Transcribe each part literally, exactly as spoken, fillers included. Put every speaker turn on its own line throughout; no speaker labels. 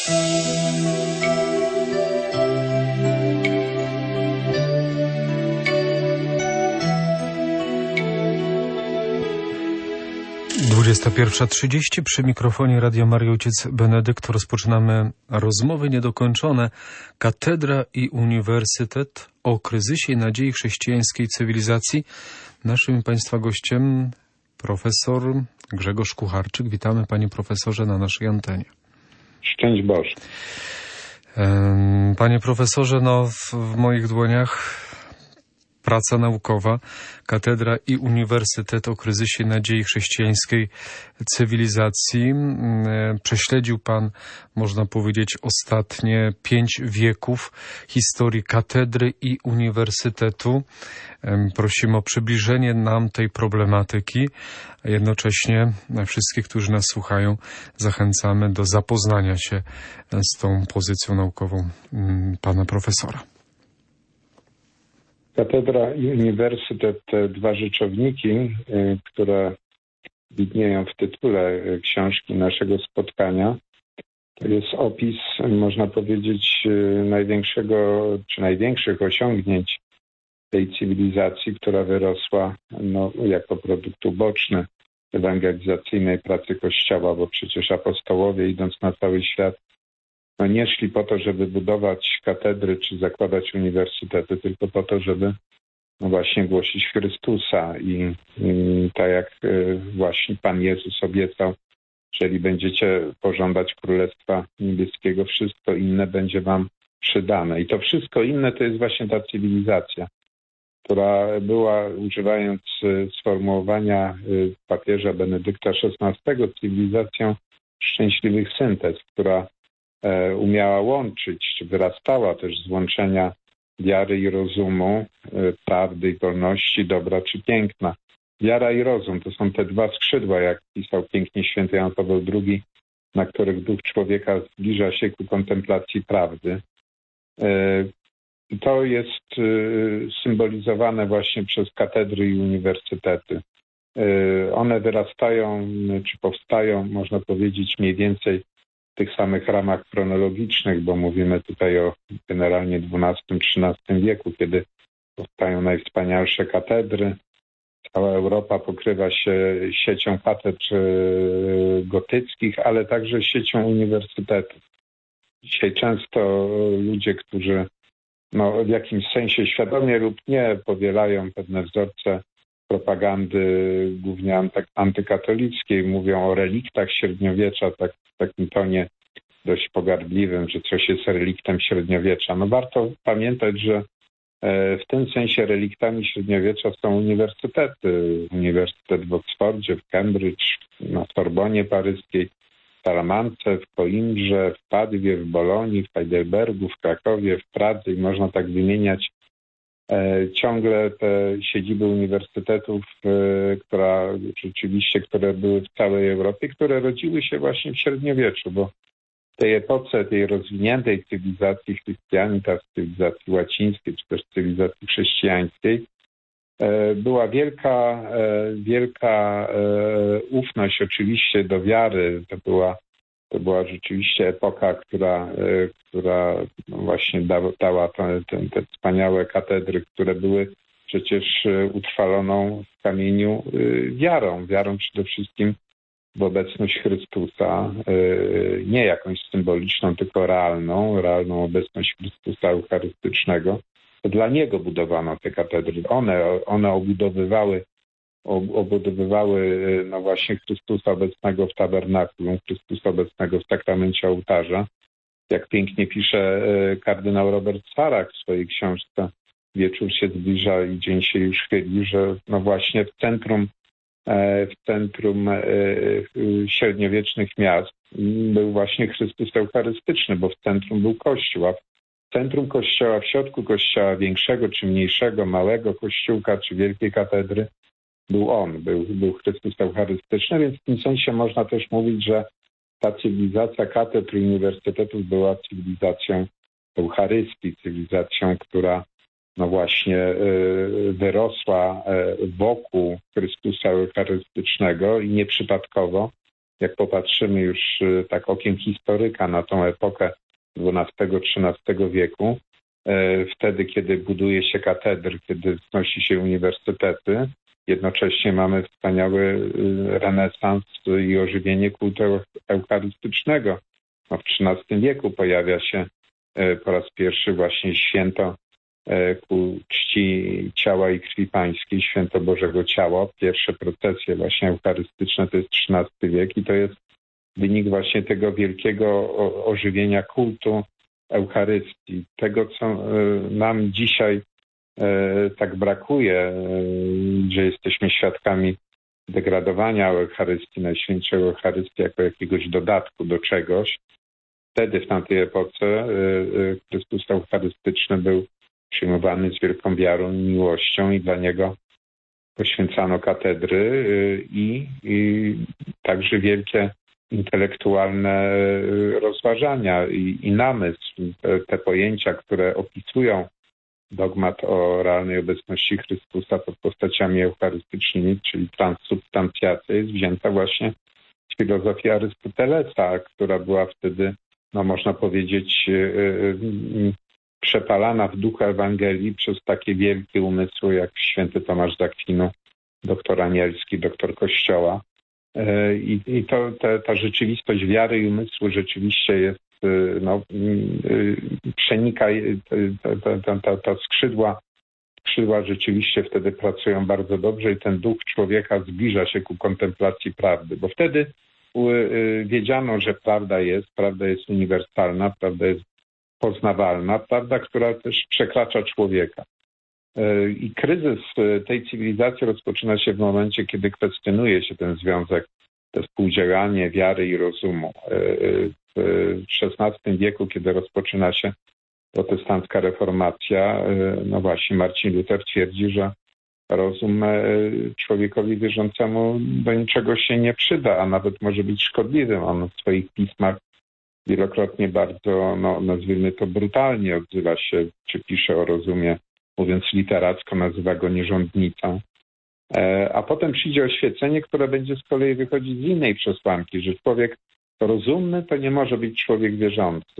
dwudziesta pierwsza trzydzieści przy mikrofonie Radia Maria Ojciec Benedykt. Rozpoczynamy rozmowy niedokończone. Katedra i Uniwersytet o kryzysie i nadziei chrześcijańskiej cywilizacji. Naszym Państwa gościem profesor Grzegorz Kucharczyk. Witamy, panie profesorze, na naszej antenie.
Szczęść Boże.
Panie profesorze, no w, w moich dłoniach praca naukowa, Katedra i Uniwersytet o kryzysie nadziei chrześcijańskiej cywilizacji. Prześledził pan, można powiedzieć, ostatnie pięć wieków historii Katedry i Uniwersytetu. Prosimy o przybliżenie nam tej problematyki, a jednocześnie wszystkich, którzy nas słuchają, zachęcamy do zapoznania się z tą pozycją naukową pana profesora.
Katedra i Uniwersytet, te dwa rzeczowniki, które widnieją w tytule książki naszego spotkania, to jest opis, można powiedzieć, największego czy największych osiągnięć tej cywilizacji, która wyrosła no, jako produkt uboczny ewangelizacyjnej pracy Kościoła, bo przecież apostołowie, idąc na cały świat, no nie szli po to, żeby budować katedry czy zakładać uniwersytety, tylko po to, żeby no właśnie głosić Chrystusa. I, i tak jak właśnie Pan Jezus obiecał, jeżeli będziecie pożądać Królestwa Niebieskiego, wszystko inne będzie wam przydane. I to wszystko inne to jest właśnie ta cywilizacja, która była, używając sformułowania papieża Benedykta szesnastego, cywilizacją szczęśliwych syntez, która umiała łączyć, czy wyrastała też z łączenia wiary i rozumu, prawdy i wolności, dobra czy piękna. Wiara i rozum to są te dwa skrzydła, jak pisał pięknie święty Jan Paweł drugi, na których duch człowieka zbliża się ku kontemplacji prawdy. To jest symbolizowane właśnie przez katedry i uniwersytety. One wyrastają, czy powstają, można powiedzieć, mniej więcej w tych samych ramach chronologicznych, bo mówimy tutaj o generalnie dwunastym trzynastym wieku, kiedy powstają najwspanialsze katedry. Cała Europa pokrywa się siecią katedr gotyckich, ale także siecią uniwersytetów. Dzisiaj często ludzie, którzy no, w jakimś sensie świadomie lub nie powielają pewne wzorce propagandy głównie antykatolickiej, mówią o reliktach średniowiecza, tak, w takim tonie dość pogardliwym, że coś jest reliktem średniowiecza. No warto pamiętać, że w tym sensie reliktami średniowiecza są uniwersytety. Uniwersytet w Oksfordzie, w Cambridge, na Sorbonie paryskiej, w Salamance, w Coimbrze, w Padwie, w Bolonii, w Heidelbergu, w Krakowie, w Pradze i można tak wymieniać ciągle te siedziby uniwersytetów, która rzeczywiście, które były w całej Europie, które rodziły się właśnie w średniowieczu, bo w tej epoce, tej rozwiniętej cywilizacji Christianitas, cywilizacji łacińskiej, czy też cywilizacji chrześcijańskiej, była wielka, wielka ufność oczywiście do wiary. To była, to była rzeczywiście epoka, która, która właśnie dała, dała te, te, te wspaniałe katedry, które były przecież utrwaloną w kamieniu wiarą. Wiarą przede wszystkim w obecność Chrystusa, nie jakąś symboliczną, tylko realną, realną obecność Chrystusa eucharystycznego. To dla Niego budowano te katedry. One, one obudowywały, obudowywały no właśnie Chrystusa obecnego w tabernakulum, Chrystusa obecnego w sakramencie ołtarza. Jak pięknie pisze kardynał Robert Sarach w swojej książce Wieczór się zbliża i dzień się już chyli, że no właśnie w centrum w centrum średniowiecznych miast był właśnie Chrystus Eucharystyczny, bo w centrum był Kościół, a w centrum Kościoła, w środku Kościoła większego czy mniejszego, małego kościółka czy wielkiej katedry był On, był, był Chrystus Eucharystyczny, więc w tym sensie można też mówić, że ta cywilizacja katedr i uniwersytetów była cywilizacją Eucharystii, cywilizacją, która no właśnie wyrosła wokół Chrystusa Eucharystycznego i nieprzypadkowo jak popatrzymy już tak okiem historyka na tą epokę dwunastego-trzynastego wieku, wtedy, kiedy buduje się katedry, kiedy wznosi się uniwersytety, jednocześnie mamy wspaniały renesans i ożywienie kultu eucharystycznego. No, w trzynastym wieku pojawia się po raz pierwszy właśnie święto ku czci ciała i krwi pańskiej, święto Bożego Ciała. Pierwsze procesje właśnie eucharystyczne to jest trzynasty wiek i to jest wynik właśnie tego wielkiego ożywienia kultu Eucharystii. Tego, co nam dzisiaj tak brakuje, że jesteśmy świadkami degradowania Eucharystii, Najświętszej Eucharystii jako jakiegoś dodatku do czegoś. Wtedy, w tamtej epoce, Chrystus Eucharystyczny był przyjmowany z wielką wiarą i miłością i dla Niego poświęcano katedry i, i także wielkie intelektualne rozważania i, i namysł. Te, te pojęcia, które opisują dogmat o realnej obecności Chrystusa pod postaciami eucharystycznymi, czyli transsubstancjacja, jest wzięta właśnie z filozofii Arystotelesa, która była wtedy, no można powiedzieć, przepalana w duchu Ewangelii przez takie wielkie umysły jak święty Tomasz z Akwinu, doktor Anielski, doktor Kościoła. I, i to, te, ta rzeczywistość wiary i umysłu rzeczywiście jest, no, przenika, ta, ta, ta, ta skrzydła, skrzydła rzeczywiście wtedy pracują bardzo dobrze i ten duch człowieka zbliża się ku kontemplacji prawdy, bo wtedy wiedziano, że prawda jest, prawda jest uniwersalna, prawda jest poznawalna, prawda, która też przekracza człowieka. I kryzys tej cywilizacji rozpoczyna się w momencie, kiedy kwestionuje się ten związek, to współdziałanie wiary i rozumu. W szesnastym wieku, kiedy rozpoczyna się protestancka reformacja, no właśnie Marcin Luther twierdzi, że rozum człowiekowi wierzącemu do niczego się nie przyda, a nawet może być szkodliwym. On w swoich pismach wielokrotnie bardzo, no, nazwijmy to brutalnie odzywa się, czy pisze o rozumie, mówiąc literacko, nazywa go nierządnicą. A potem przyjdzie oświecenie, które będzie z kolei wychodzić z innej przesłanki, że człowiek rozumny to nie może być człowiek wierzący.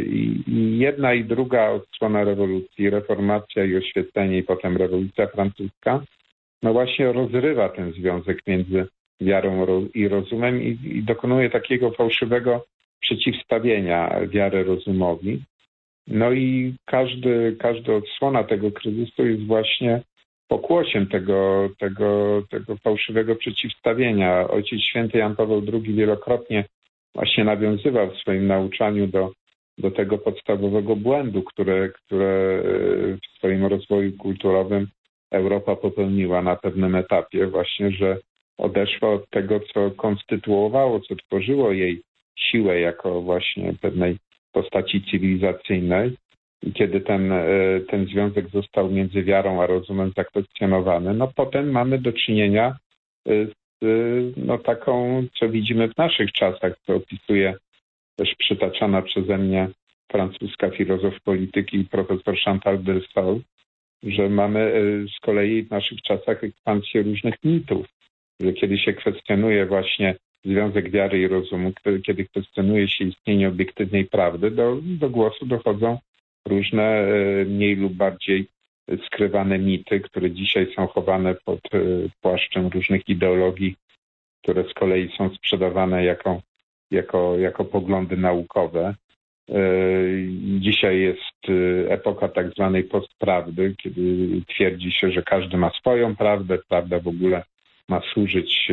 I jedna i druga odsłona rewolucji, reformacja i oświecenie i potem rewolucja francuska, no właśnie rozrywa ten związek między wiarą i rozumem i, i dokonuje takiego fałszywego przeciwstawienia wiary rozumowi. No i każdy, każda odsłona tego kryzysu jest właśnie pokłosiem tego, tego, tego fałszywego przeciwstawienia. Ojciec Święty Jan Paweł drugi wielokrotnie właśnie nawiązywał w swoim nauczaniu do, do tego podstawowego błędu, które, które w swoim rozwoju kulturowym Europa popełniła na pewnym etapie właśnie, że odeszła od tego, co konstytuowało, co tworzyło jej siłę jako właśnie pewnej postaci cywilizacyjnej. I kiedy ten, ten związek został między wiarą a rozumem zakwestionowany, no potem mamy do czynienia z no, taką, co widzimy w naszych czasach, co opisuje też przytaczana przeze mnie francuska filozof polityki profesor Chantal Delsol, że mamy z kolei w naszych czasach ekspansję różnych mitów, że kiedy się kwestionuje właśnie związek wiary i rozumu, kiedy kwestionuje się istnienie obiektywnej prawdy, do, do głosu dochodzą różne mniej lub bardziej skrywane mity, które dzisiaj są chowane pod płaszczem różnych ideologii, które z kolei są sprzedawane jako, jako, jako poglądy naukowe. Dzisiaj jest epoka tak zwanej postprawdy, kiedy twierdzi się, że każdy ma swoją prawdę, prawda w ogóle ma służyć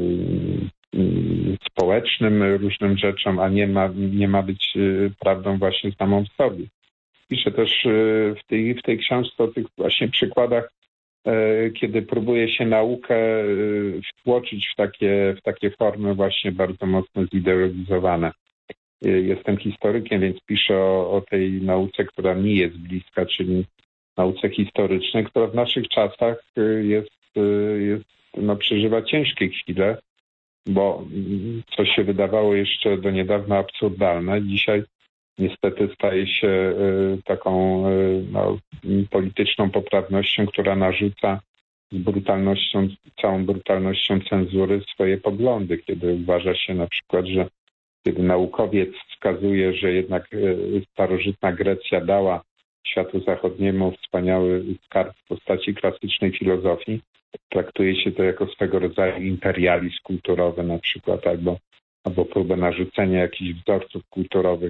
społecznym różnym rzeczom, a nie ma, nie ma być prawdą właśnie samą w sobie. Piszę też w tej, w tej książce o tych właśnie przykładach, kiedy próbuje się naukę wtłoczyć w takie, w takie formy właśnie bardzo mocno zideologizowane. Jestem historykiem, więc piszę o, o tej nauce, która mi jest bliska, czyli nauce historycznej, która w naszych czasach jest, jest no, przeżywa ciężkie chwile, bo co się wydawało jeszcze do niedawna absurdalne, dzisiaj niestety staje się taką no, polityczną poprawnością, która narzuca z brutalnością, całą brutalnością cenzury swoje poglądy, kiedy uważa się na przykład, że kiedy naukowiec wskazuje, że jednak starożytna Grecja dała światu zachodniemu wspaniały skarb w postaci klasycznej filozofii, traktuje się to jako swego rodzaju imperializm kulturowy na przykład, albo, albo próbę narzucenia jakichś wzorców kulturowych.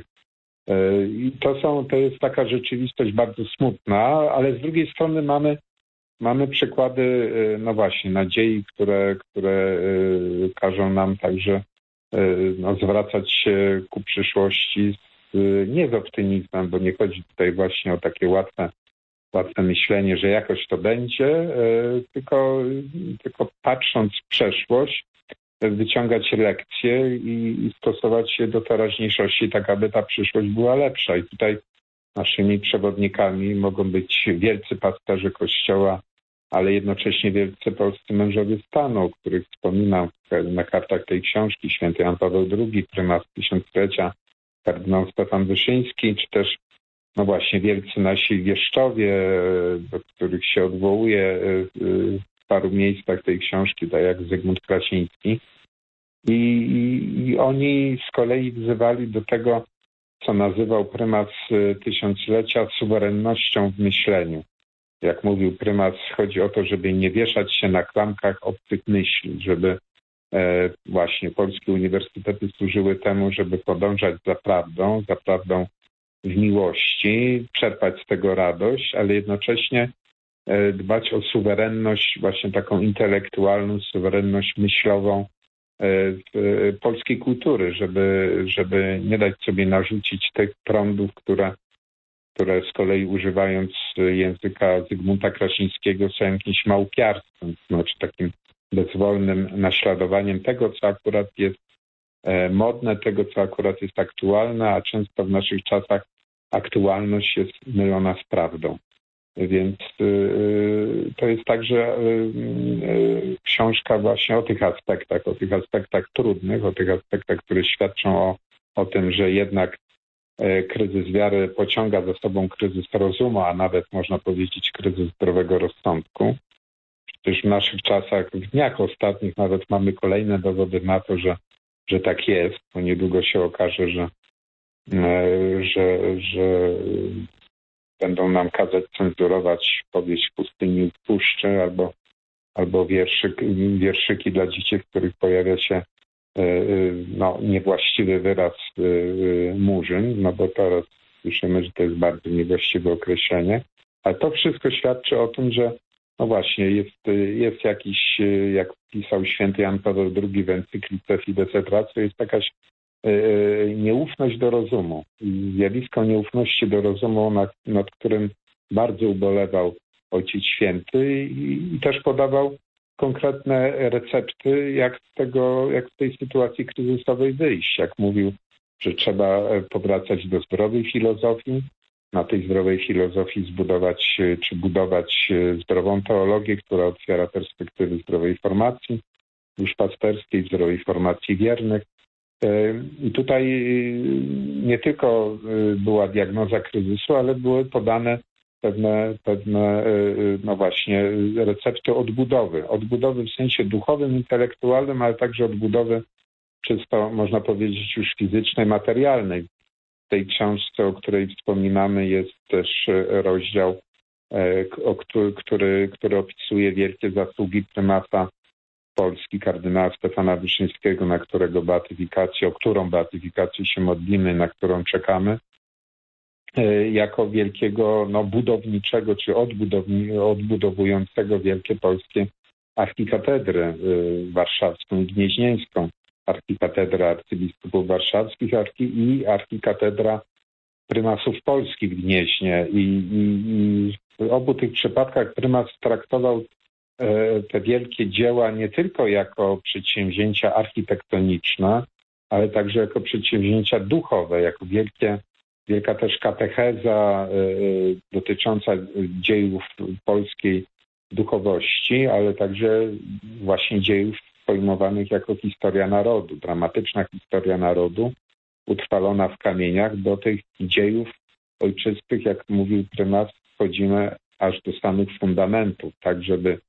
I to są, to jest taka rzeczywistość bardzo smutna, ale z drugiej strony mamy, mamy przykłady, no właśnie, nadziei, które, które każą nam także no, zwracać się ku przyszłości z, nie z optymizmem, bo nie chodzi tutaj właśnie o takie łatwe, łatwe myślenie, że jakoś to będzie, tylko, tylko patrząc w przeszłość, wyciągać lekcje i, i stosować się do teraźniejszości, tak aby ta przyszłość była lepsza. I tutaj naszymi przewodnikami mogą być wielcy pasterze Kościoła, ale jednocześnie wielcy polscy mężowie stanu, o których wspominam na kartach tej książki, święty Jan Paweł drugi, prymas tysiąclecia, kardynał Stefan Wyszyński, czy też no właśnie wielcy nasi wieszczowie, do których się odwołuje w paru miejscach tej książki, tak jak Zygmunt Krasiński. I, i, I oni z kolei wzywali do tego, co nazywał prymas tysiąclecia suwerennością w myśleniu. Jak mówił prymas, chodzi o to, żeby nie wieszać się na klamkach obcych myśli, żeby e, właśnie polskie uniwersytety służyły temu, żeby podążać za prawdą, za prawdą w miłości, czerpać z tego radość, ale jednocześnie e, dbać o suwerenność, właśnie taką intelektualną, suwerenność myślową e, e, polskiej kultury, żeby, żeby nie dać sobie narzucić tych prądów, które które z kolei używając języka Zygmunta Krasińskiego są jakimś małpiarstwem, to znaczy takim bezwolnym naśladowaniem tego, co akurat jest modne, tego, co akurat jest aktualne, a często w naszych czasach aktualność jest mylona z prawdą. Więc to jest także książka właśnie o tych aspektach, o tych aspektach trudnych, o tych aspektach, które świadczą o, o tym, że jednak kryzys wiary pociąga za sobą kryzys rozumu, a nawet można powiedzieć kryzys zdrowego rozsądku. Przecież w naszych czasach, w dniach ostatnich nawet mamy kolejne dowody na to, że, że tak jest, bo niedługo się okaże, że, że, że będą nam kazać cenzurować powieść Pustyni w puszczy albo, albo wierszyk, wierszyki dla dzieci, w których pojawia się no, niewłaściwy wyraz murzyn, no bo teraz słyszymy, że to jest bardzo niewłaściwe określenie, ale to wszystko świadczy o tym, że no właśnie jest, jest jakiś, jak pisał święty Jan Paweł drugi w encyklice Fidesz et Ratio, jest jakaś nieufność do rozumu. Zjawisko nieufności do rozumu, nad, nad którym bardzo ubolewał Ojciec Święty i, i też podawał konkretne recepty, jak z tego, jak z tej sytuacji kryzysowej wyjść. Jak mówił, że trzeba powracać do zdrowej filozofii, na tej zdrowej filozofii zbudować, czy budować zdrową teologię, która otwiera perspektywy zdrowej formacji duszpasterskiej, zdrowej formacji wiernych. I tutaj nie tylko była diagnoza kryzysu, ale były podane pewne, pewne no właśnie, recepty odbudowy. Odbudowy w sensie duchowym, intelektualnym, ale także odbudowy czysto, można powiedzieć, już fizycznej, materialnej. W tej książce, o której wspominamy, jest też rozdział, o który, który, który opisuje wielkie zasługi prymasa Polski, kardynała Stefana Wyszyńskiego, na którego beatyfikację, o którą beatyfikację się modlimy, na którą czekamy, jako wielkiego no, budowniczego czy odbudowni, odbudowującego wielkie polskie archikatedry warszawską i gnieźnieńską, archikatedra arcybiskupów warszawskich archi, i archikatedra prymasów Polski w Gnieźnie. I, i, i w obu tych przypadkach prymas traktował te wielkie dzieła nie tylko jako przedsięwzięcia architektoniczne, ale także jako przedsięwzięcia duchowe, jako wielkie, wielka też katecheza y, dotycząca dziejów polskiej duchowości, ale także właśnie dziejów pojmowanych jako historia narodu, dramatyczna historia narodu, utrwalona w kamieniach. Do tych dziejów ojczystych, jak mówił prymas, wchodzimy aż do samych fundamentów, tak żeby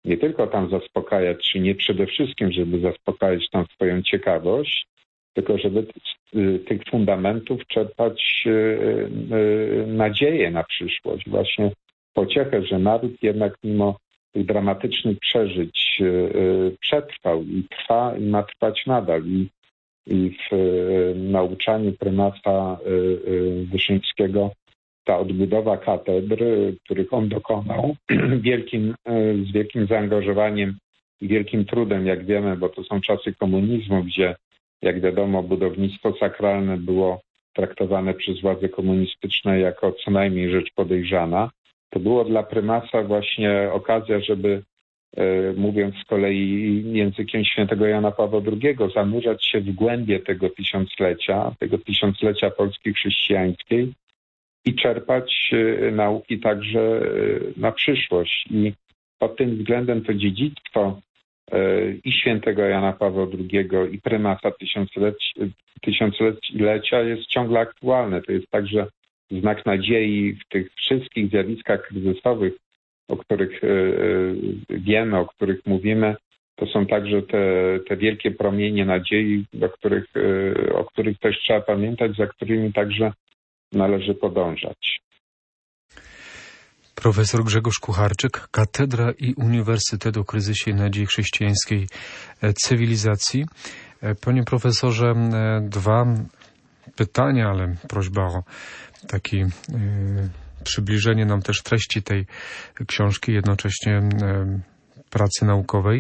nie tylko tam zaspokajać, czy nie przede wszystkim, żeby zaspokajać tam swoją ciekawość, tylko żeby z tych fundamentów czerpać nadzieję na przyszłość, właśnie pociechę, że naród jednak mimo tych dramatycznych przeżyć przetrwał i trwa i ma trwać nadal. I, i w nauczaniu prymasa Wyszyńskiego ta odbudowa katedr, których on dokonał wielkim, z wielkim zaangażowaniem i wielkim trudem, jak wiemy, bo to są czasy komunizmu, gdzie, jak wiadomo, budownictwo sakralne było traktowane przez władze komunistyczne jako co najmniej rzecz podejrzana. To było dla prymasa właśnie okazja, żeby, mówiąc z kolei językiem świętego Jana Pawła drugiego, zanurzać się w głębie tego tysiąclecia, tego tysiąclecia Polski chrześcijańskiej i czerpać nauki także na przyszłość. I pod tym względem to dziedzictwo i świętego Jana Pawła drugiego i prymasa tysiącleci, tysiąclecia jest ciągle aktualne. To jest także znak nadziei w tych wszystkich zjawiskach kryzysowych, o których wiemy, o których mówimy. To są także te, te wielkie promienie nadziei, do których, o których też trzeba pamiętać, za którymi także należy podążać.
Profesor Grzegorz Kucharczyk, Katedra i Uniwersytet o kryzysie nadziei chrześcijańskiej cywilizacji. Panie profesorze, dwa pytania, ale prośba o takie y, przybliżenie nam też treści tej książki, jednocześnie y, pracy naukowej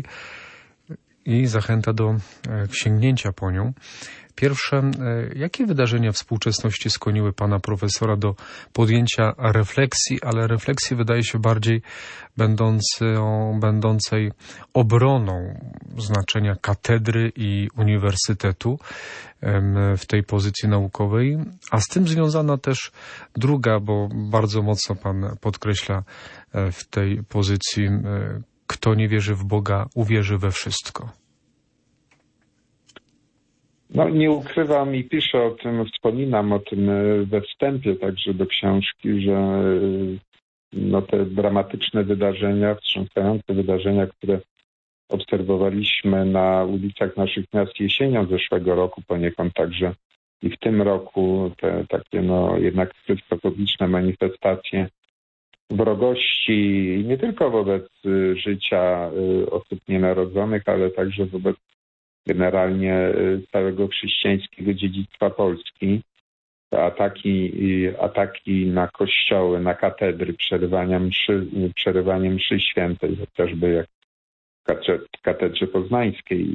i zachęta do y, sięgnięcia po nią. Pierwsze, jakie wydarzenia współczesności skłoniły pana profesora do podjęcia refleksji, ale refleksji wydaje się bardziej będącą, będącej obroną znaczenia katedry i uniwersytetu w tej pozycji naukowej, a z tym związana też druga, bo bardzo mocno pan podkreśla w tej pozycji, kto nie wierzy w Boga, uwierzy we wszystko.
No nie ukrywam i piszę o tym, wspominam o tym we wstępie także do książki, że no te dramatyczne wydarzenia, wstrząsające wydarzenia, które obserwowaliśmy na ulicach naszych miast jesienią zeszłego roku, poniekąd także i w tym roku, te takie no jednak krystofobiczne manifestacje wrogości nie tylko wobec życia osób nienarodzonych, ale także wobec generalnie całego chrześcijańskiego dziedzictwa Polski. Ataki, ataki na kościoły, na katedry, przerywania mszy, przerywanie mszy świętej, chociażby jak w katedrze poznańskiej,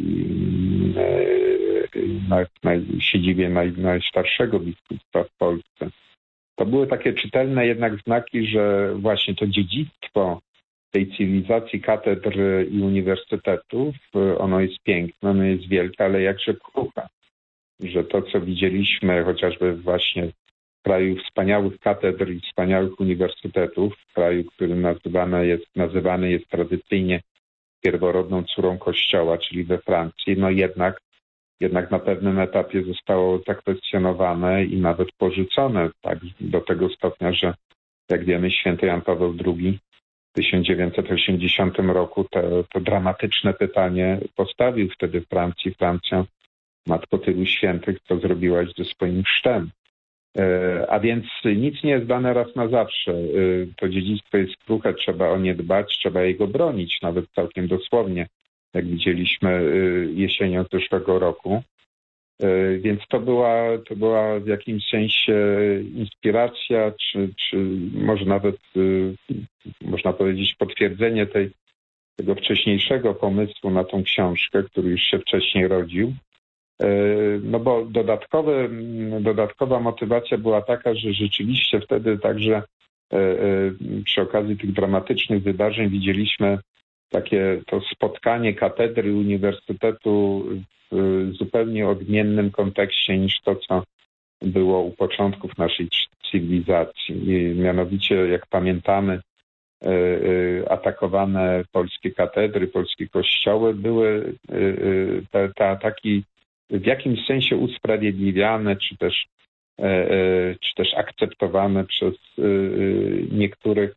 na, na siedzibie naj, najstarszego biskupstwa w Polsce. To były takie czytelne jednak znaki, że właśnie to dziedzictwo tej cywilizacji katedr i uniwersytetów, ono jest piękne, ono jest wielkie, ale jakże kruche. Że to, co widzieliśmy chociażby właśnie w kraju wspaniałych katedr i wspaniałych uniwersytetów, w kraju, który nazywany jest, nazywany jest tradycyjnie pierworodną córą Kościoła, czyli we Francji, no jednak, jednak na pewnym etapie zostało zakwestionowane i nawet porzucone, tak do tego stopnia, że jak wiemy, święty Jan Paweł drugi w tysiąc dziewięćset osiemdziesiątym roku to, to dramatyczne pytanie postawił wtedy Francji. Francja, Matko tylu świętych, co zrobiłaś ze swoim chrztem. A więc nic nie jest dane raz na zawsze. To dziedzictwo jest kruche, trzeba o nie dbać, trzeba jego bronić, nawet całkiem dosłownie, jak widzieliśmy jesienią zeszłego roku. Więc to była, to była w jakimś sensie inspiracja, czy, czy może nawet, można powiedzieć, potwierdzenie tej, tego wcześniejszego pomysłu na tą książkę, który już się wcześniej rodził. No bo dodatkowe, dodatkowa motywacja była taka, że rzeczywiście wtedy także przy okazji tych dramatycznych wydarzeń widzieliśmy takie to spotkanie katedry uniwersytetu w zupełnie odmiennym kontekście niż to, co było u początków naszej cywilizacji. I mianowicie, jak pamiętamy, atakowane polskie katedry, polskie kościoły były te, te ataki w jakimś sensie usprawiedliwiane, czy też, czy też akceptowane przez niektórych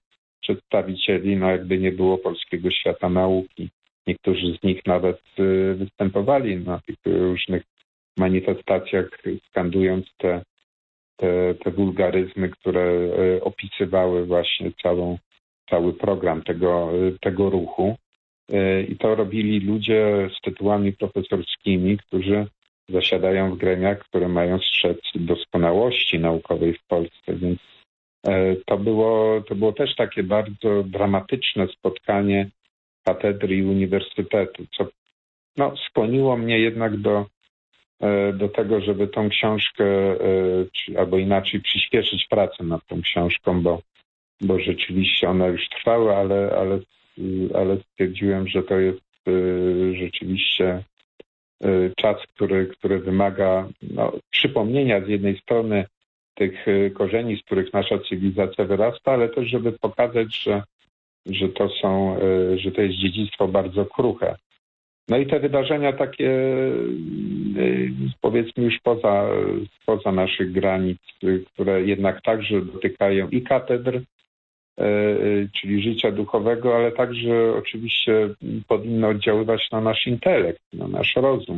przedstawicieli, no jakby nie było polskiego świata nauki. Niektórzy z nich nawet występowali na tych różnych manifestacjach, skandując te, te, te wulgaryzmy, które opisywały właśnie całą, cały program tego, tego ruchu. I to robili ludzie z tytułami profesorskimi, którzy zasiadają w gremiach, które mają strzec doskonałości naukowej w Polsce. Więc to było, to było też takie bardzo dramatyczne spotkanie katedry i uniwersytetu, co no, skłoniło mnie jednak do, do tego, żeby tą książkę, czy, albo inaczej przyspieszyć pracę nad tą książką, bo, bo rzeczywiście ona już trwała, ale, ale, ale stwierdziłem, że to jest rzeczywiście czas, który, który wymaga no, przypomnienia z jednej strony tych korzeni, z których nasza cywilizacja wyrasta, ale też, żeby pokazać, że, że to są, że to jest dziedzictwo bardzo kruche. No i te wydarzenia takie, powiedzmy już poza, poza naszych granic, które jednak także dotykają i katedr, czyli życia duchowego, ale także oczywiście powinno oddziaływać na nasz intelekt, na nasz rozum.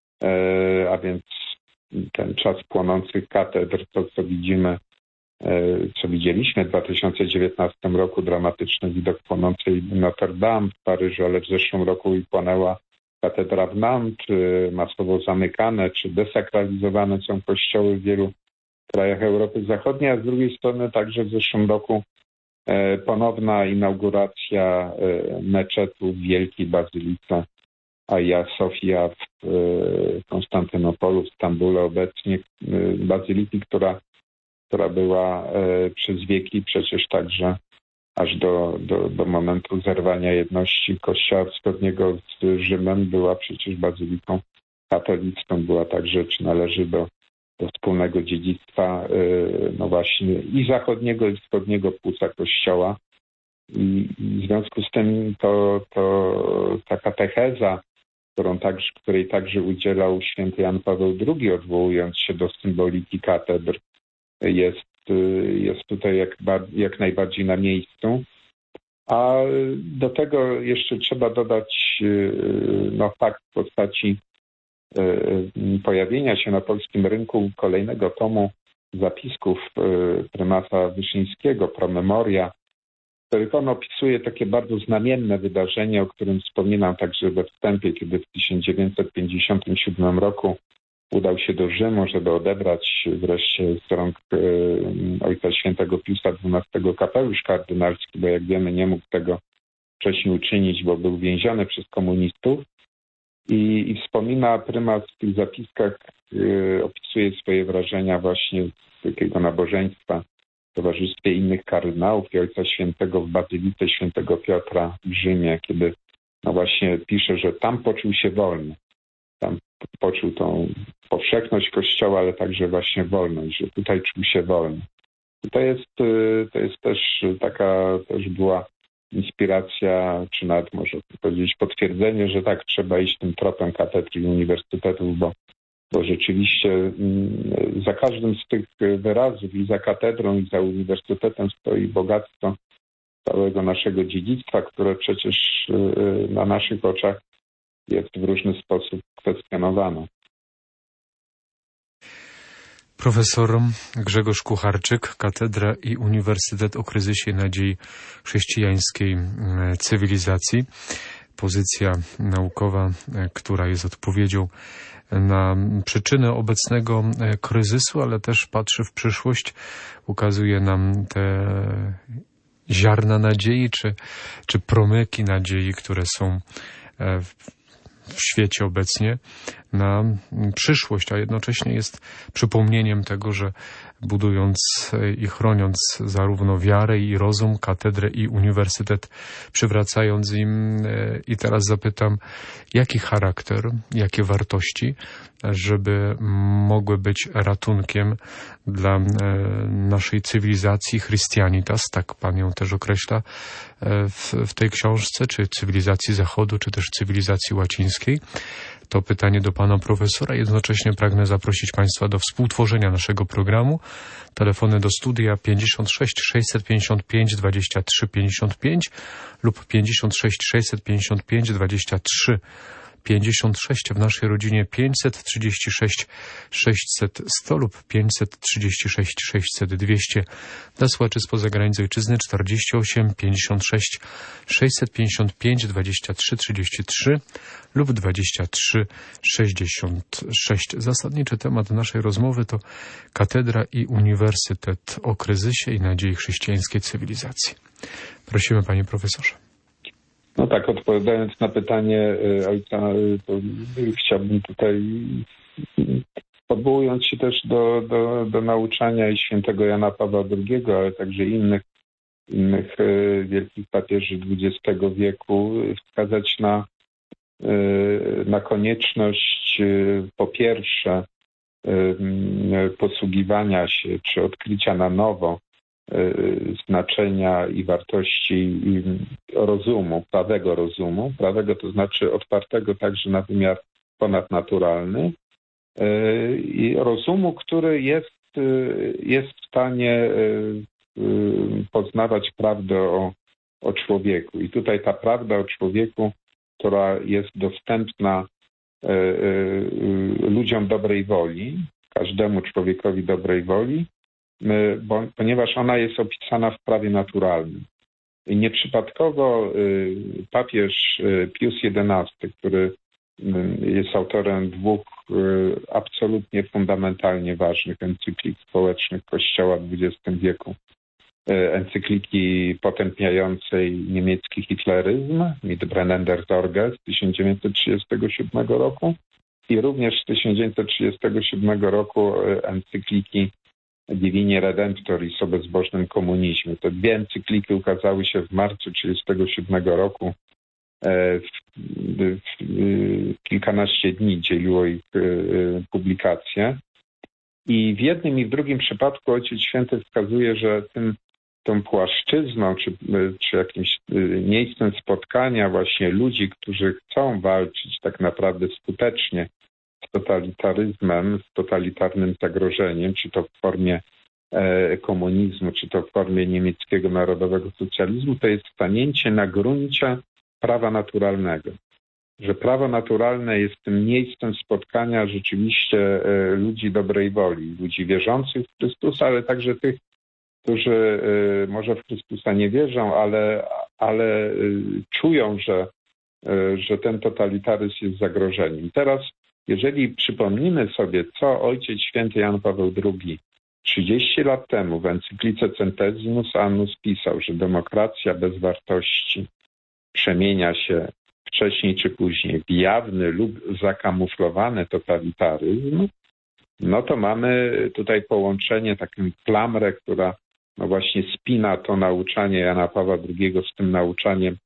A więc ten czas płonących katedr, to co widzimy, co widzieliśmy w dwa tysiące dziewiętnastym roku, dramatyczny widok płonącej Notre Dame w Paryżu, ale w zeszłym roku i płonęła katedra w Nantes, masowo zamykane czy desakralizowane są kościoły w wielu krajach Europy Zachodniej, a z drugiej strony także w zeszłym roku ponowna inauguracja meczetu w Wielkiej Bazylice Hagia Sofia w Konstantynopolu, w Stambule obecnie, bazyliki, która, która była przez wieki przecież także aż do, do, do momentu zerwania jedności Kościoła Wschodniego z Rzymem była przecież bazyliką katolicką, była także, czy należy do, do wspólnego dziedzictwa no właśnie i zachodniego i wschodniego płuca Kościoła. I, i w związku z tym to, to ta katecheza, którą także, której także udzielał święty Jan Paweł drugi, odwołując się do symboliki katedr, jest, jest tutaj jak, jak najbardziej na miejscu. A do tego jeszcze trzeba dodać no, fakt w postaci pojawienia się na polskim rynku kolejnego tomu zapisków prymasa Wyszyńskiego, Promemoria, w których on opisuje takie bardzo znamienne wydarzenie, o którym wspominam także we wstępie, kiedy w tysiąc dziewięćset pięćdziesiątym siódmym roku udał się do Rzymu, żeby odebrać wreszcie z rąk Ojca Świętego Piusa dwunastego kapelusz kardynalski, bo jak wiemy nie mógł tego wcześniej uczynić, bo był więziony przez komunistów. I, i wspomina prymas w tych zapiskach, yy, opisuje swoje wrażenia właśnie z takiego nabożeństwa w towarzystwie innych kardynałów i Ojca Świętego w Bazylice Świętego Piotra w Rzymie, kiedy no właśnie pisze, że tam poczuł się wolny. Tam poczuł tą powszechność Kościoła, ale także właśnie wolność, że tutaj czuł się wolny. I to jest, to jest też taka, też była inspiracja, czy nawet można powiedzieć potwierdzenie, że tak, trzeba iść tym tropem katedr i uniwersytetów, bo, bo rzeczywiście za każdym z tych wyrazów i za katedrą i za uniwersytetem stoi bogactwo całego naszego dziedzictwa, które przecież na naszych oczach jest w różny sposób kwestionowane.
Profesor Grzegorz Kucharczyk, Katedra i Uniwersytet o kryzysie nadziei chrześcijańskiej cywilizacji. Pozycja naukowa, która jest odpowiedzią na przyczynę obecnego kryzysu, ale też patrzy w przyszłość, ukazuje nam te ziarna nadziei, czy, czy promyki nadziei, które są w w świecie obecnie na przyszłość, a jednocześnie jest przypomnieniem tego, że budując i chroniąc zarówno wiarę i rozum, katedrę i uniwersytet, przywracając im, i teraz zapytam, jaki charakter, jakie wartości, żeby mogły być ratunkiem dla naszej cywilizacji Christianitas, tak pan ją też określa w, w tej książce, czy cywilizacji Zachodu, czy też cywilizacji łacińskiej. to pytanie do pana profesora. Jednocześnie pragnę zaprosić państwa do współtworzenia naszego programu. Telefony do studia pięćdziesiąt sześć sześćset pięćdziesiąt pięć dwadzieścia trzy pięćdziesiąt pięć lub pięćdziesiąt sześć sześćset pięćdziesiąt pięć dwadzieścia trzy pięćdziesiąt sześć, w naszej rodzinie pięćset trzydzieści sześć sześćset sto lub pięćset trzydzieści sześć sześćset dwieście. Dla słuchaczy spoza granic ojczyzny czterdzieści osiem pięćdziesiąt sześć sześćset pięćdziesiąt pięć dwadzieścia trzy trzydzieści trzy lub dwadzieścia trzy sześćdziesiąt sześć. Zasadniczy temat naszej rozmowy to katedra i uniwersytet o kryzysie i nadziei chrześcijańskiej cywilizacji. Prosimy, panie profesorze.
No tak, odpowiadając na pytanie ojca, to chciałbym tutaj, odwołując się też do, do, do nauczania i świętego Jana Pawła drugiego, ale także innych, innych wielkich papieży dwudziestego wieku, wskazać na, na konieczność po pierwsze posługiwania się czy odkrycia na nowo znaczenia i wartości rozumu, prawego rozumu, prawego to znaczy otwartego także na wymiar ponadnaturalny i rozumu, który jest, jest w stanie poznawać prawdę o, o człowieku. I tutaj ta prawda o człowieku, która jest dostępna ludziom dobrej woli, każdemu człowiekowi dobrej woli, Bo, ponieważ ona jest opisana w prawie naturalnym. I nieprzypadkowo papież Pius jedenasty, który jest autorem dwóch absolutnie fundamentalnie ważnych encyklik społecznych Kościoła w dwudziestym wieku, encykliki potępiającej niemiecki hitleryzm, Mit brennender Sorge z tysiąc dziewięćset trzydziestego siódmego roku i również z tysiąc dziewięćset trzydziestego siódmego roku encykliki Divini Redemptoris o bezbożnym komunizmie. Te dwie encykliki ukazały się w marcu tysiąc dziewięćset trzydziestego siódmego roku. W, w, w kilkanaście dni dzieliło ich publikację. I w jednym i w drugim przypadku Ojciec Święty wskazuje, że tym, tą płaszczyzną, czy, czy jakimś miejscem spotkania właśnie ludzi, którzy chcą walczyć tak naprawdę skutecznie z totalitaryzmem, z totalitarnym zagrożeniem, czy to w formie e, komunizmu, czy to w formie niemieckiego narodowego socjalizmu, to jest stanięcie na gruncie prawa naturalnego. Że prawo naturalne jest tym miejscem spotkania rzeczywiście e, ludzi dobrej woli, ludzi wierzących w Chrystusa, ale także tych, którzy e, może w Chrystusa nie wierzą, ale, ale e, czują, że, e, że ten totalitaryzm jest zagrożeniem. Teraz jeżeli przypomnimy sobie, co Ojciec Święty Jan Paweł drugi trzydzieści lat temu w encyklice Centesimus Annus pisał, że demokracja bez wartości przemienia się wcześniej czy później w jawny lub zakamuflowany totalitaryzm, no to mamy tutaj połączenie, taką klamrę, która no właśnie spina to nauczanie Jana Pawła drugiego z tym nauczaniem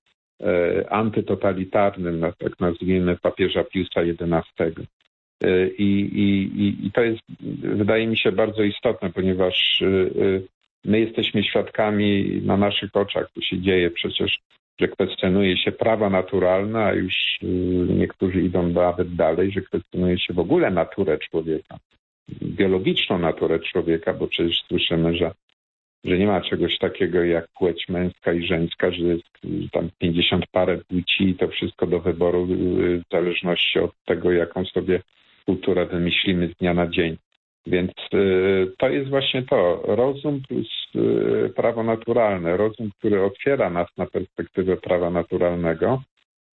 antytotalitarnym, tak nazwijmy, papieża Piusa jedenastego. I, i, I to jest, wydaje mi się, bardzo istotne, ponieważ my jesteśmy świadkami na naszych oczach, to się dzieje przecież, że kwestionuje się prawa naturalne, a już niektórzy idą nawet dalej, że kwestionuje się w ogóle naturę człowieka, biologiczną naturę człowieka, bo przecież słyszymy, że że nie ma czegoś takiego jak płeć męska i żeńska, że jest tam pięćdziesiąt parę płci i to wszystko do wyboru w zależności od tego, jaką sobie kulturę wymyślimy z dnia na dzień. Więc to jest właśnie to, rozum plus prawo naturalne, rozum, który otwiera nas na perspektywę prawa naturalnego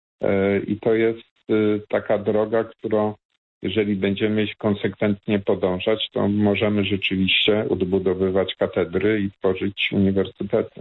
i to jest taka droga, którą jeżeli będziemy konsekwentnie podążać, to możemy rzeczywiście odbudowywać katedry i tworzyć uniwersytety.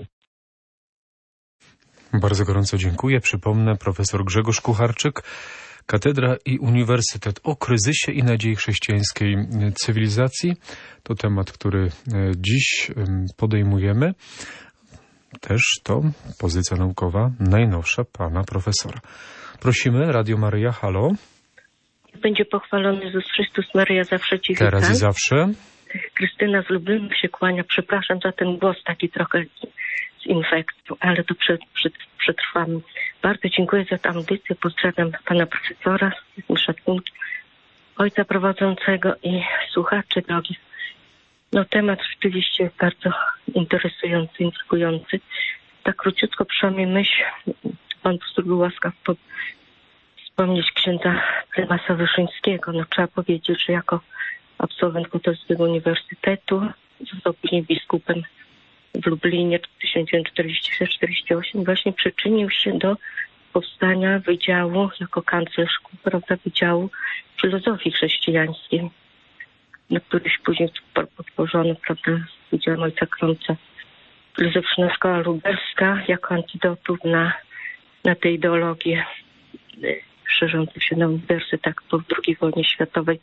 Bardzo gorąco dziękuję. Przypomnę, profesor Grzegorz Kucharczyk, Katedra i Uniwersytet o kryzysie i nadziei chrześcijańskiej cywilizacji. To temat, który dziś podejmujemy. Też to pozycja naukowa najnowsza pana profesora. Prosimy, Radio Maryja, halo.
Będzie pochwalony Jezus Chrystus, Maryja zawsze Ci witam.
Teraz i zawsze.
Krystyna z Lublinu się kłania. Przepraszam za ten głos taki trochę z infekcją, ale to przed, przed, przetrwamy. Bardzo dziękuję za tę audycję. Pozdrawiam pana profesora z szacunkiem, ojca prowadzącego i słuchaczy drogich. No temat rzeczywiście jest bardzo interesujący, intrygujący. Tak króciutko przynajmniej myśl, pan profesor był łaskaw po, wspomnieć księdza prymasa Wyszyńskiego. No trzeba powiedzieć, że jako absolwent Katolickiego Uniwersytetu został później biskupem w Lublinie w tysiąc dziewięćset czterdziestym szóstym czterdziestym ósmym właśnie przyczynił się do powstania wydziału, jako kanclerz, prawda, Wydziału Filozofii Chrześcijańskiej, na któryś później podporzono, prawda, z Wydziałem Ojca Krąca. Filozoficzna Szkoła Lubelska jako antidotów na, na tę ideologię szerzącą się na uniwersytetach po drugiej wojnie światowej.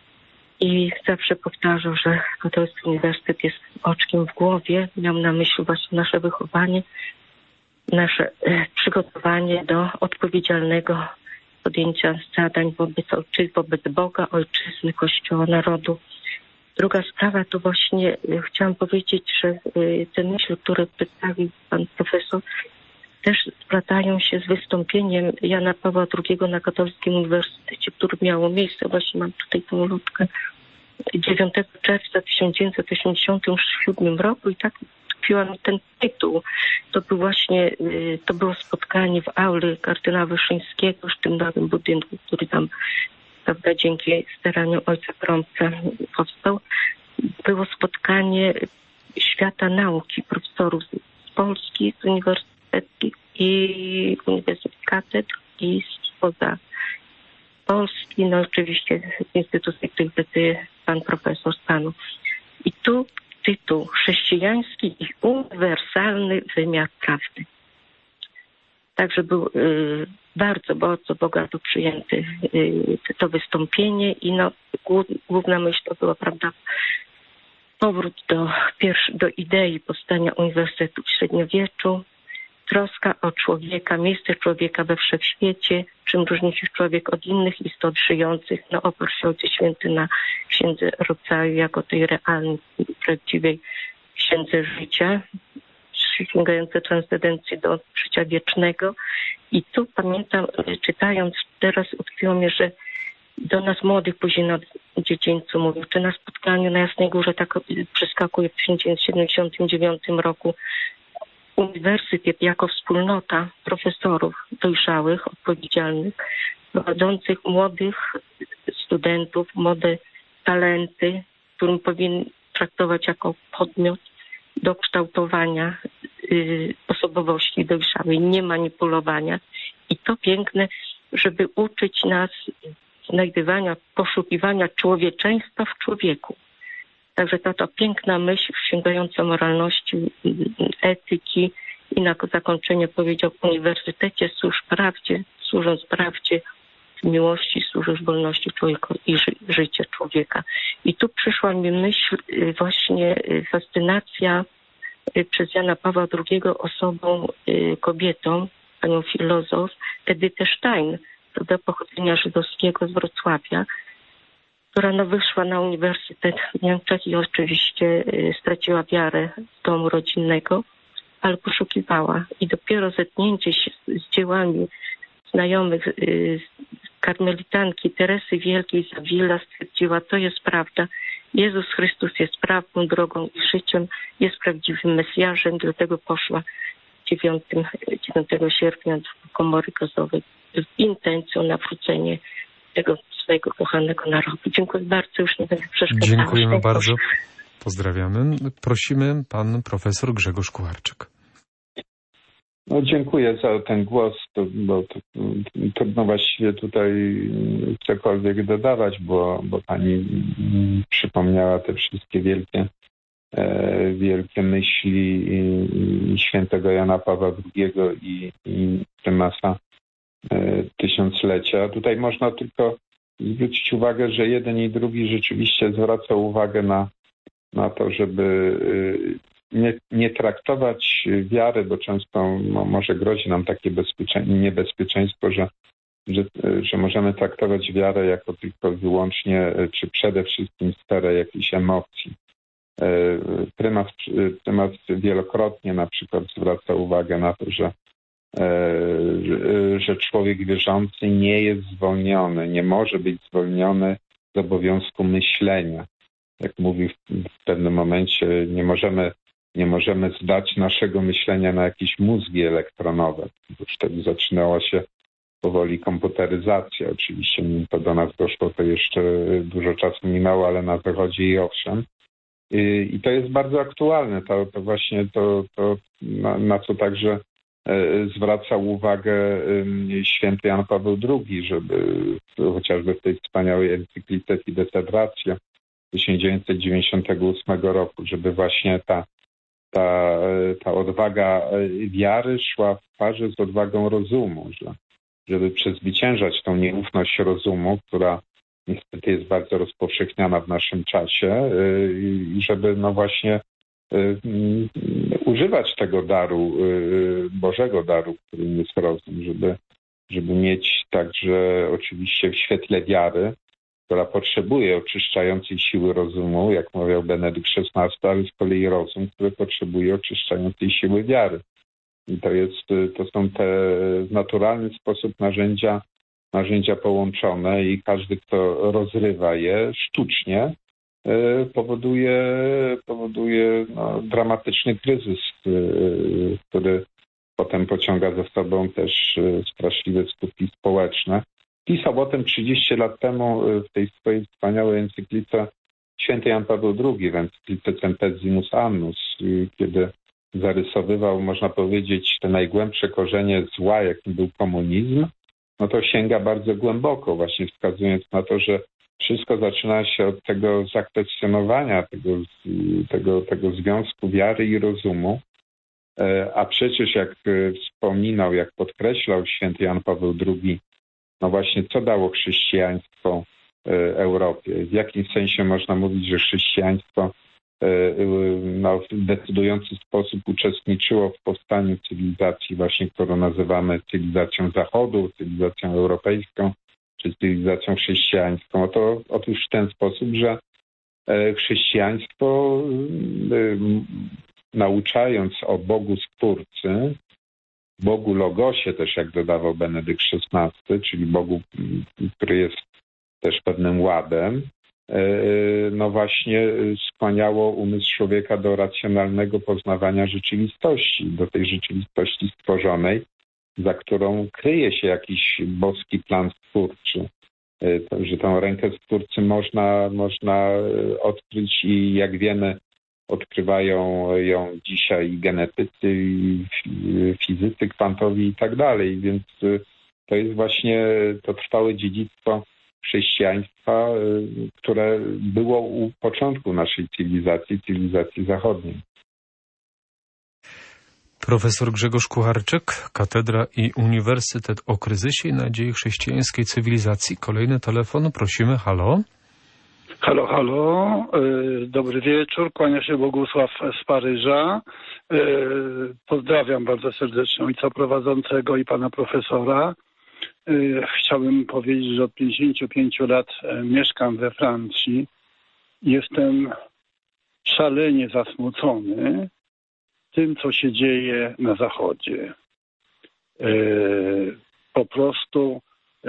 I zawsze powtarzał, że Katolicki Uniwersytet jest oczkiem w głowie. Miał na myśli właśnie nasze wychowanie, nasze e, przygotowanie do odpowiedzialnego podjęcia zadań wobec ojczyzny, wobec Boga, ojczyzny, Kościoła, narodu. Druga sprawa to właśnie e, chciałam powiedzieć, że e, te myśli, które przedstawił pan profesor, też splatają się z wystąpieniem Jana Pawła drugiego na Katolickim Uniwersytecie, które miało miejsce, właśnie mam tutaj tą ulotkę, dziewiątego czerwca tysiąc dziewięćset osiemdziesiątego siódmego roku i tak tkwiła mi ten tytuł. To był właśnie, to było spotkanie w auli kardynała Wyszyńskiego, już w tym nowym budynku, który tam, prawda, dzięki staraniom ojca Krąca powstał. Było spotkanie świata nauki, profesorów z Polski, z uniwersytetu i Uniwersytet Katedr i spoza Polski, no oczywiście z instytucji, których decyduje pan profesor stanu. I tu tytuł chrześcijański i uniwersalny wymiar prawdy. Także był y, bardzo, bardzo bogato przyjęty y, to wystąpienie i no, główna myśl to była, prawda, powrót do, pierwszy, do idei powstania Uniwersytetu w średniowieczu, troska o człowieka, miejsce człowieka we wszechświecie, czym różni się człowiek od innych istot żyjących. No oparł się Ojciec Święty na księdze rodzaju jako tej realnej, prawdziwej księdze życia, sięgające transcendencji do życia wiecznego. I tu pamiętam, czytając teraz utkwiło mnie, że do nas młodych później na dzieciństwu mówił, czy na spotkaniu na Jasnej Górze, tak przeskakuje w tysiąc dziewięćset siedemdziesiątym dziewiątym roku, Uniwersytet jako wspólnota profesorów dojrzałych, odpowiedzialnych, prowadzących młodych studentów, młode talenty, którym powinien traktować jako podmiot do kształtowania y, osobowości dojrzałej, nie manipulowania. I to piękne, żeby uczyć nas znajdywania, poszukiwania człowieczeństwa w człowieku. Także to, to piękna myśl sięgająca moralności, etyki i na zakończenie powiedział: w uniwersytecie służ prawdzie, służąc prawdzie, w miłości służysz wolności człowieka i ży życie człowieka. I tu przyszła mi myśl, właśnie fascynacja przez Jana Pawła drugiego osobą, kobietą, panią filozof Edytę Stein, do pochodzenia żydowskiego z Wrocławia, która no wyszła na uniwersytet w Niemczech i oczywiście y, straciła wiarę z domu rodzinnego, ale poszukiwała. I dopiero zetknięcie się z, z dziełami znajomych y, karmelitanki Teresy Wielkiej z Avila stwierdziła, to jest prawda. Jezus Chrystus jest prawdą, drogą i życiem, jest prawdziwym Mesjaszem, dlatego poszła dziewiątego sierpnia do komory gazowej z intencją nawrócenia tego swojego kochanego narodu. Dziękuję bardzo, już nie będę przeszkadzać.
Dziękujemy bardzo. Pozdrawiamy. Prosimy, pan profesor Grzegorz Kucharczyk.
No, dziękuję za ten głos, to, bo to, trudno właściwie tutaj cokolwiek dodawać, bo, bo pani przypomniała te wszystkie wielkie, e, wielkie myśli i, i świętego Jana Pawła drugiego i, i prymasa e, tysiąclecia. Tutaj można tylko zwrócić uwagę, że jeden i drugi rzeczywiście zwraca uwagę na, na to, żeby nie, nie traktować wiary, bo często no, może grozi nam takie bezpieczeństwo, niebezpieczeństwo, że, że, że możemy traktować wiarę jako tylko wyłącznie, czy przede wszystkim sferę jakichś emocji. Prymas, prymas wielokrotnie na przykład zwraca uwagę na to, że że człowiek wierzący nie jest zwolniony, nie może być zwolniony z obowiązku myślenia. Jak mówi w pewnym momencie, nie możemy, nie możemy zdać naszego myślenia na jakieś mózgi elektronowe. Już wtedy zaczynała się powoli komputeryzacja. Oczywiście nim to do nas doszło, to jeszcze dużo czasu minęło, ale na zachodzie i owszem. I, i to jest bardzo aktualne. To, to właśnie to, to na, na co także zwracał uwagę święty Jan Paweł drugi, żeby chociażby w tej wspaniałej encyklice Fides et Ratio tysiąc dziewięćset dziewięćdziesiątego ósmego roku, żeby właśnie ta, ta, ta odwaga wiary szła w parze z odwagą rozumu, że, żeby przezwyciężać tą nieufność rozumu, która niestety jest bardzo rozpowszechniana w naszym czasie i żeby no właśnie używać tego daru, Bożego daru, którym jest rozum, żeby, żeby mieć także oczywiście w świetle wiary, która potrzebuje oczyszczającej siły rozumu, jak mawiał Benedykt szesnasty, ale z kolei rozum, który potrzebuje oczyszczającej siły wiary. I to jest, to są te w naturalny sposób narzędzia, narzędzia połączone i każdy, kto rozrywa je sztucznie, powoduje, powoduje no, dramatyczny kryzys, który potem pociąga za sobą też straszliwe skutki społeczne. Pisał o tym trzydzieści lat temu w tej swojej wspaniałej encyklice święty Jan Paweł drugi, w encyklice Centesimus Annus, kiedy zarysowywał, można powiedzieć, te najgłębsze korzenie zła, jakim był komunizm, no to sięga bardzo głęboko, właśnie wskazując na to, że wszystko zaczyna się od tego zakwestionowania, tego, tego, tego związku wiary i rozumu. A przecież jak wspominał, jak podkreślał święty Jan Paweł drugi, no właśnie co dało chrześcijaństwo Europie? W jakim sensie można mówić, że chrześcijaństwo no, w decydujący sposób uczestniczyło w powstaniu cywilizacji właśnie, którą nazywamy cywilizacją Zachodu, cywilizacją europejską, czy cywilizacją chrześcijańską. Oto, otóż w ten sposób, że chrześcijaństwo nauczając o Bogu Stwórcy, Bogu Logosie też, jak dodawał Benedykt szesnasty, czyli Bogu, który jest też pewnym ładem, no właśnie skłaniało umysł człowieka do racjonalnego poznawania rzeczywistości, do tej rzeczywistości stworzonej, za którą kryje się jakiś boski plan stwórczy. Że tę rękę Stwórcy można, można odkryć i jak wiemy, odkrywają ją dzisiaj genetycy, i fizycy kwantowi i tak dalej. Więc to jest właśnie to trwałe dziedzictwo chrześcijaństwa, które było u początku naszej cywilizacji, cywilizacji zachodniej.
Profesor Grzegorz Kucharczyk, Katedra i Uniwersytet o kryzysie i nadziei chrześcijańskiej cywilizacji. Kolejny telefon, prosimy, halo.
Halo, halo, dobry wieczór, kłania się Bogusław z Paryża. Pozdrawiam bardzo serdecznie ojca prowadzącego i pana profesora. Chciałbym powiedzieć, że od pięćdziesięciu pięciu lat mieszkam we Francji. Jestem szalenie zasmucony tym, co się dzieje na Zachodzie. Po prostu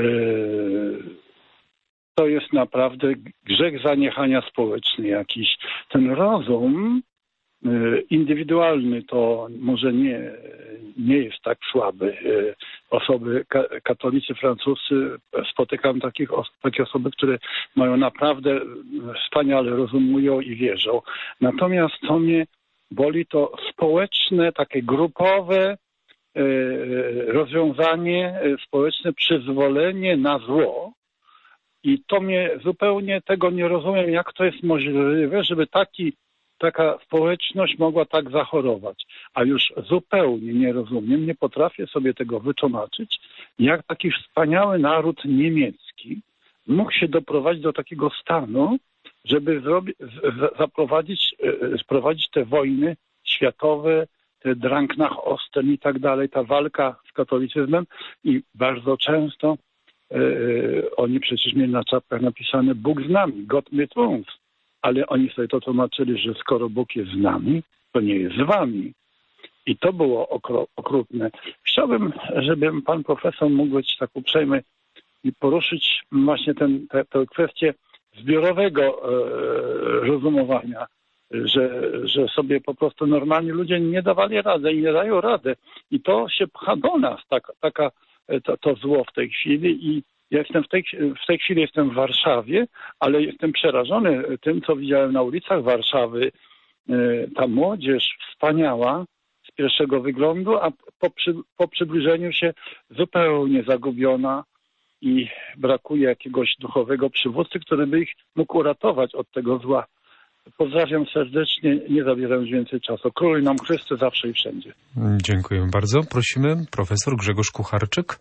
to jest naprawdę grzech zaniechania społeczny jakiś. Ten rozum indywidualny to może nie, nie jest tak słaby. Osoby, katolicy francuscy, spotykam takich, takie osoby, które mają naprawdę wspaniale rozumują i wierzą. Natomiast co mnie boli, to społeczne, takie grupowe rozwiązanie, społeczne przyzwolenie na zło. I to mnie zupełnie tego nie rozumiem, jak to jest możliwe, żeby taki, taka społeczność mogła tak zachorować. A już zupełnie nie rozumiem, nie potrafię sobie tego wytłumaczyć, jak taki wspaniały naród niemiecki mógł się doprowadzić do takiego stanu, żeby zrobi, zaprowadzić, sprowadzić te wojny światowe, te Drang nach Osten i tak dalej, ta walka z katolicyzmem i bardzo często Yy, oni przecież mieli na czapkach napisane Bóg z nami, Gott mit uns. Ale oni sobie to tłumaczyli, że skoro Bóg jest z nami, to nie jest z wami. I to było okro, okrutne. Chciałbym, żeby pan profesor mógł być tak uprzejmy i poruszyć właśnie ten, te, tę kwestię zbiorowego e, rozumowania, że, że sobie po prostu normalni ludzie nie dawali rady i nie dają rady. I to się pcha do nas, tak, taka, to, to zło w tej chwili. I ja jestem w tej, w tej chwili jestem w Warszawie, ale jestem przerażony tym, co widziałem na ulicach Warszawy. Ta młodzież wspaniała z pierwszego wyglądu, a po, przy, po przybliżeniu się zupełnie zagubiona i brakuje jakiegoś duchowego przywódcy, który by ich mógł uratować od tego zła. Pozdrawiam serdecznie, nie zabieram więcej czasu. Króluj nam Chrystus zawsze i wszędzie.
Dziękuję bardzo. Prosimy, profesor Grzegorz Kucharczyk.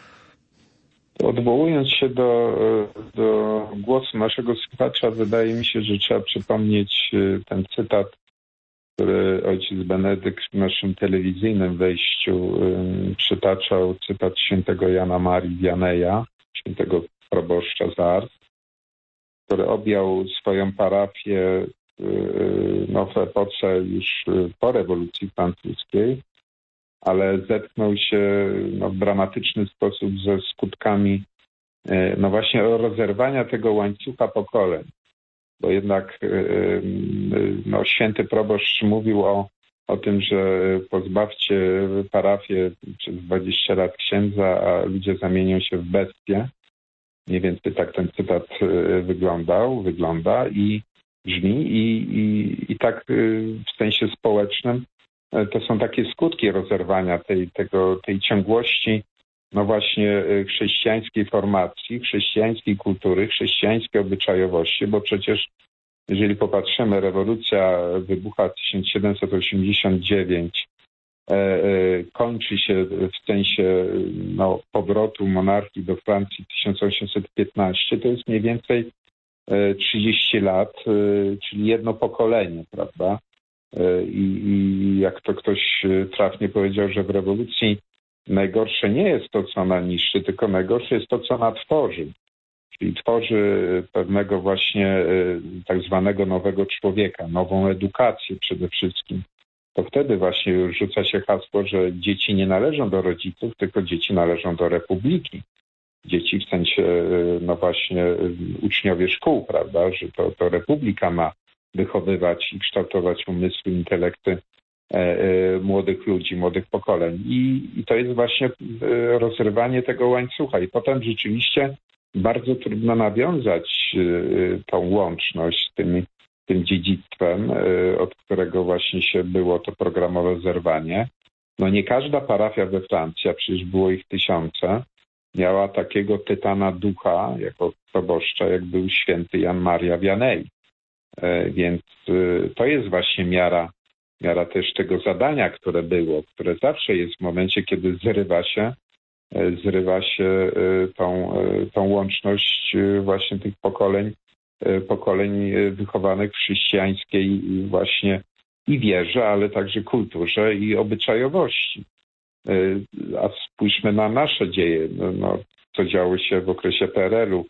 Odwołując się do, do głosu naszego słuchacza, wydaje mi się, że trzeba przypomnieć ten cytat, który ojciec Benedykt w naszym telewizyjnym wejściu przytaczał, cytat świętego Jana Marii Wianeja, świętego proboszcza z Ars, który objął swoją parafię no, w epoce już po rewolucji francuskiej, ale zetknął się no, w dramatyczny sposób ze skutkami no właśnie rozerwania tego łańcucha pokoleń. Bo jednak no, święty proboszcz mówił o, o tym, że pozbawcie parafię przez dwadzieścia lat księdza, a ludzie zamienią się w bestie. Mniej więcej tak ten cytat wyglądał, wygląda i brzmi i, i, i tak w sensie społecznym to są takie skutki rozerwania tej, tego, tej ciągłości no właśnie chrześcijańskiej formacji, chrześcijańskiej kultury, chrześcijańskiej obyczajowości, bo przecież jeżeli popatrzymy, rewolucja wybucha tysiąc siedemset osiemdziesiąt dziewięć, e, e, kończy się w sensie no, powrotu monarchii do Francji tysiąc osiemset piętnaście, to jest mniej więcej e, trzydzieści lat, e, czyli jedno pokolenie, prawda? E, i, I jak to ktoś trafnie powiedział, że w rewolucji najgorsze nie jest to, co ona niszczy, tylko najgorsze jest to, co ona tworzy. Czyli tworzy pewnego właśnie tak zwanego nowego człowieka, nową edukację przede wszystkim. To wtedy właśnie już rzuca się hasło, że dzieci nie należą do rodziców, tylko dzieci należą do republiki. Dzieci w sensie, no właśnie uczniowie szkół, prawda, że to, to republika ma wychowywać i kształtować umysły, intelekty młodych ludzi, młodych pokoleń. I, i to jest właśnie rozrywanie tego łańcucha. I potem rzeczywiście bardzo trudno nawiązać tą łączność z tym, tym dziedzictwem, od którego właśnie się było to programowe zerwanie. No nie każda parafia we Francji, a przecież było ich tysiące, miała takiego tytana ducha jako proboszcza, jak był święty Jan Maria Vianney. Więc to jest właśnie miara Miara też tego zadania, które było, które zawsze jest w momencie, kiedy zrywa się, zrywa się tą, tą łączność właśnie tych pokoleń, pokoleń wychowanych w chrześcijańskiej właśnie i wierze, ale także kulturze i obyczajowości. A spójrzmy na nasze dzieje, no, co działo się w okresie P R L-u.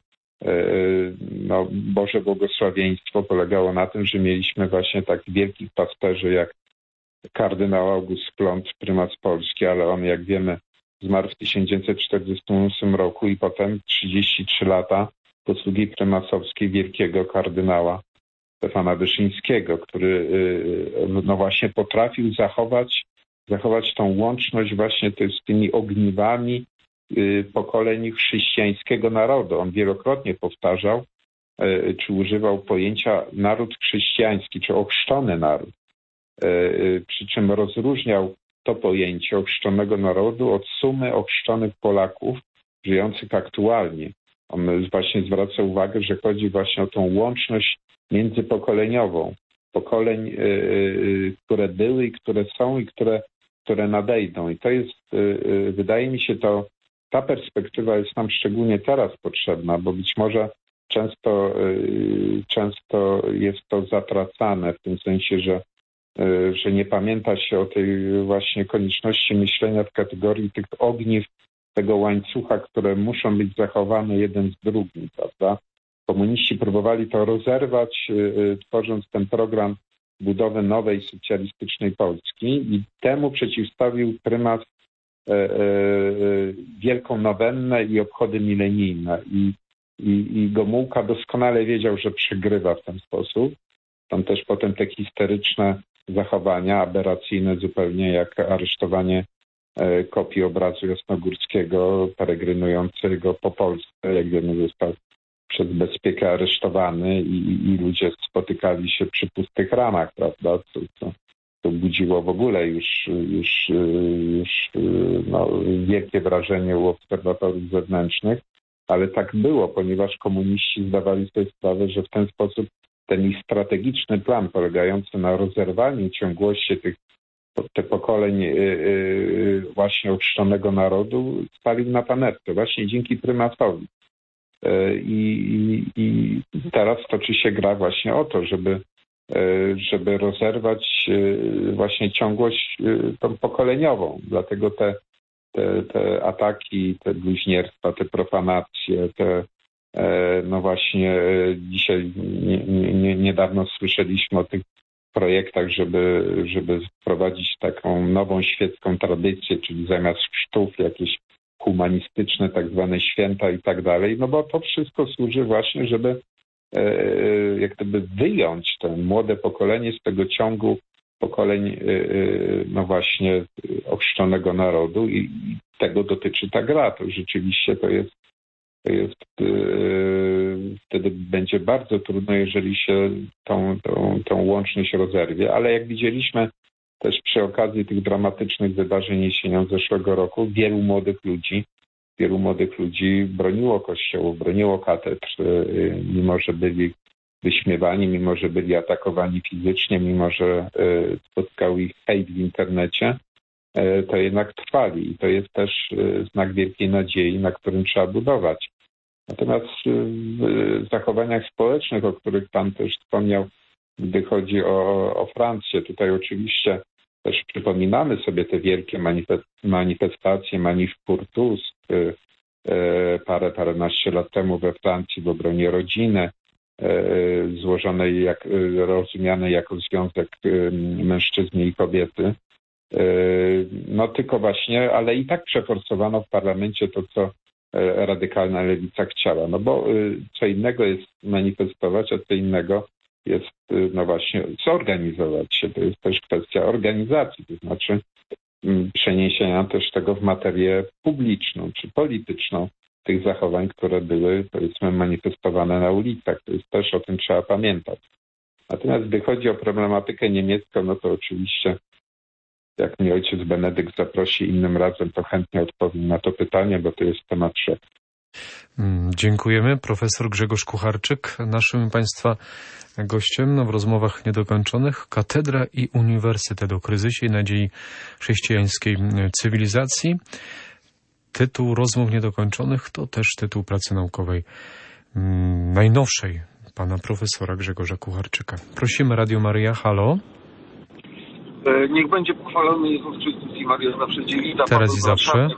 No, Boże błogosławieństwo polegało na tym, że mieliśmy właśnie tak wielkich pasterzy jak kardynał August Klont, prymas Polski, ale on, jak wiemy, zmarł w tysiąc dziewięćset czterdziestym ósmym roku i potem trzydzieści trzy lata posługi prymasowskiej wielkiego kardynała Stefana Wyszyńskiego, który no właśnie potrafił zachować, zachować tą łączność właśnie z tymi ogniwami pokoleń chrześcijańskiego narodu. On wielokrotnie powtarzał, czy używał pojęcia naród chrześcijański, czy ochrzczony naród. Przy czym rozróżniał to pojęcie ochrzczonego narodu od sumy ochrzczonych Polaków żyjących aktualnie. On właśnie zwraca uwagę, że chodzi właśnie o tą łączność międzypokoleniową. Pokoleń, które były i które są i które, które nadejdą. I to jest, wydaje mi się, to ta perspektywa jest nam szczególnie teraz potrzebna, bo być może często, często jest to zatracane w tym sensie, że, że nie pamięta się o tej właśnie konieczności myślenia w kategorii tych ogniw, tego łańcucha, które muszą być zachowane jeden z drugim, prawda? Komuniści próbowali to rozerwać, tworząc ten program budowy nowej socjalistycznej Polski i temu przeciwstawił prymas e, e, wielką nowennę i obchody milenijne. I, i, i Gomułka doskonale wiedział, że przegrywa w ten sposób. Tam też potem te histeryczne zachowania, aberracyjne zupełnie, jak aresztowanie e, kopii obrazu Jasnogórskiego, peregrynującego po Polsce, jak wiemy, został przez bezpiekę aresztowany i, i ludzie spotykali się przy pustych ramach, prawda? To, to, to budziło w ogóle już, już, już no, wielkie wrażenie u obserwatorów zewnętrznych, ale tak było, ponieważ komuniści zdawali sobie sprawę, że w ten sposób ten ich strategiczny plan polegający na rozerwaniu ciągłości tych te pokoleń yy, właśnie ochrzczonego narodu spalił na panewkę, właśnie dzięki prymasowi. I, i, I teraz toczy się gra właśnie o to, żeby, żeby rozerwać właśnie ciągłość tą pokoleniową. Dlatego te, te, te ataki, te bluźnierstwa, te profanacje, te no właśnie dzisiaj nie, nie, niedawno słyszeliśmy o tych projektach, żeby, żeby wprowadzić taką nową świecką tradycję, czyli zamiast chrztów jakieś humanistyczne, tak zwane święta i tak dalej, no bo to wszystko służy właśnie, żeby e, jak gdyby wyjąć to młode pokolenie z tego ciągu pokoleń, e, no właśnie ochrzczonego narodu i, i tego dotyczy ta gra. To rzeczywiście to jest, to jest e, wtedy będzie bardzo trudno, jeżeli się tą, tą, tą łączność rozerwie, ale jak widzieliśmy też przy okazji tych dramatycznych wydarzeń jesienią zeszłego roku wielu młodych ludzi, wielu młodych ludzi broniło kościołów, broniło katedr, mimo że byli wyśmiewani, mimo że byli atakowani fizycznie, mimo że spotkał ich hejt w internecie, to jednak trwali. I to jest też znak wielkiej nadziei, na którym trzeba budować. Natomiast w zachowaniach społecznych, o których Pan też wspomniał, gdy chodzi o, o Francję, tutaj oczywiście też przypominamy sobie te wielkie manifestacje, Manif pour tous, parę, paręnaście lat temu we Francji w obronie rodziny, złożonej, jak, rozumianej jako związek mężczyzny i kobiety. No tylko właśnie, ale i tak przeforsowano w parlamencie to, co radykalna lewica chciała. No bo co innego jest manifestować, a co innego jest, no właśnie, zorganizować się. To jest też kwestia organizacji, to znaczy przeniesienia też tego w materię publiczną czy polityczną, tych zachowań, które były, powiedzmy, manifestowane na ulicach. To jest też, o tym trzeba pamiętać. Natomiast gdy chodzi o problematykę niemiecką, no to oczywiście, jak mnie ojciec Benedykt zaprosi innym razem, to chętnie odpowiem na to pytanie, bo to jest temat rzek.
Dziękujemy. Profesor Grzegorz Kucharczyk, naszym Państwa gościem no, w rozmowach niedokończonych. Katedra i Uniwersytet o kryzysie i nadziei chrześcijańskiej cywilizacji. Tytuł Rozmów Niedokończonych to też tytuł pracy naukowej mm, najnowszej pana profesora Grzegorza Kucharczyka. Prosimy, Radio Maryja, halo.
Niech będzie pochwalony Jezus Chrystus i Maria zawsze dzieli.
Teraz i zawsze.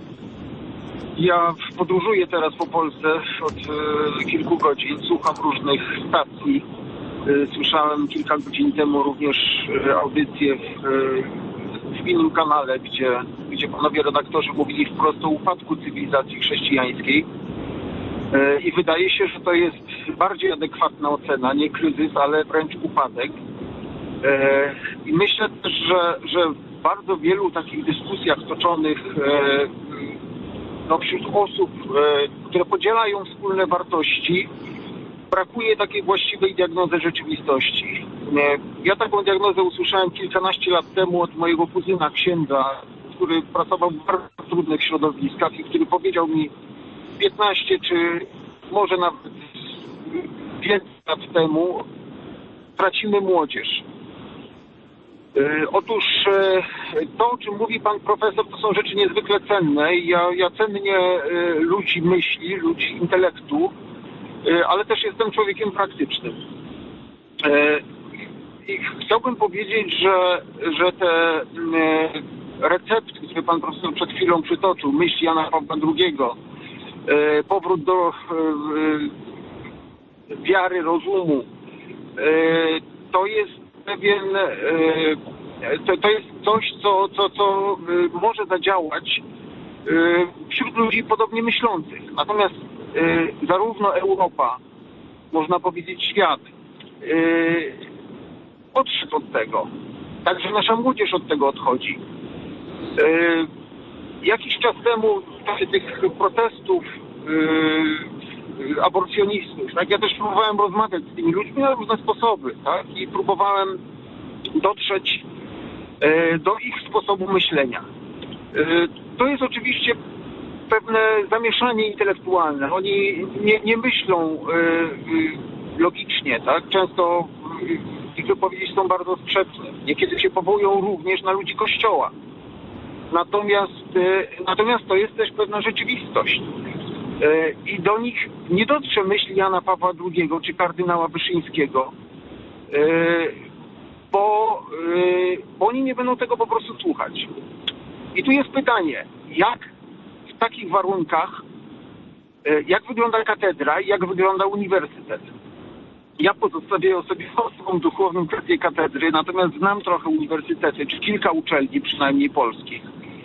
Ja podróżuję teraz po Polsce od e, kilku godzin, słucham różnych stacji. E, słyszałem kilka godzin temu również e, audycję w, e, w innym kanale, gdzie, gdzie panowie redaktorzy mówili wprost o upadku cywilizacji chrześcijańskiej. E, I wydaje się, że to jest bardziej adekwatna ocena, nie kryzys, ale wręcz upadek. E, I myślę też, że, że w bardzo wielu takich dyskusjach toczonych e, no, wśród osób, e, które podzielają wspólne wartości, brakuje takiej właściwej diagnozy rzeczywistości. E, ja taką diagnozę usłyszałem kilkanaście lat temu od mojego kuzyna księdza, który pracował w bardzo trudnych środowiskach i który powiedział mi piętnaście czy może nawet więcej lat temu: tracimy młodzież. Otóż to, o czym mówi pan profesor, to są rzeczy niezwykle cenne. Ja, ja cennie ludzi myśli, ludzi intelektu, ale też jestem człowiekiem praktycznym. I chciałbym powiedzieć, że, że te recepty, które pan profesor przed chwilą przytoczył, myśl Jana Pawła drugiego, powrót do wiary, rozumu, to jest pewien, to, to jest coś, co, co, co może zadziałać wśród ludzi podobnie myślących. Natomiast zarówno Europa, można powiedzieć świat, odszedł od tego. Także nasza młodzież od tego odchodzi. Jakiś czas temu w czasie tych protestów aborcjonistów, tak, ja też próbowałem rozmawiać z tymi ludźmi na różne sposoby, tak, i próbowałem dotrzeć do ich sposobu myślenia. To jest oczywiście pewne zamieszanie intelektualne. Oni nie, nie myślą logicznie, tak? Często ich wypowiedzi są bardzo sprzeczne. Niekiedy się powołują również na ludzi Kościoła. Natomiast, natomiast to jest też pewna rzeczywistość. I do nich nie dotrze myśli Jana Pawła drugiego czy kardynała Wyszyńskiego, bo, bo oni nie będą tego po prostu słuchać. I tu jest pytanie, jak w takich warunkach, jak wygląda katedra i jak wygląda uniwersytet? Ja pozostawię sobie osobą duchowną kwestię katedry, natomiast znam trochę uniwersytety, czy kilka uczelni przynajmniej polskich.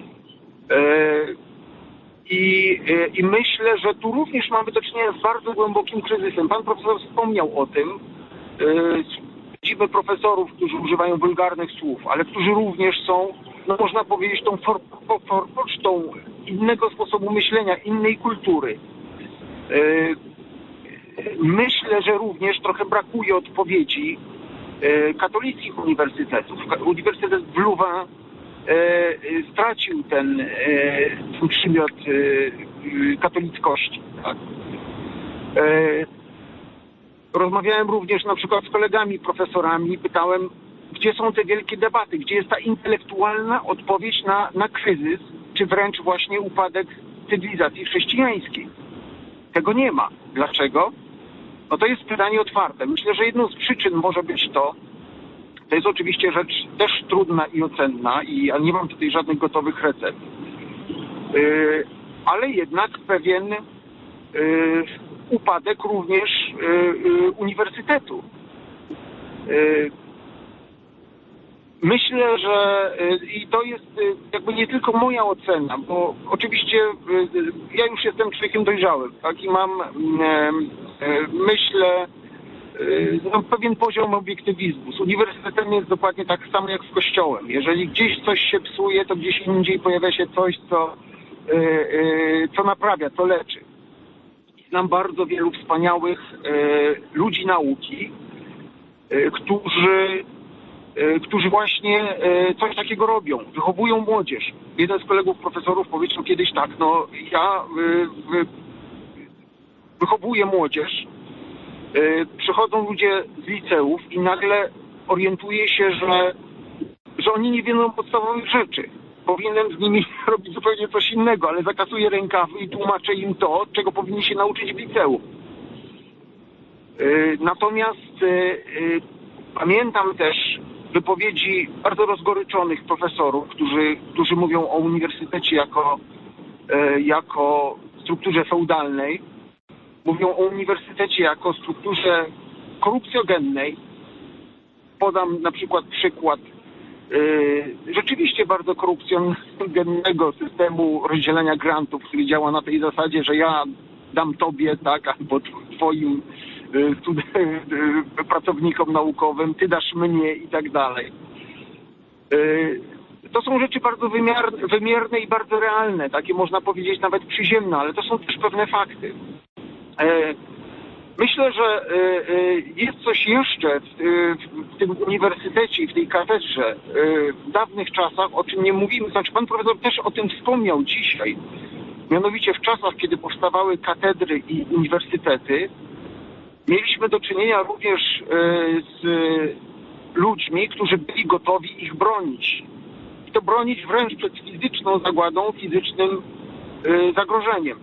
I, I myślę, że tu również mamy do czynienia z bardzo głębokim kryzysem. Pan profesor wspomniał o tym. Widzimy profesorów, którzy używają wulgarnych słów, ale którzy również są, no można powiedzieć, tą for, for, for, pocztą innego sposobu myślenia, innej kultury. Myślę, że również trochę brakuje odpowiedzi katolickich uniwersytetów. Uniwersytet w Louvain stracił ten, ten przymiot katolickości. Tak? Rozmawiałem również na przykład z kolegami profesorami, pytałem, gdzie są te wielkie debaty, gdzie jest ta intelektualna odpowiedź na, na kryzys, czy wręcz właśnie upadek cywilizacji chrześcijańskiej. Tego nie ma. Dlaczego? No to jest pytanie otwarte. Myślę, że jedną z przyczyn może być to, to jest oczywiście rzecz też trudna i ocenna, i ja nie mam tutaj żadnych gotowych recept, yy, ale jednak pewien yy, upadek również yy, uniwersytetu. Yy, myślę, że yy, i to jest yy, jakby nie tylko moja ocena, bo oczywiście yy, ja już jestem człowiekiem dojrzałym, tak, i mam yy, yy, myślę, no, pewien poziom obiektywizmu. Z uniwersytetem jest dokładnie tak samo jak z kościołem. Jeżeli gdzieś coś się psuje, to gdzieś indziej pojawia się coś, co, yy, yy, co naprawia, co leczy. Znam bardzo wielu wspaniałych yy, ludzi nauki, yy, którzy, yy, którzy właśnie yy, coś takiego robią. Wychowują młodzież. Jeden z kolegów profesorów powiedział kiedyś tak, no ja yy, yy, wychowuję młodzież, przychodzą ludzie z liceów i nagle orientuje się, że, że oni nie wiedzą podstawowych rzeczy. Powinienem z nimi robić zupełnie coś innego, ale zakasuję rękawy i tłumaczę im to, czego powinni się nauczyć w liceum. Natomiast pamiętam też wypowiedzi bardzo rozgoryczonych profesorów, którzy, którzy mówią o uniwersytecie jako, jako strukturze feudalnej. Mówią o uniwersytecie jako strukturze korupcjogennej. Podam na przykład przykład yy, rzeczywiście bardzo korupcjogennego systemu rozdzielenia grantów, który działa na tej zasadzie, że ja dam tobie, tak, albo twoim yy, yy, pracownikom naukowym, ty dasz mnie i tak dalej. Yy, to są rzeczy bardzo wymierne, wymierne i bardzo realne, takie można powiedzieć nawet przyziemne, ale to są też pewne fakty. Myślę, że jest coś jeszcze w tym uniwersytecie i w tej katedrze w dawnych czasach, o czym nie mówimy, znaczy pan profesor też o tym wspomniał dzisiaj. Mianowicie w czasach, kiedy powstawały katedry i uniwersytety, mieliśmy do czynienia również z ludźmi, którzy byli gotowi ich bronić. I to bronić wręcz przed fizyczną zagładą, fizycznym zagrożeniem.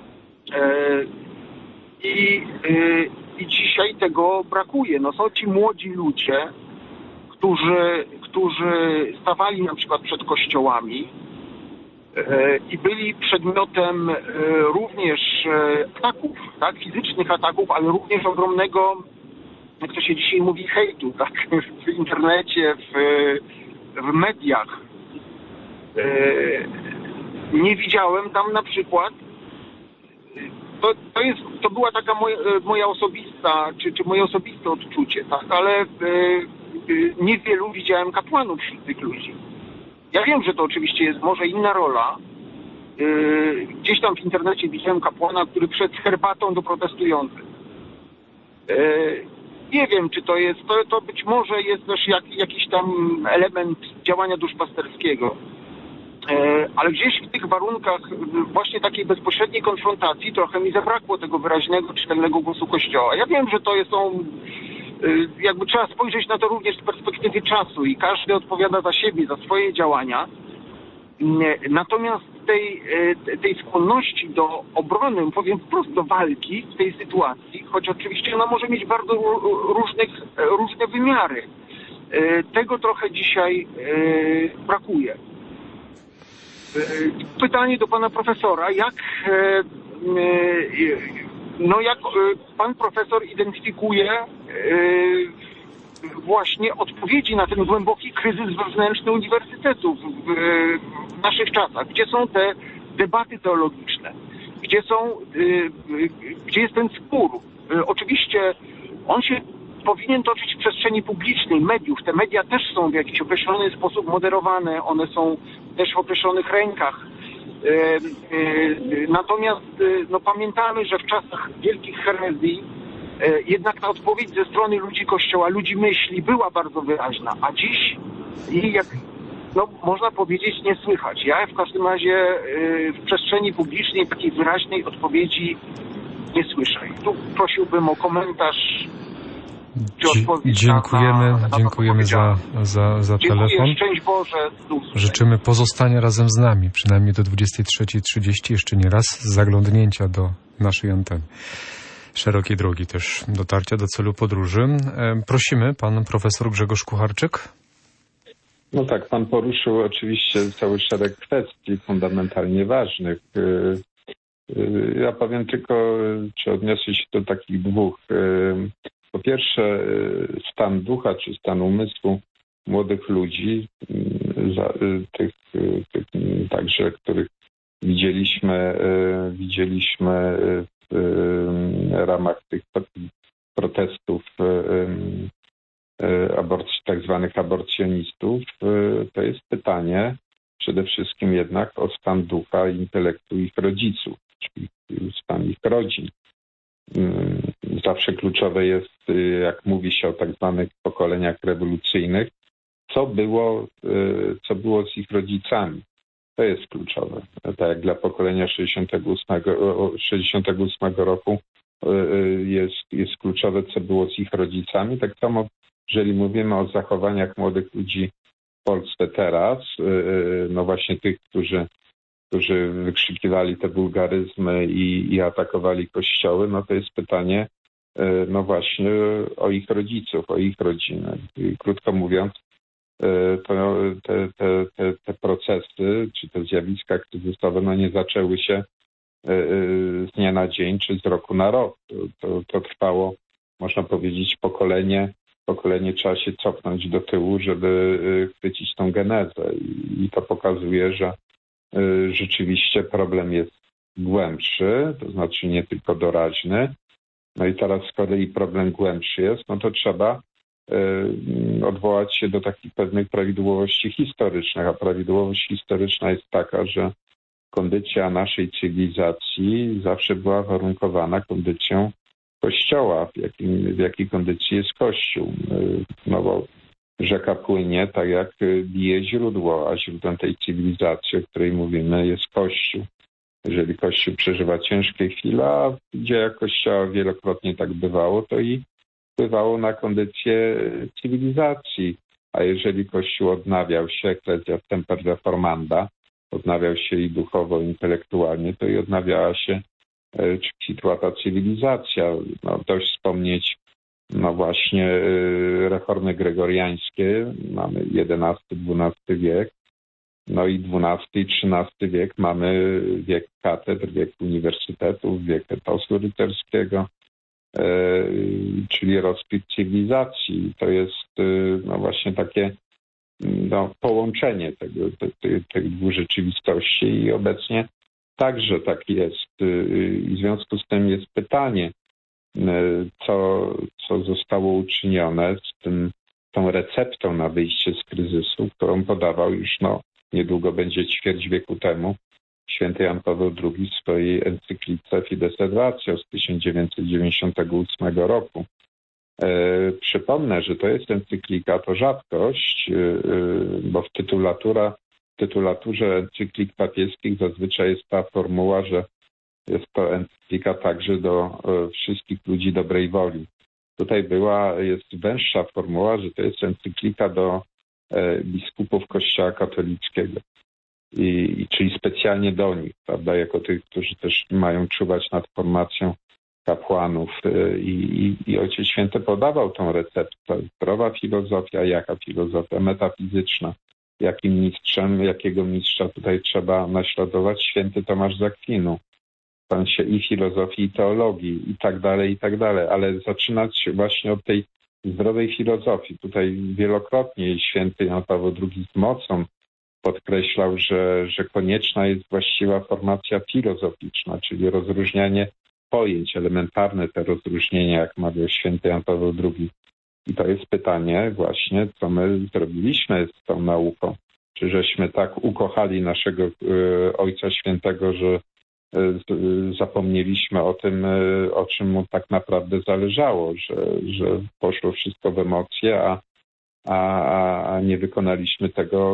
I, yy, I dzisiaj tego brakuje. No są ci młodzi ludzie, którzy, którzy stawali na przykład przed kościołami yy, i byli przedmiotem yy, również yy, ataków, tak, fizycznych ataków, ale również ogromnego jak to się dzisiaj mówi, hejtu, tak, w internecie, w, w mediach. Nie widziałem tam na przykład, to, to, jest, to była taka moja, moja osobista, czy, czy moje osobiste odczucie, tak, ale niewielu widziałem kapłanów wśród tych ludzi. Ja wiem, że to oczywiście jest może inna rola. Gdzieś tam w internecie widziałem kapłana, który przed herbatą do protestujących. Nie wiem, czy to jest, to, to być może jest też jak, jakiś tam element działania duszpasterskiego. Ale gdzieś w tych warunkach właśnie takiej bezpośredniej konfrontacji trochę mi zabrakło tego wyraźnego, czytelnego głosu Kościoła. Ja wiem, że to są, jakby trzeba spojrzeć na to również z perspektywy czasu i każdy odpowiada za siebie, za swoje działania. Natomiast tej, tej skłonności do obrony, powiem wprost, do walki w tej sytuacji, choć oczywiście ona może mieć bardzo różnych, różne wymiary, tego trochę dzisiaj brakuje. Pytanie do pana profesora, jak, no jak pan profesor identyfikuje właśnie odpowiedzi na ten głęboki kryzys wewnętrzny uniwersytetów w naszych czasach? Gdzie są te debaty teologiczne? Gdzie są, gdzie jest ten spór? Oczywiście on się powinien toczyć w przestrzeni publicznej, mediów. Te media też są w jakiś określony sposób moderowane, one są też w określonych rękach. Natomiast no, pamiętamy, że w czasach wielkich herezji jednak ta odpowiedź ze strony ludzi Kościoła, ludzi myśli była bardzo wyraźna, a dziś jej, jak no, można powiedzieć, nie słychać. Ja w każdym razie w przestrzeni publicznej takiej wyraźnej odpowiedzi nie słyszę. I tu prosiłbym o komentarz.
Dziękujemy, na, na dziękujemy za, za, za
Dziękuję,
telefon.
Szczęść Boże.
Życzymy pozostania razem z nami, przynajmniej do dwudziestej trzeciej trzydzieści, jeszcze nie raz, zaglądnięcia do naszej anteny. Szerokiej drogi też dotarcia do celu podróży. Prosimy, pan profesor Grzegorz Kucharczyk.
No tak, pan poruszył oczywiście cały szereg kwestii fundamentalnie ważnych. Ja powiem tylko, czy odniosę się do takich dwóch. Po pierwsze, stan ducha czy stan umysłu młodych ludzi, tych, tych także, których widzieliśmy, widzieliśmy w ramach tych protestów aborcji, tak zwanych aborcjonistów, to jest pytanie przede wszystkim jednak o stan ducha i intelektu ich rodziców, czyli stan ich rodzin. Zawsze kluczowe jest, jak mówi się o tak zwanych pokoleniach rewolucyjnych, co było, co było z ich rodzicami. To jest kluczowe. Tak jak dla pokolenia sześćdziesiątego ósmego roku jest, jest kluczowe, co było z ich rodzicami. Tak samo, jeżeli mówimy o zachowaniach młodych ludzi w Polsce teraz, no właśnie tych, którzy którzy wykrzykiwali te wulgaryzmy i, i atakowali kościoły, no to jest pytanie, no właśnie o ich rodziców, o ich rodziny. I krótko mówiąc, to, te, te, te, te procesy, czy te zjawiska kryzysowe, no nie zaczęły się z dnia na dzień, czy z roku na rok. To, to, to trwało, można powiedzieć, pokolenie, pokolenie trzeba się cofnąć do tyłu, żeby chwycić tą genezę. I, i to pokazuje, że rzeczywiście problem jest głębszy, to znaczy nie tylko doraźny. No i teraz z kolei problem głębszy jest, no to trzeba y, odwołać się do takich pewnych prawidłowości historycznych, a prawidłowość historyczna jest taka, że kondycja naszej cywilizacji zawsze była warunkowana kondycją Kościoła, w, jakim, w jakiej kondycji jest Kościół. No bo rzeka płynie tak jak bije źródło, a źródłem tej cywilizacji, o której mówimy, jest Kościół. Jeżeli Kościół przeżywa ciężkie chwile, a w dziejach Kościoła wielokrotnie tak bywało, to i wpływało na kondycję cywilizacji. A jeżeli Kościół odnawiał się, ecclesia semper reformanda, odnawiał się i duchowo, i intelektualnie, to i odnawiała się czy kwitła ta cywilizacja. No, dość wspomnieć no właśnie reformy gregoriańskie, mamy jedenasty, dwunasty wiek, no i dwunasty i trzynasty wiek mamy wiek katedr, wiek uniwersytetów, wiek etosu rycerskiego, czyli rozkwit cywilizacji. To jest no właśnie takie no, połączenie tego, te, te, tych dwóch rzeczywistości i obecnie także tak jest. I w związku z tym jest pytanie, co, co zostało uczynione z tym, tą receptą na wyjście z kryzysu, którą podawał już no, niedługo będzie ćwierć wieku temu święty Jan Paweł drugi w swojej encyklice Fides et Ratio z tysiąc dziewięćset dziewięćdziesiątego ósmego roku. E, przypomnę, że to jest encyklika, to rzadkość, e, bo w tytulatura, w tytulaturze encyklik papieskich zazwyczaj jest ta formuła, że jest to encyklika także do e, wszystkich ludzi dobrej woli. Tutaj była, jest węższa formuła, że to jest encyklika do e, biskupów Kościoła katolickiego. I, czyli specjalnie do nich, prawda, jako tych, którzy też mają czuwać nad formacją kapłanów. I, i, i Ojciec Święty podawał tą receptę. Zdrowa filozofia, jaka filozofia metafizyczna, jakim mistrzem, jakiego mistrza tutaj trzeba naśladować? Święty Tomasz z Akwinu. W sensie i filozofii, i teologii, i tak dalej, i tak dalej. Ale zaczynać właśnie od tej zdrowej filozofii. Tutaj wielokrotnie Święty Jan Paweł drugi z mocą podkreślał, że, że konieczna jest właściwa formacja filozoficzna, czyli rozróżnianie pojęć, elementarne te rozróżnienia, jak mawiał święty Jan Paweł drugi. I to jest pytanie właśnie, co my zrobiliśmy z tą nauką. Czy żeśmy tak ukochali naszego y, Ojca Świętego, że y, zapomnieliśmy o tym, y, o czym mu tak naprawdę zależało, że, że poszło wszystko w emocje, a A, a nie wykonaliśmy tego,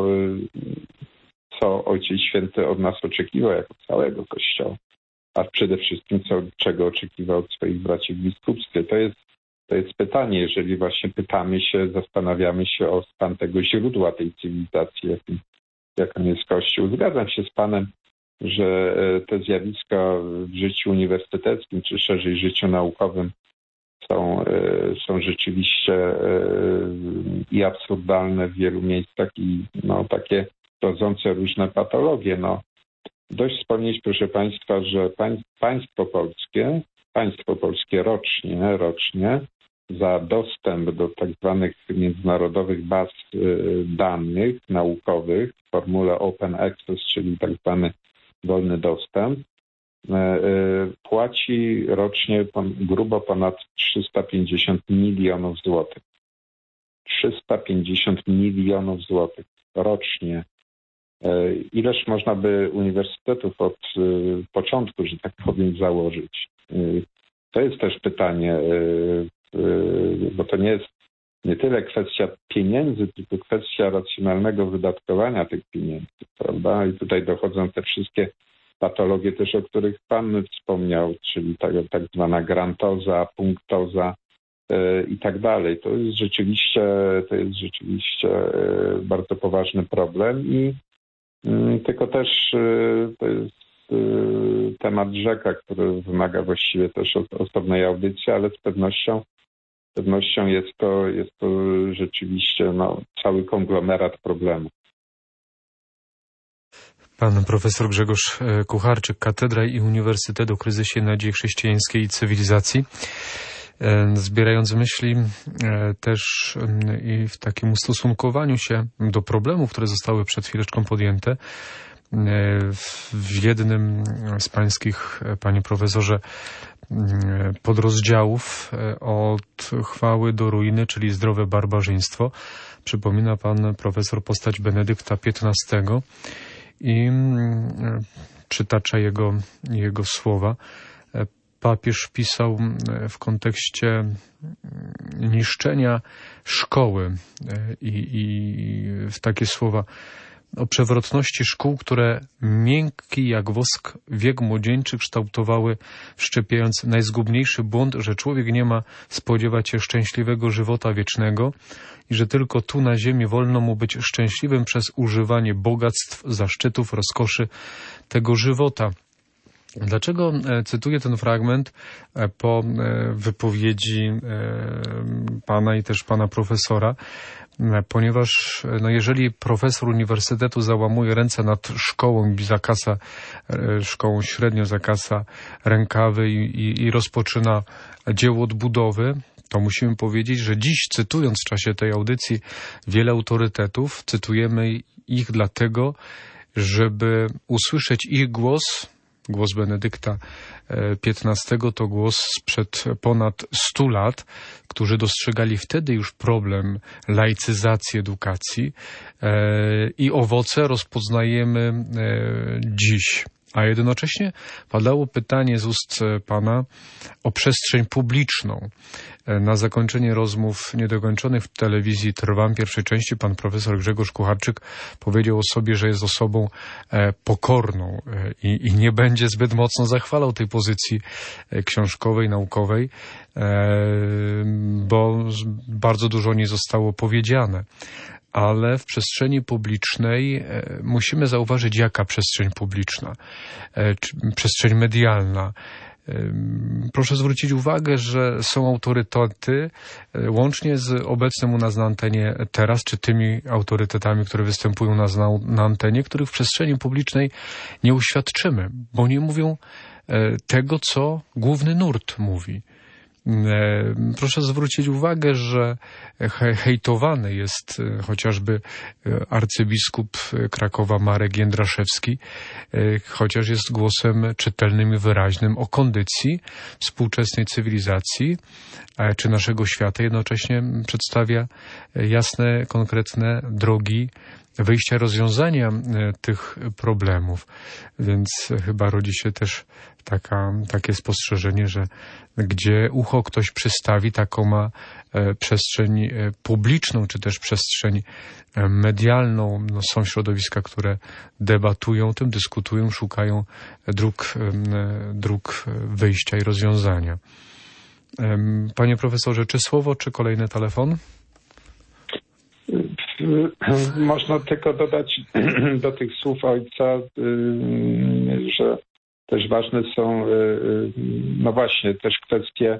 co Ojciec Święty od nas oczekiwał jako całego Kościoła, a przede wszystkim co, czego oczekiwał od swoich braci w biskupstwie. To jest, to jest pytanie, jeżeli właśnie pytamy się, zastanawiamy się o stan tego źródła tej cywilizacji, jakim, jakim jest Kościół. Zgadzam się z Panem, że te zjawiska w życiu uniwersyteckim, czy szerzej życiu naukowym Są, są rzeczywiście i absurdalne w wielu miejscach i no, takie rodzące różne patologie. No, dość wspomnieć, proszę Państwa, że państwo polskie, państwo polskie rocznie, rocznie za dostęp do tak zwanych międzynarodowych baz danych naukowych w formule Open Access, czyli tak zwany wolny dostęp, płaci rocznie grubo ponad trzysta pięćdziesiąt milionów złotych. trzysta pięćdziesiąt milionów złotych rocznie. Ileż można by uniwersytetów od początku, że tak powiem, założyć? To jest też pytanie, bo to nie jest nie tyle kwestia pieniędzy, tylko kwestia racjonalnego wydatkowania tych pieniędzy, prawda? I tutaj dochodzą te wszystkie patologie też, o których Pan wspomniał, czyli tak, tak zwana grantoza, punktoza yy, i tak dalej. To jest rzeczywiście, to jest rzeczywiście yy, bardzo poważny problem i yy, tylko też yy, to jest yy, temat rzeka, który wymaga właściwie też osobnej audycji, ale z pewnością, z pewnością jest to, jest to rzeczywiście no, cały konglomerat problemów.
Pan profesor Grzegorz Kucharczyk, Katedra i Uniwersytet o kryzysie nadziei chrześcijańskiej i cywilizacji. Zbierając myśli też i w takim ustosunkowaniu się do problemów, które zostały przed chwileczką podjęte, w jednym z pańskich, panie profesorze, podrozdziałów od chwały do ruiny, czyli zdrowe barbarzyństwo, przypomina pan profesor postać Benedykta piętnastego i przytacza jego, jego słowa. Papież pisał w kontekście niszczenia szkoły i, i w takie słowa: o przewrotności szkół, które miękki jak wosk wiek młodzieńczy kształtowały, wszczepiając najzgubniejszy błąd, że człowiek nie ma spodziewać się szczęśliwego żywota wiecznego i że tylko tu na ziemi wolno mu być szczęśliwym przez używanie bogactw, zaszczytów, rozkoszy tego żywota. Dlaczego cytuję ten fragment po wypowiedzi pana i też pana profesora? Ponieważ no jeżeli profesor uniwersytetu załamuje ręce nad szkołą i zakasa, szkołą średnią zakasa rękawy i, i, i rozpoczyna dzieło odbudowy, to musimy powiedzieć, że dziś, cytując w czasie tej audycji wiele autorytetów, cytujemy ich dlatego, żeby usłyszeć ich głos. Głos Benedykta piętnastego to głos sprzed ponad stu lat, którzy dostrzegali wtedy już problem laicyzacji edukacji i owoce rozpoznajemy dziś. A jednocześnie padało pytanie z ust pana o przestrzeń publiczną. Na zakończenie rozmów niedokończonych w telewizji Trwam pierwszej części pan profesor Grzegorz Kucharczyk powiedział o sobie, że jest osobą pokorną i, i nie będzie zbyt mocno zachwalał tej pozycji książkowej, naukowej, bo bardzo dużo o niej zostało powiedziane. Ale w przestrzeni publicznej musimy zauważyć, jaka przestrzeń publiczna, przestrzeń medialna. Proszę zwrócić uwagę, że są autorytety, łącznie z obecnym u nas na antenie teraz, czy tymi autorytetami, które występują u nas na, na antenie, których w przestrzeni publicznej nie uświadczymy, bo nie mówią tego, co główny nurt mówi. Proszę zwrócić uwagę, że hejtowany jest chociażby arcybiskup Krakowa Marek Jędraszewski, chociaż jest głosem czytelnym i wyraźnym o kondycji współczesnej cywilizacji czy naszego świata. Jednocześnie przedstawia jasne, konkretne drogi wyjścia, rozwiązania tych problemów. Więc chyba rodzi się też taka, takie spostrzeżenie, że gdzie ucho ktoś przystawi, taką ma przestrzeń publiczną, czy też przestrzeń medialną. No, są środowiska, które debatują o tym, dyskutują, szukają dróg, dróg wyjścia i rozwiązania. Panie profesorze, czy słowo, czy kolejny telefon?
Można tylko dodać do tych słów ojca, że też ważne są, no właśnie, też kwestie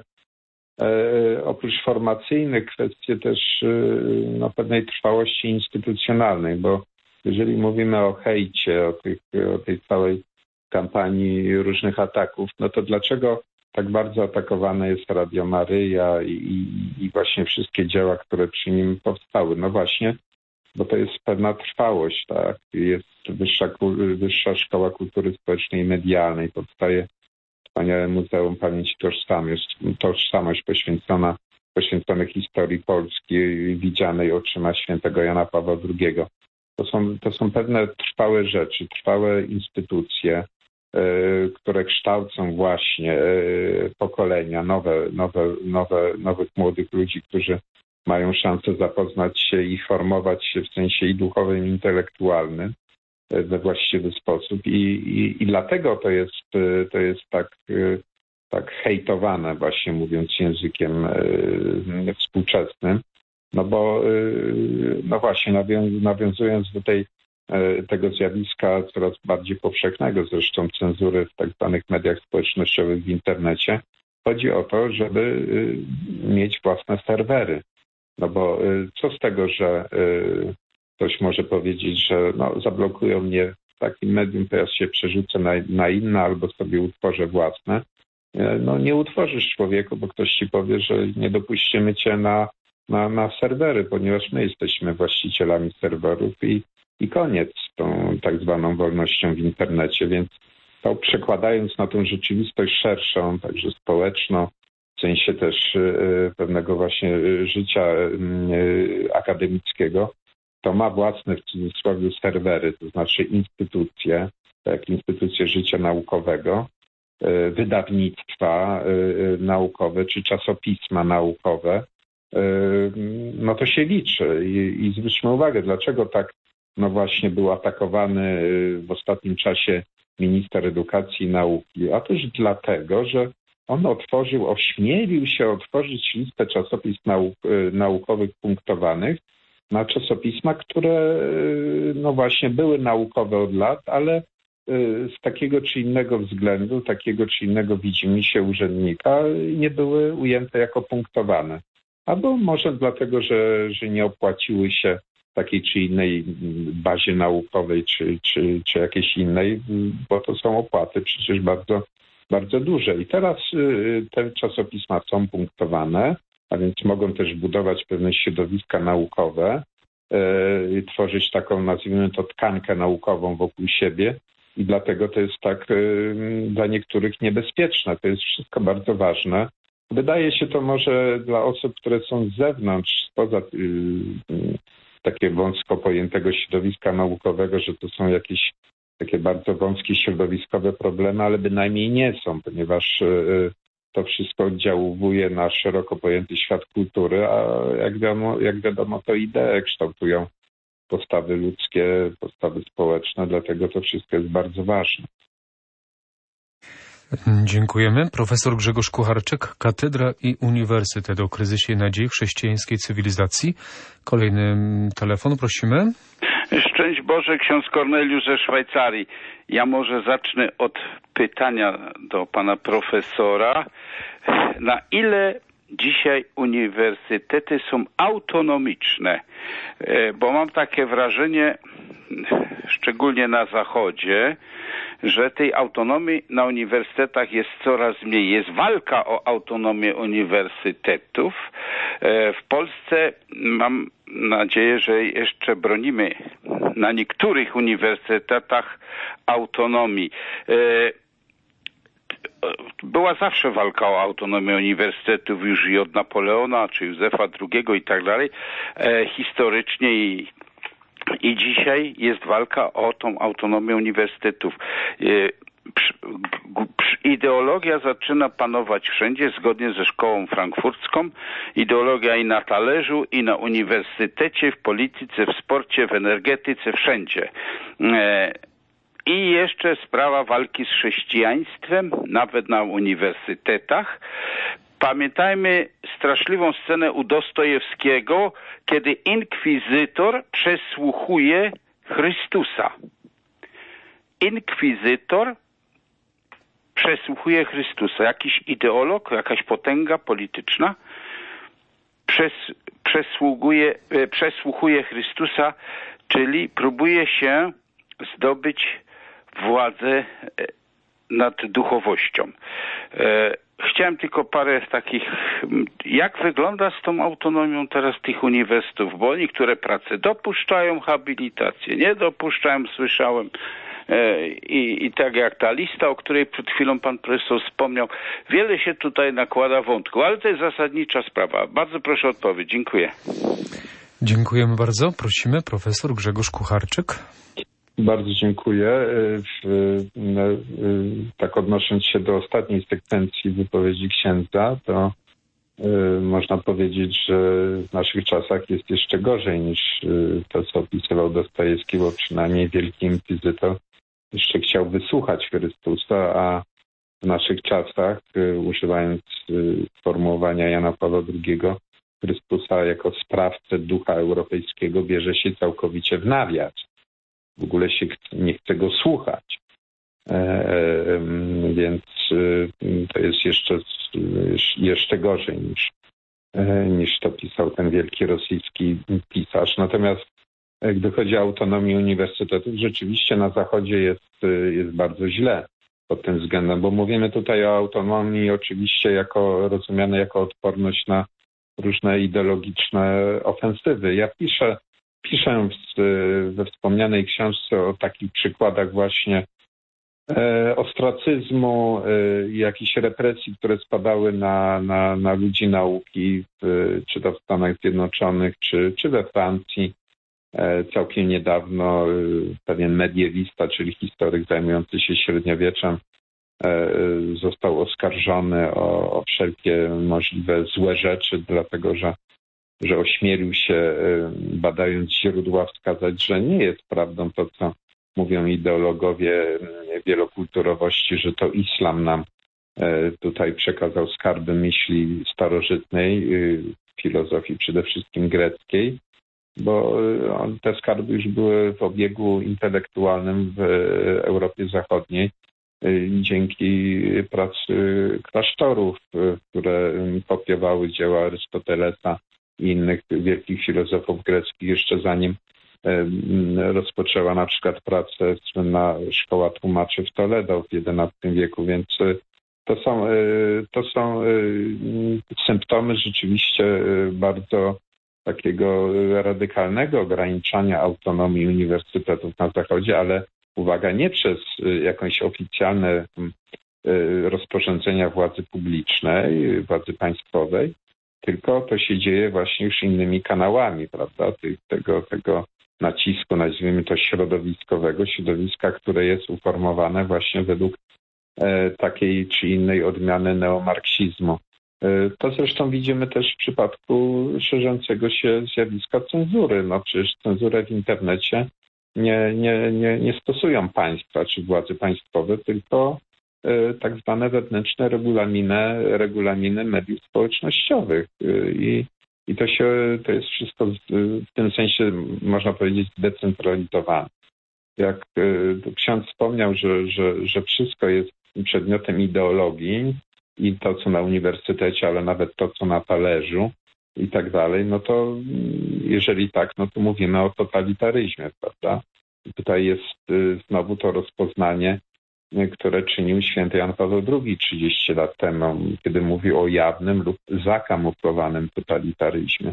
oprócz formacyjnych, kwestie też no, pewnej trwałości instytucjonalnej, bo jeżeli mówimy o hejcie, o, tych, o tej całej kampanii różnych ataków, no to dlaczego tak bardzo atakowane jest Radio Maryja i, i, i właśnie wszystkie dzieła, które przy nim powstały? No właśnie, bo to jest pewna trwałość, tak? Jest wyższa, wyższa szkoła kultury społecznej i medialnej, powstaje wspaniałe Muzeum Pamięci Tożsamość, tożsamość poświęcona, poświęcone historii Polski widzianej oczyma świętego Jana Pawła drugiego. To są, to są pewne trwałe rzeczy, trwałe instytucje, które kształcą właśnie pokolenia, nowe, nowe, nowe, nowych młodych ludzi, którzy mają szansę zapoznać się i formować się w sensie i duchowym, i intelektualnym we właściwy sposób. I, i, i dlatego to jest, to jest tak, tak hejtowane, właśnie mówiąc językiem współczesnym. No bo, no właśnie, nawiązując do tej tego zjawiska coraz bardziej powszechnego, zresztą cenzury w tak zwanych mediach społecznościowych w internecie, chodzi o to, żeby mieć własne serwery. No bo co z tego, że ktoś może powiedzieć, że no, zablokują mnie w takim medium, to ja się przerzucę na, na inne albo sobie utworzę własne. No nie utworzysz człowieku, bo ktoś ci powie, że nie dopuścimy cię na, na, na serwery, ponieważ my jesteśmy właścicielami serwerów i I koniec z tą tak zwaną wolnością w internecie, więc to przekładając na tą rzeczywistość szerszą, także społeczną, w sensie też y, pewnego właśnie życia y, akademickiego, to ma własne w cudzysłowie serwery, to znaczy instytucje, tak jak instytucje życia naukowego, y, wydawnictwa y, naukowe czy czasopisma naukowe, y, no to się liczy i, i zwróćmy uwagę, dlaczego tak no właśnie był atakowany w ostatnim czasie minister edukacji i nauki. A też dlatego, że on otworzył, ośmielił się otworzyć listę czasopism nauk, naukowych punktowanych na czasopisma, które no właśnie były naukowe od lat, ale z takiego czy innego względu, takiego czy innego widzimisię urzędnika nie były ujęte jako punktowane. Albo może dlatego, że, że nie opłaciły się takiej czy innej bazie naukowej, czy, czy, czy jakiejś innej, bo to są opłaty przecież bardzo, bardzo duże. I teraz te czasopisma są punktowane, a więc mogą też budować pewne środowiska naukowe, yy, tworzyć taką, nazwijmy to, tkankę naukową wokół siebie i dlatego to jest tak yy, dla niektórych niebezpieczne. To jest wszystko bardzo ważne. Wydaje się to może dla osób, które są z zewnątrz, spoza yy, yy, takiego wąsko pojętego środowiska naukowego, że to są jakieś takie bardzo wąskie środowiskowe problemy, ale bynajmniej nie są, ponieważ yy, to wszystko oddziałuje na szeroko pojęty świat kultury, a jak wiadomo, jak wiadomo to idee kształtują postawy ludzkie, postawy społeczne, dlatego to wszystko jest bardzo ważne.
Dziękujemy. Profesor Grzegorz Kucharczyk, Katedra i Uniwersytet o kryzysie nadziei chrześcijańskiej cywilizacji. Kolejny telefon, prosimy.
Szczęść Boże, ksiądz Korneliusz ze Szwajcarii. Ja może zacznę od pytania do pana profesora. Na ile dzisiaj uniwersytety są autonomiczne? Bo mam takie wrażenie, szczególnie na Zachodzie, że tej autonomii na uniwersytetach jest coraz mniej. Jest walka o autonomię uniwersytetów. W Polsce mam nadzieję, że jeszcze bronimy na niektórych uniwersytetach autonomii. Była zawsze walka o autonomię uniwersytetów już i od Napoleona, czy Józefa drugiego i tak dalej. Historycznie i I dzisiaj jest walka o tą autonomię uniwersytetów. Ideologia zaczyna panować wszędzie, zgodnie ze szkołą frankfurcką. Ideologia i na talerzu, i na uniwersytecie, w polityce, w sporcie, w energetyce, wszędzie. I jeszcze sprawa walki z chrześcijaństwem, nawet na uniwersytetach. Pamiętajmy straszliwą scenę u Dostojewskiego, kiedy inkwizytor przesłuchuje Chrystusa. Inkwizytor przesłuchuje Chrystusa. Jakiś ideolog, jakaś potęga polityczna przes, przesługuje, przesłuchuje Chrystusa, czyli próbuje się zdobyć władzę nad duchowością. Chciałem tylko parę takich, jak wygląda z tą autonomią teraz tych uniwersytetów, bo niektóre prace dopuszczają habilitację, nie dopuszczają, słyszałem. I, I tak jak ta lista, o której przed chwilą pan profesor wspomniał, wiele się tutaj nakłada wątków, ale to jest zasadnicza sprawa. Bardzo proszę o odpowiedź. Dziękuję.
Dziękujemy bardzo. Prosimy, profesor Grzegorz Kucharczyk.
Bardzo dziękuję. Tak odnosząc się do ostatniej sekwencji wypowiedzi księdza, to można powiedzieć, że w naszych czasach jest jeszcze gorzej niż to, co opisywał Dostojewski, bo przynajmniej wielki inkwizytor jeszcze chciał wysłuchać Chrystusa, a w naszych czasach, używając sformułowania Jana Pawła drugiego, Chrystusa jako sprawcę ducha europejskiego bierze się całkowicie w nawias. W ogóle się nie chce go słuchać. E, więc to jest jeszcze, jeszcze gorzej niż, niż to pisał ten wielki rosyjski pisarz. Natomiast gdy chodzi o autonomię uniwersytetów, rzeczywiście na Zachodzie jest, jest bardzo źle pod tym względem, bo mówimy tutaj o autonomii oczywiście jako rozumiane jako odporność na różne ideologiczne ofensywy. Ja piszę Piszę w, we wspomnianej książce o takich przykładach właśnie e, ostracyzmu i e, jakichś represji, które spadały na, na, na ludzi nauki, w, czy to w Stanach Zjednoczonych, czy, czy we Francji. E, całkiem niedawno e, pewien mediewista, czyli historyk zajmujący się średniowieczem, e, został oskarżony o, o wszelkie możliwe złe rzeczy, dlatego że że ośmielił się, badając źródła, wskazać, że nie jest prawdą to, co mówią ideologowie wielokulturowości, że to islam nam tutaj przekazał skarby myśli starożytnej, filozofii przede wszystkim greckiej. bo te skarby już były w obiegu intelektualnym w Europie Zachodniej dzięki pracy klasztorów, które kopiowały dzieła Arystotelesa i innych wielkich filozofów greckich, jeszcze zanim rozpoczęła na przykład pracę słynna szkoła tłumaczy w Toledo w jedenastym wieku, więc to są, to są symptomy rzeczywiście bardzo takiego radykalnego ograniczania autonomii uniwersytetów na Zachodzie, ale uwaga, nie przez jakieś oficjalne rozporządzenia władzy publicznej, władzy państwowej, tylko to się dzieje właśnie już innymi kanałami, prawda, tego, tego nacisku, nazwijmy to środowiskowego, środowiska, które jest uformowane właśnie według takiej czy innej odmiany neomarksizmu. To zresztą widzimy też w przypadku szerzącego się zjawiska cenzury. No przecież cenzurę w internecie nie, nie, nie, nie stosują państwa czy władze państwowe, tylko tak zwane wewnętrzne regulaminy, regulaminy mediów społecznościowych. I, i to się, to jest wszystko w tym sensie, można powiedzieć, zdecentralizowane. Jak ksiądz wspomniał, że, że, że wszystko jest przedmiotem ideologii i to, co na uniwersytecie, ale nawet to, co na talerzu i tak dalej, no to jeżeli tak, no to mówimy o totalitaryzmie, prawda? I tutaj jest znowu to rozpoznanie, które czynił święty Jan Paweł drugi trzydzieści lat temu, kiedy mówił o jawnym lub zakamuflowanym totalitaryzmie.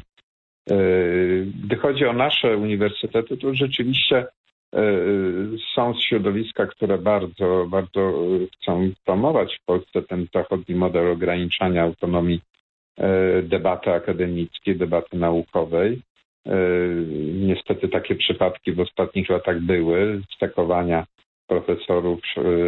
Gdy chodzi o nasze uniwersytety, to rzeczywiście są środowiska, które bardzo, bardzo chcą promować w Polsce ten zachodni model ograniczania autonomii debaty akademickiej, debaty naukowej. Niestety takie przypadki w ostatnich latach były, stekowania profesorów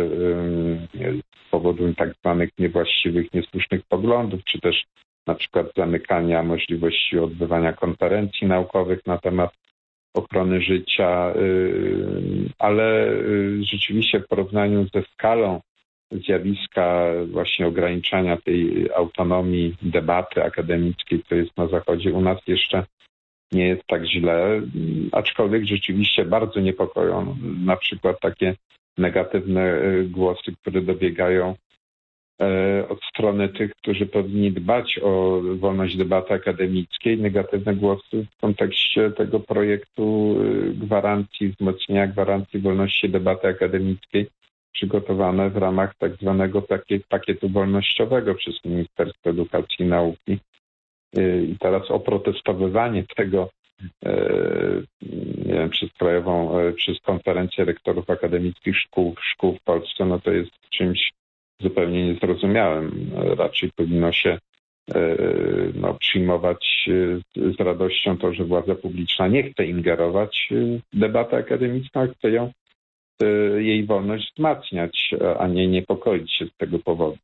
z powodu tak zwanych niewłaściwych, niesłusznych poglądów, czy też na przykład zamykania możliwości odbywania konferencji naukowych na temat ochrony życia, ale rzeczywiście w porównaniu ze skalą zjawiska właśnie ograniczania tej autonomii debaty akademickiej, co jest na Zachodzie, u nas jeszcze nie jest tak źle, aczkolwiek rzeczywiście bardzo niepokoją na przykład takie negatywne głosy, które dobiegają od strony tych, którzy powinni dbać o wolność debaty akademickiej, negatywne głosy w kontekście tego projektu gwarancji, wzmocnienia gwarancji wolności debaty akademickiej przygotowane w ramach tak zwanego pakietu wolnościowego przez Ministerstwo Edukacji i Nauki. I teraz oprotestowywanie tego nie wiem, przez krajową, przez konferencję rektorów akademickich szkół, szkół w Polsce, no to jest czymś zupełnie niezrozumiałym. Raczej powinno się no, przyjmować z radością to, że władza publiczna nie chce ingerować w debatę akademicką, a chce ją, jej wolność wzmacniać, a nie niepokoić się z tego powodu.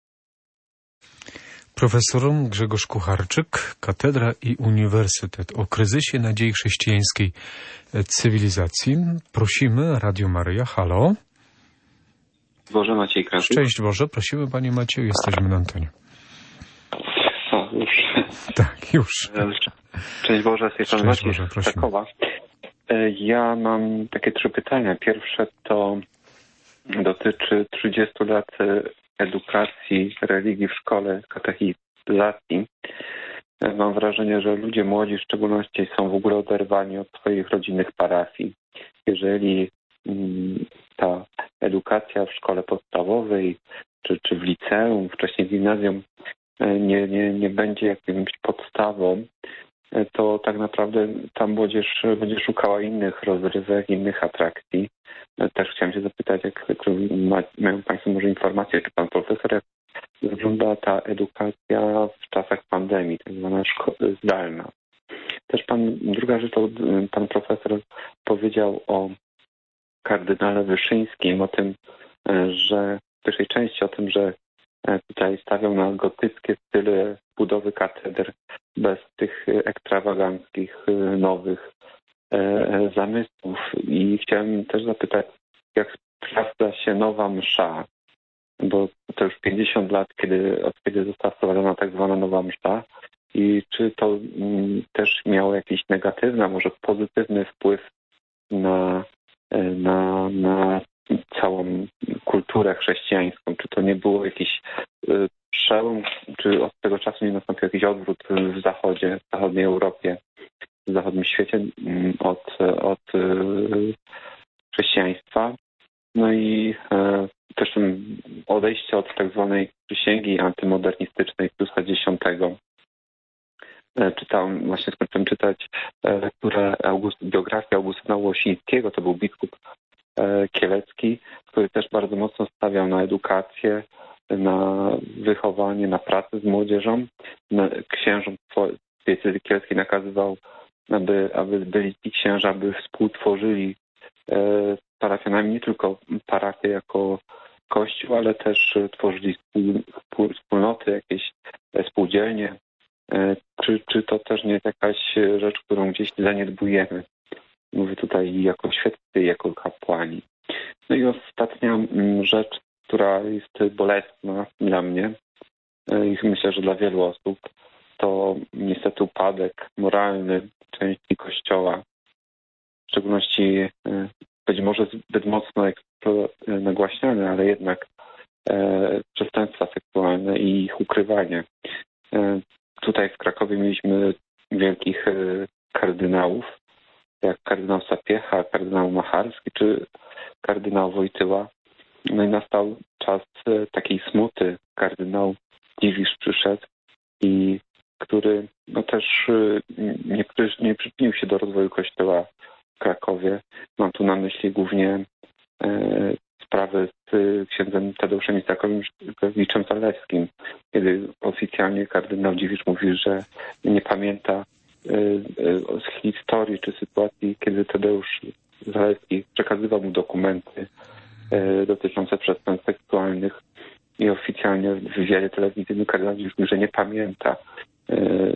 Profesor Grzegorz Kucharczyk, Katedra i Uniwersytet o kryzysie nadziei chrześcijańskiej cywilizacji. Prosimy, Radio Maryja, halo.
Boże, Maciej Krasny.
Szczęść Boże, prosimy Panie Macieju, jesteśmy na antenie.
O, już.
Tak, już.
Szczęść Boże, z tej strony Maciej
z
Krakowa. Ja mam takie trzy pytania. Pierwsze to dotyczy trzydziestu lat edukacji religii w szkole, katechizacji. Mam wrażenie, że ludzie młodzi w szczególności są w ogóle oderwani od swoich rodzinnych parafii. Jeżeli ta edukacja w szkole podstawowej, czy, czy w liceum, wcześniej w gimnazjum nie, nie, nie będzie jakimś podstawą, to tak naprawdę ta młodzież będzie szukała innych rozrywek, innych atrakcji. Też chciałem się zapytać, jak, jak mają Państwo może informacje, czy Pan Profesor, jak wygląda ta edukacja w czasach pandemii, tak zwana szko- zdalna. Też Pan, druga rzecz, to Pan Profesor powiedział o kardynale Wyszyńskim, o tym, że w pierwszej części o tym, że tutaj stawiał na gotyckie style budowy kateder bez tych ekstrawaganckich, nowych zamysłów. I chciałem też zapytać, jak sprawdza się nowa msza, bo to już pięćdziesiąt lat, kiedy, od kiedy została wprowadzona tak zwana nowa msza. i czy to też miało jakiś negatywny, a może pozytywny wpływ na, na, na całą kulturę chrześcijańską? Czy to nie było jakiś przełom, czy od tego czasu nie nastąpił jakiś odwrót w Zachodzie, w zachodniej Europie, w zachodnim świecie od, od chrześcijaństwa? No i e, też odejście od tak zwanej przysięgi antymodernistycznej Piusa Dziesiątego. E, czytałem, właśnie skończyłem czytać e, lekturę August, biografię Augustyna Łosińskiego, to był biskup e, kielecki, który też bardzo mocno stawiał na edukację, na wychowanie, na pracę z młodzieżą. Na, księżom diecezy kieleckiej nakazywał, aby, aby byli ci księża, aby współtworzyli e, parafianami nie tylko parafię jako kościół, ale też tworzyli wspól, wspólnoty, jakieś spółdzielnie. Czy, czy to też nie jest jakaś rzecz, którą gdzieś zaniedbujemy? Mówię tutaj jako świeccy, jako kapłani. No i ostatnia rzecz, która jest bolesna dla mnie i myślę, że dla wielu osób, to niestety upadek moralny części Kościoła, w szczególności być może zbyt mocno nagłaśniane, ale jednak e, przestępstwa seksualne i ich ukrywanie. E, tutaj w Krakowie mieliśmy wielkich e, kardynałów, jak kardynał Sapiecha, kardynał Macharski czy kardynał Wojtyła. No i nastał czas e, takiej smuty. Kardynał Dziwisz przyszedł i który no też e, nie, nie przyczynił się do rozwoju Kościoła w Krakowie. Mam tu na myśli głównie e, sprawy z księdzem Tadeuszem Isakowiczem Zalewskim, kiedy oficjalnie kardynał Dziwisz mówi, że nie pamięta e, e, z historii czy sytuacji, kiedy Tadeusz Zalewski przekazywał mu dokumenty e, dotyczące przestępstw seksualnych i oficjalnie w wywiadzie telewizyjnym kardynał Dziwisz mówi, że nie pamięta. E,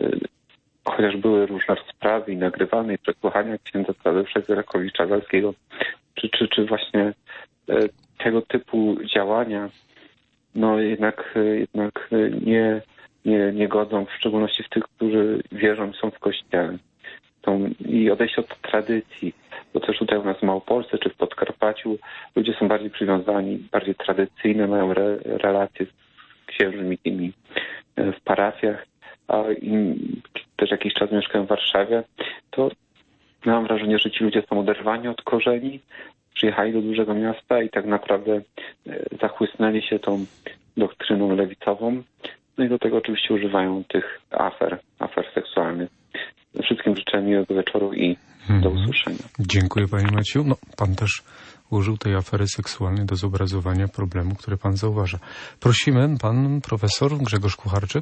chociaż były różne rozprawy i nagrywane i przesłuchania księdza Tadeusza Isakowicza Zalewskiego, czy, czy, czy właśnie e, tego typu działania, no jednak, jednak nie, nie, nie godzą, w szczególności w tych, którzy wierzą i są w Kościele. Są, i odejście od tradycji, bo też tutaj u nas w Małopolsce czy w Podkarpaciu ludzie są bardziej przywiązani, bardziej tradycyjne, mają re, relacje z księżmi w parafiach, a im też jakiś czas mieszkają w Warszawie, to mam wrażenie, że ci ludzie są oderwani od korzeni, przyjechali do dużego miasta i tak naprawdę zachłysnęli się tą doktryną lewicową. No i do tego oczywiście używają tych afer, afer seksualnych. Wszystkim życzę miłego wieczoru i mm-hmm. do usłyszenia.
Dziękuję panie Maciu. No, pan też użył tej afery seksualnej do zobrazowania problemu, który pan zauważa. Prosimy, pan profesor Grzegorz Kucharczyk.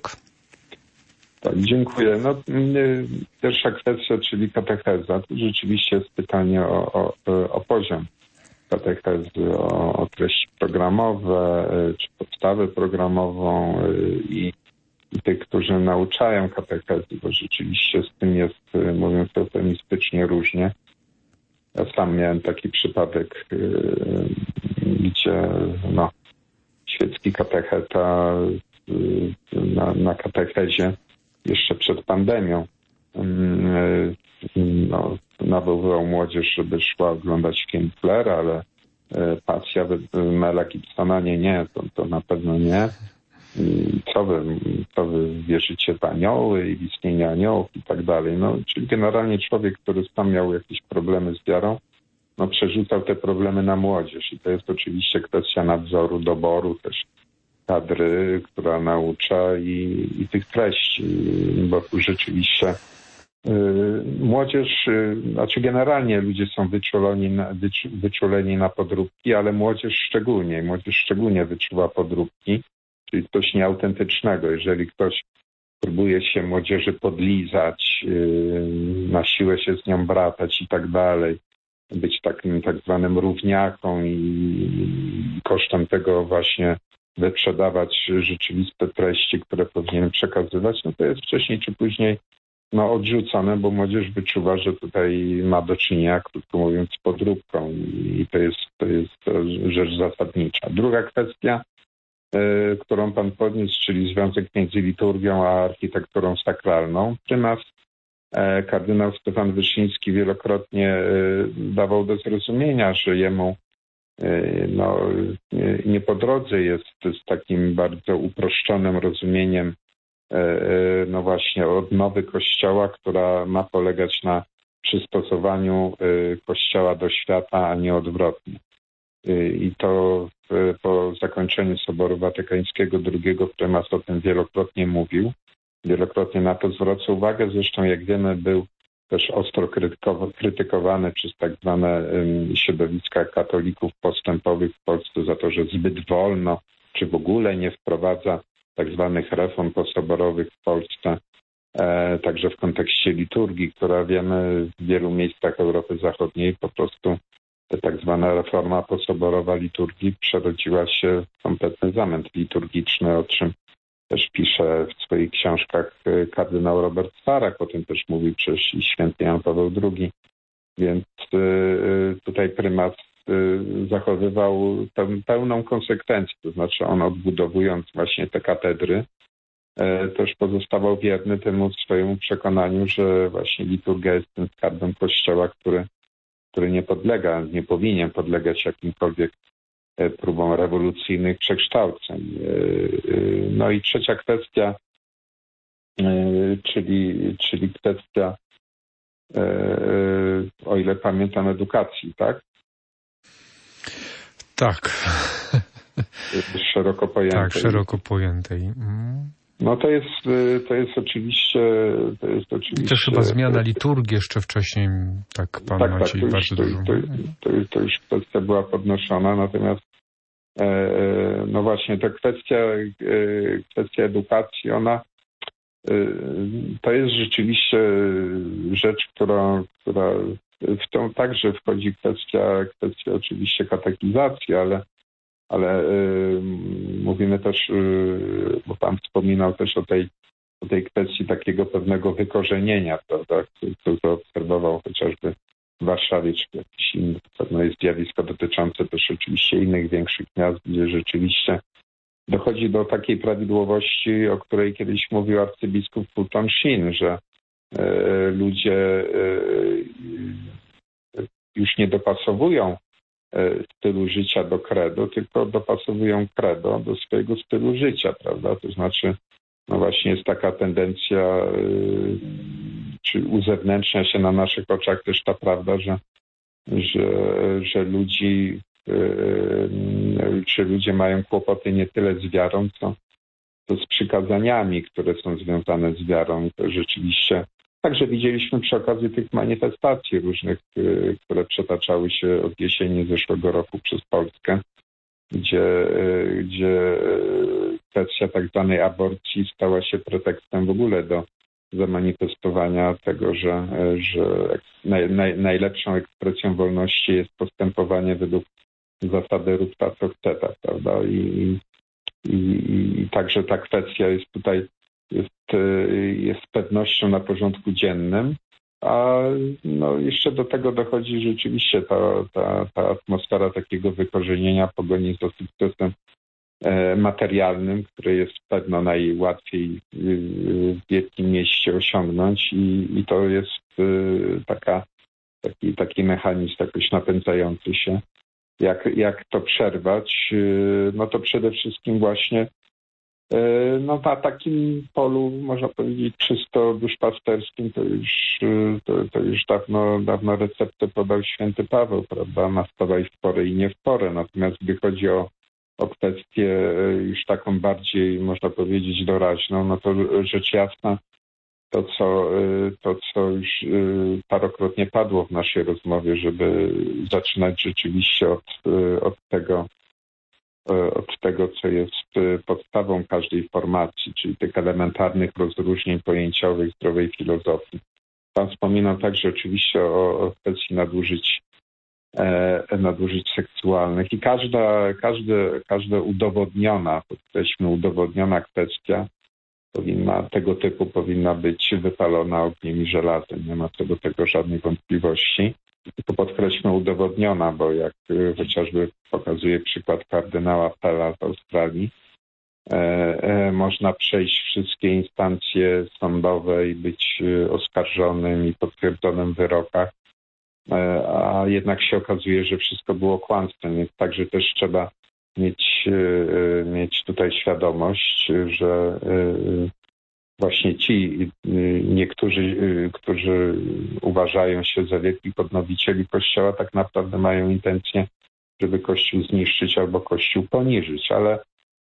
Tak, dziękuję. No, pierwsza kwestia, czyli katecheza. Tu rzeczywiście jest pytanie o, o, o poziom katechezy, o, o treści programowe, czy podstawę programową i, i tych, którzy nauczają katechezy, bo rzeczywiście z tym jest, mówiąc eufemistycznie, różnie. Ja sam miałem taki przypadek, gdzie no, świecki katecheta na, na katechezie jeszcze przed pandemią no, nawoływał młodzież, żeby szła oglądać film Flair, ale pasja Mela Gibsona, nie, nie, to, to na pewno nie. Co wy, co wy wierzycie w anioły i w istnienie aniołów i tak dalej. No, czyli generalnie człowiek, który sam miał jakieś problemy z wiarą, no, przerzucał te problemy na młodzież i to jest oczywiście kwestia nadzoru, doboru też kadry, która naucza i, i tych treści, bo tu rzeczywiście y, młodzież, y, znaczy generalnie ludzie są wyczuleni na, wyczu, wyczuleni na podróbki, ale młodzież szczególnie, młodzież szczególnie wyczuwa podróbki, czyli coś nieautentycznego. Jeżeli ktoś próbuje się młodzieży podlizać, y, na siłę się z nią bratać i tak dalej, być takim tak zwanym równiaką i kosztem tego właśnie wyprzedawać rzeczywiste treści, które powinien przekazywać, no to jest wcześniej czy później no, odrzucone, bo młodzież wyczuwa, że tutaj ma do czynienia, krótko mówiąc, z podróbką i to jest, to jest rzecz zasadnicza. Druga kwestia, którą pan podniósł, czyli związek między liturgią a architekturą sakralną. Prymas kardynał Stefan Wyszyński wielokrotnie dawał do zrozumienia, że jemu no, nie po drodze jest z takim bardzo uproszczonym rozumieniem no właśnie odnowy Kościoła, która ma polegać na przystosowaniu Kościoła do świata, a nie odwrotnie. I to po zakończeniu Soboru Watykańskiego drugiego prymas o tym wielokrotnie mówił. Wielokrotnie na to zwraca uwagę. Zresztą, jak wiemy, był też ostro krytykowany przez tak zwane środowiska katolików postępowych w Polsce za to, że zbyt wolno, czy w ogóle nie wprowadza tak zwanych reform posoborowych w Polsce. Także w kontekście liturgii, która wiemy w wielu miejscach Europy Zachodniej po prostu tak zwana reforma posoborowa liturgii przerodziła się w kompletny zamęt liturgiczny, o czym też pisze w swoich książkach kardynał Robert Starak, o tym też mówił przecież i święty Jan Paweł drugi. Więc tutaj prymas zachowywał pełną konsekwencję, to znaczy on odbudowując właśnie te katedry, też pozostawał wierny temu swojemu przekonaniu, że właśnie liturgia jest tym skarbem Kościoła, który, który nie podlega, nie powinien podlegać jakimkolwiek próbom rewolucyjnych przekształceń. No i trzecia kwestia, czyli, czyli kwestia, o ile pamiętam, edukacji, tak?
Tak.
Szeroko pojętej.
Tak, szeroko pojętej. Mm.
No to jest, to jest oczywiście... To jest oczywiście...
Też chyba zmiana liturgii jeszcze wcześniej, tak pan
tak,
Maciej
tak, to
bardzo
już,
dużo...
To, to, to, to już kwestia była podnoszona, natomiast e, no właśnie ta kwestia, e, kwestia edukacji, ona e, to jest rzeczywiście rzecz, która, która w tą także wchodzi kwestia, kwestia oczywiście katekizacji, ale ale y, mówimy też, y, bo pan wspominał też o tej, o tej kwestii takiego pewnego wykorzenienia, prawda, co zaobserwował chociażby w Warszawie, czy jakieś inne, pewno jest zjawisko dotyczące też oczywiście innych większych miast, gdzie rzeczywiście dochodzi do takiej prawidłowości, o której kiedyś mówił arcybiskup Fulton Sheen, że y, ludzie y, już nie dopasowują stylu życia do credo, tylko dopasowują credo do swojego stylu życia, prawda? To znaczy, no właśnie jest taka tendencja, czy uzewnętrznia się na naszych oczach też ta prawda, że, że, że ludzi, czy ludzie mają kłopoty nie tyle z wiarą, co, co z przykazaniami, które są związane z wiarą. I to rzeczywiście także widzieliśmy przy okazji tych manifestacji różnych, które przetaczały się od jesieni zeszłego roku przez Polskę, gdzie, gdzie kwestia tak zwanej aborcji stała się pretekstem w ogóle do zamanifestowania tego, że, że naj, naj, najlepszą ekspresją wolności jest postępowanie według zasady rób ta, co chce, ta, prawda? I, i, i także ta kwestia jest tutaj Jest, jest z pewnością na porządku dziennym, a no jeszcze do tego dochodzi rzeczywiście ta, ta, ta atmosfera takiego wykorzenienia pogoni za sukcesem e, materialnym, który jest pewno najłatwiej w wielkim mieście osiągnąć i, i to jest e, taka, taki, taki mechanizm jakoś napędzający się. Jak, jak to przerwać? E, no to przede wszystkim właśnie no na takim polu, można powiedzieć, czysto duszpasterskim, to już, to, to już dawno, dawno receptę podał święty Paweł, prawda, nastawaj w porę i nie w porę. Natomiast gdy chodzi o, o kwestię już taką bardziej, można powiedzieć, doraźną, no to rzecz jasna, to co, to co już parokrotnie padło w naszej rozmowie, żeby zaczynać rzeczywiście od, od tego, od tego, co jest podstawą każdej formacji, czyli tych elementarnych rozróżnień pojęciowych zdrowej filozofii. Pan wspominał także oczywiście o, o kwestii nadużyć, e, nadużyć seksualnych i każda, każde, każda udowodniona, podkreślmy udowodniona kwestia powinna, tego typu powinna być wypalona ogniem i żelazem. Nie ma co do tego żadnej wątpliwości. Tylko podkreślmy udowodniona, bo jak chociażby pokazuje przykład kardynała Pella z Australii, można przejść wszystkie instancje sądowe i być oskarżonym i potwierdzonym w wyrokach, a jednak się okazuje, że wszystko było kłamstwem, więc także też trzeba mieć, mieć tutaj świadomość, że właśnie ci niektórzy, którzy uważają się za wielkich odnowicieli Kościoła, tak naprawdę mają intencję, żeby Kościół zniszczyć albo Kościół poniżyć, ale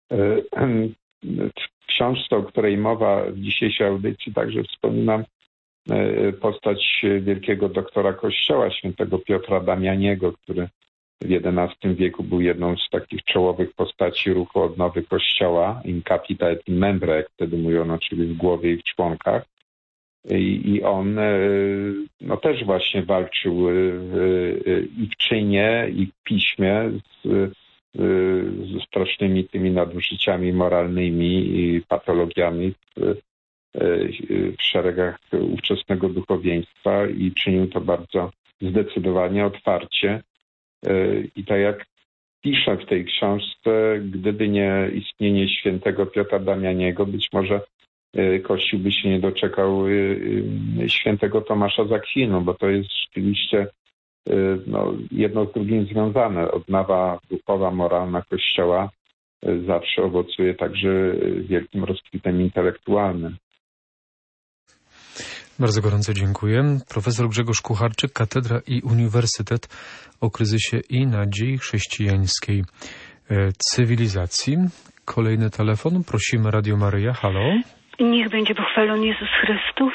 w książce, o której mowa w dzisiejszej audycji, także wspominam postać wielkiego doktora Kościoła, świętego Piotra Damianiego, który w jedenastym wieku był jedną z takich czołowych postaci ruchu odnowy Kościoła, in capita et in membra, jak wtedy mówiono, czyli w głowie i w członkach. I, i on no, też właśnie walczył i w czynie, i w piśmie z, ze strasznymi tymi nadużyciami moralnymi i patologiami w, w szeregach ówczesnego duchowieństwa i czynił to bardzo zdecydowanie, otwarcie. I tak jak piszę w tej książce, gdyby nie istnienie świętego Piotra Damianiego, być może Kościół by się nie doczekał świętego Tomasza z Akwinu, bo to jest rzeczywiście no, jedno z drugim związane. Odnowa duchowa, moralna Kościoła zawsze owocuje także wielkim rozkwitem intelektualnym.
Bardzo gorąco dziękuję. Profesor Grzegorz Kucharczyk, Katedra i Uniwersytet o kryzysie i nadziei chrześcijańskiej cywilizacji. Kolejny telefon. Prosimy Radio Maryja. Halo.
Niech będzie pochwalony Jezus Chrystus.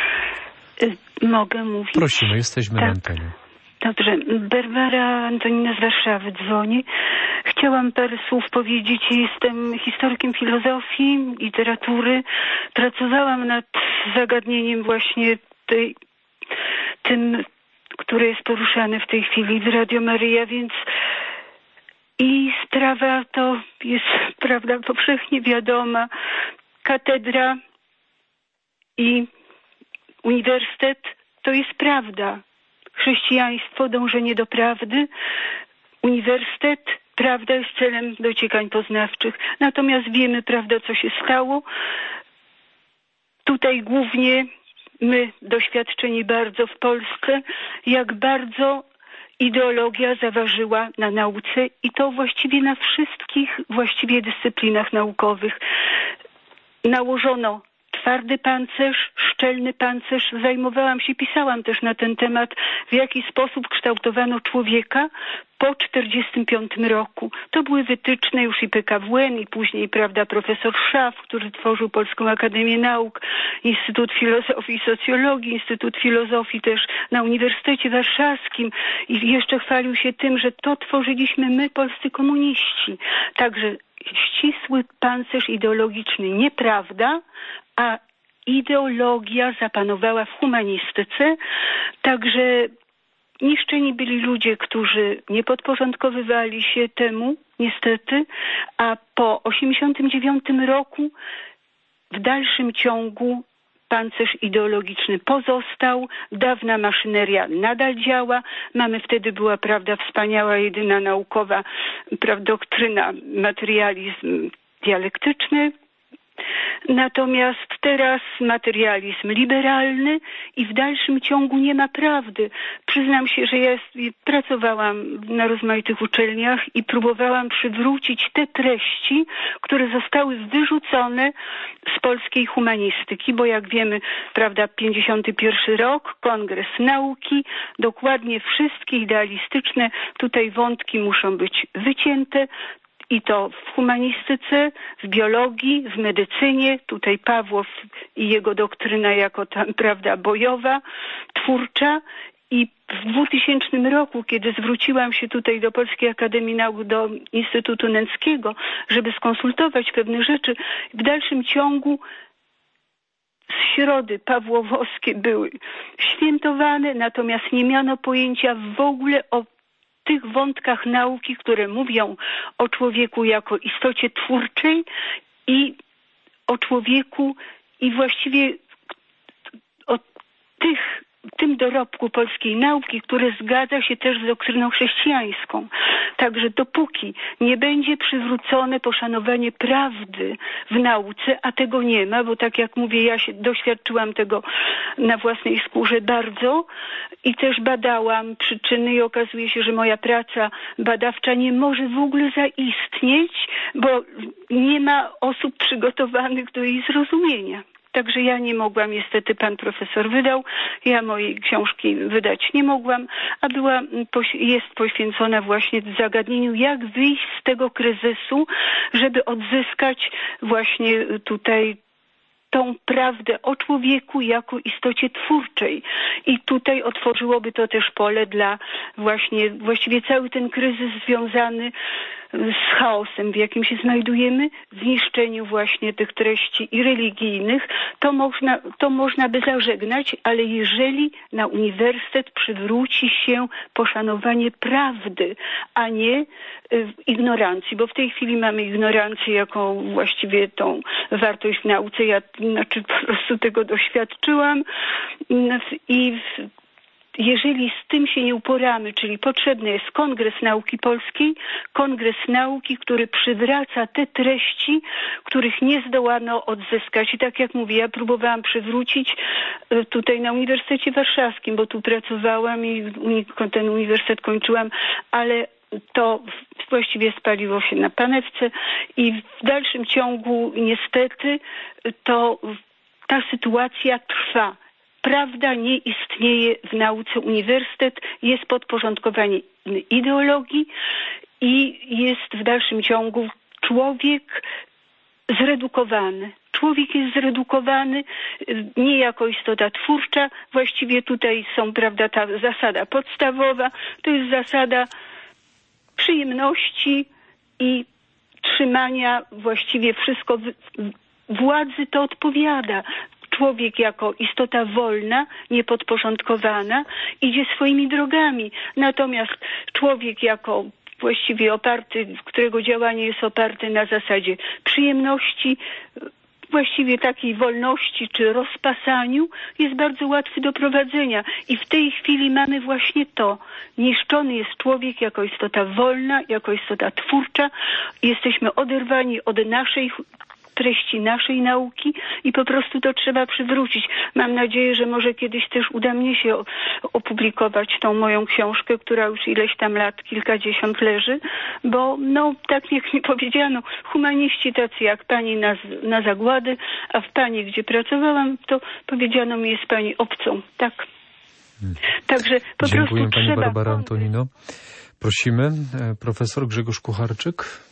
Mogę mówić?
Prosimy, jesteśmy
tak.
na antenie.
Dobrze. Barbara Antonina z Warszawy dzwoni. Chciałam parę słów powiedzieć. Jestem historykiem filozofii, literatury. Pracowałam nad zagadnieniem właśnie tej, tym, które jest poruszane w tej chwili w Radio Maryja, więc i sprawa to jest, prawda, powszechnie wiadoma. Katedra i uniwersytet to jest prawda. Chrześcijaństwo, dążenie do prawdy. Uniwersytet, prawda jest celem dociekań poznawczych. Natomiast wiemy, prawda, co się stało. Tutaj głównie my, doświadczeni bardzo w Polsce, jak bardzo ideologia zaważyła na nauce i to właściwie na wszystkich właściwie dyscyplinach naukowych. Nałożono twardy pancerz, szczelny pancerz. Zajmowałam się, pisałam też na ten temat, w jaki sposób kształtowano człowieka po czterdziestym piątym roku. To były wytyczne już i P K W N i później, prawda, profesor Szaw, który tworzył Polską Akademię Nauk, Instytut Filozofii i Socjologii, Instytut Filozofii też na Uniwersytecie Warszawskim i jeszcze chwalił się tym, że to tworzyliśmy my, polscy komuniści. Także ścisły pancerz ideologiczny, nieprawda, a ideologia zapanowała w humanistyce, także niszczeni byli ludzie, którzy nie podporządkowywali się temu, niestety, a po osiemdziesiątym dziewiątym roku w dalszym ciągu pancerz ideologiczny pozostał, dawna maszyneria nadal działa. Mamy wtedy, była, prawda, wspaniała, jedyna naukowa, prawda, doktryna, materializm dialektyczny. Natomiast teraz materializm liberalny i w dalszym ciągu nie ma prawdy. Przyznam się, że ja pracowałam na rozmaitych uczelniach i próbowałam przywrócić te treści, które zostały wyrzucone z polskiej humanistyki, bo jak wiemy, prawda, pięćdziesiąty pierwszy rok, Kongres Nauki, dokładnie wszystkie idealistyczne tutaj wątki muszą być wycięte. I to w humanistyce, w biologii, w medycynie, tutaj Pawłow i jego doktryna jako tam, prawda, bojowa, twórcza. I w dwutysięcznym roku, kiedy zwróciłam się tutaj do Polskiej Akademii Nauk, do Instytutu Nęckiego, żeby skonsultować pewne rzeczy, w dalszym ciągu środy pawłowskie były świętowane, natomiast nie miano pojęcia w ogóle o tych wątkach nauki, które mówią o człowieku jako istocie twórczej i o człowieku i właściwie o tych, tym dorobku polskiej nauki, który zgadza się też z doktryną chrześcijańską. Także dopóki nie będzie przywrócone poszanowanie prawdy w nauce, a tego nie ma, bo tak jak mówię, ja się doświadczyłam tego na własnej skórze bardzo i też badałam przyczyny i okazuje się, że moja praca badawcza nie może w ogóle zaistnieć, bo nie ma osób przygotowanych do jej zrozumienia. Także ja nie mogłam, niestety pan profesor wydał, ja mojej książki wydać nie mogłam, a była, jest poświęcona właśnie zagadnieniu, jak wyjść z tego kryzysu, żeby odzyskać właśnie tutaj tą prawdę o człowieku jako istocie twórczej. I tutaj otworzyłoby to też pole dla właśnie, właściwie cały ten kryzys związany z chaosem, w jakim się znajdujemy, zniszczeniu właśnie tych treści i religijnych, to można, to można by zażegnać, ale jeżeli na uniwersytet przywróci się poszanowanie prawdy, a nie y, ignorancji, bo w tej chwili mamy ignorancję jako właściwie tą wartość w nauce. Ja znaczy po prostu tego doświadczyłam i w, jeżeli z tym się nie uporamy, czyli potrzebny jest Kongres Nauki Polskiej, Kongres Nauki, który przywraca te treści, których nie zdołano odzyskać. I tak jak mówię, ja próbowałam przywrócić tutaj na Uniwersytecie Warszawskim, bo tu pracowałam i ten uniwersytet kończyłam, ale to właściwie spaliło się na panewce i w dalszym ciągu niestety to ta sytuacja trwa. Prawda nie istnieje w nauce. Uniwersytet jest podporządkowany ideologii i jest w dalszym ciągu człowiek zredukowany. Człowiek jest zredukowany nie jako istota twórcza. Właściwie tutaj są, prawda, ta zasada podstawowa. To jest zasada przyjemności i trzymania właściwie wszystko. Władzy to odpowiada. Człowiek jako istota wolna, niepodporządkowana, idzie swoimi drogami. Natomiast człowiek jako właściwie oparty, którego działanie jest oparte na zasadzie przyjemności, właściwie takiej wolności czy rozpasaniu, jest bardzo łatwy do prowadzenia. I w tej chwili mamy właśnie to. Niszczony jest człowiek jako istota wolna, jako istota twórcza. Jesteśmy oderwani od naszej treści naszej nauki i po prostu to trzeba przywrócić. Mam nadzieję, że może kiedyś też uda mnie się opublikować tą moją książkę, która już ileś tam lat, kilkadziesiąt leży, bo no tak jak mi powiedziano, humaniści tacy jak pani na, na zagłady, a w pani, gdzie pracowałam, to powiedziano mi, jest pani obcą. Tak. Także po
Dziękuję,
prostu
pani
trzeba...
Barbara Antonino. Prosimy, profesor Grzegorz Kucharczyk.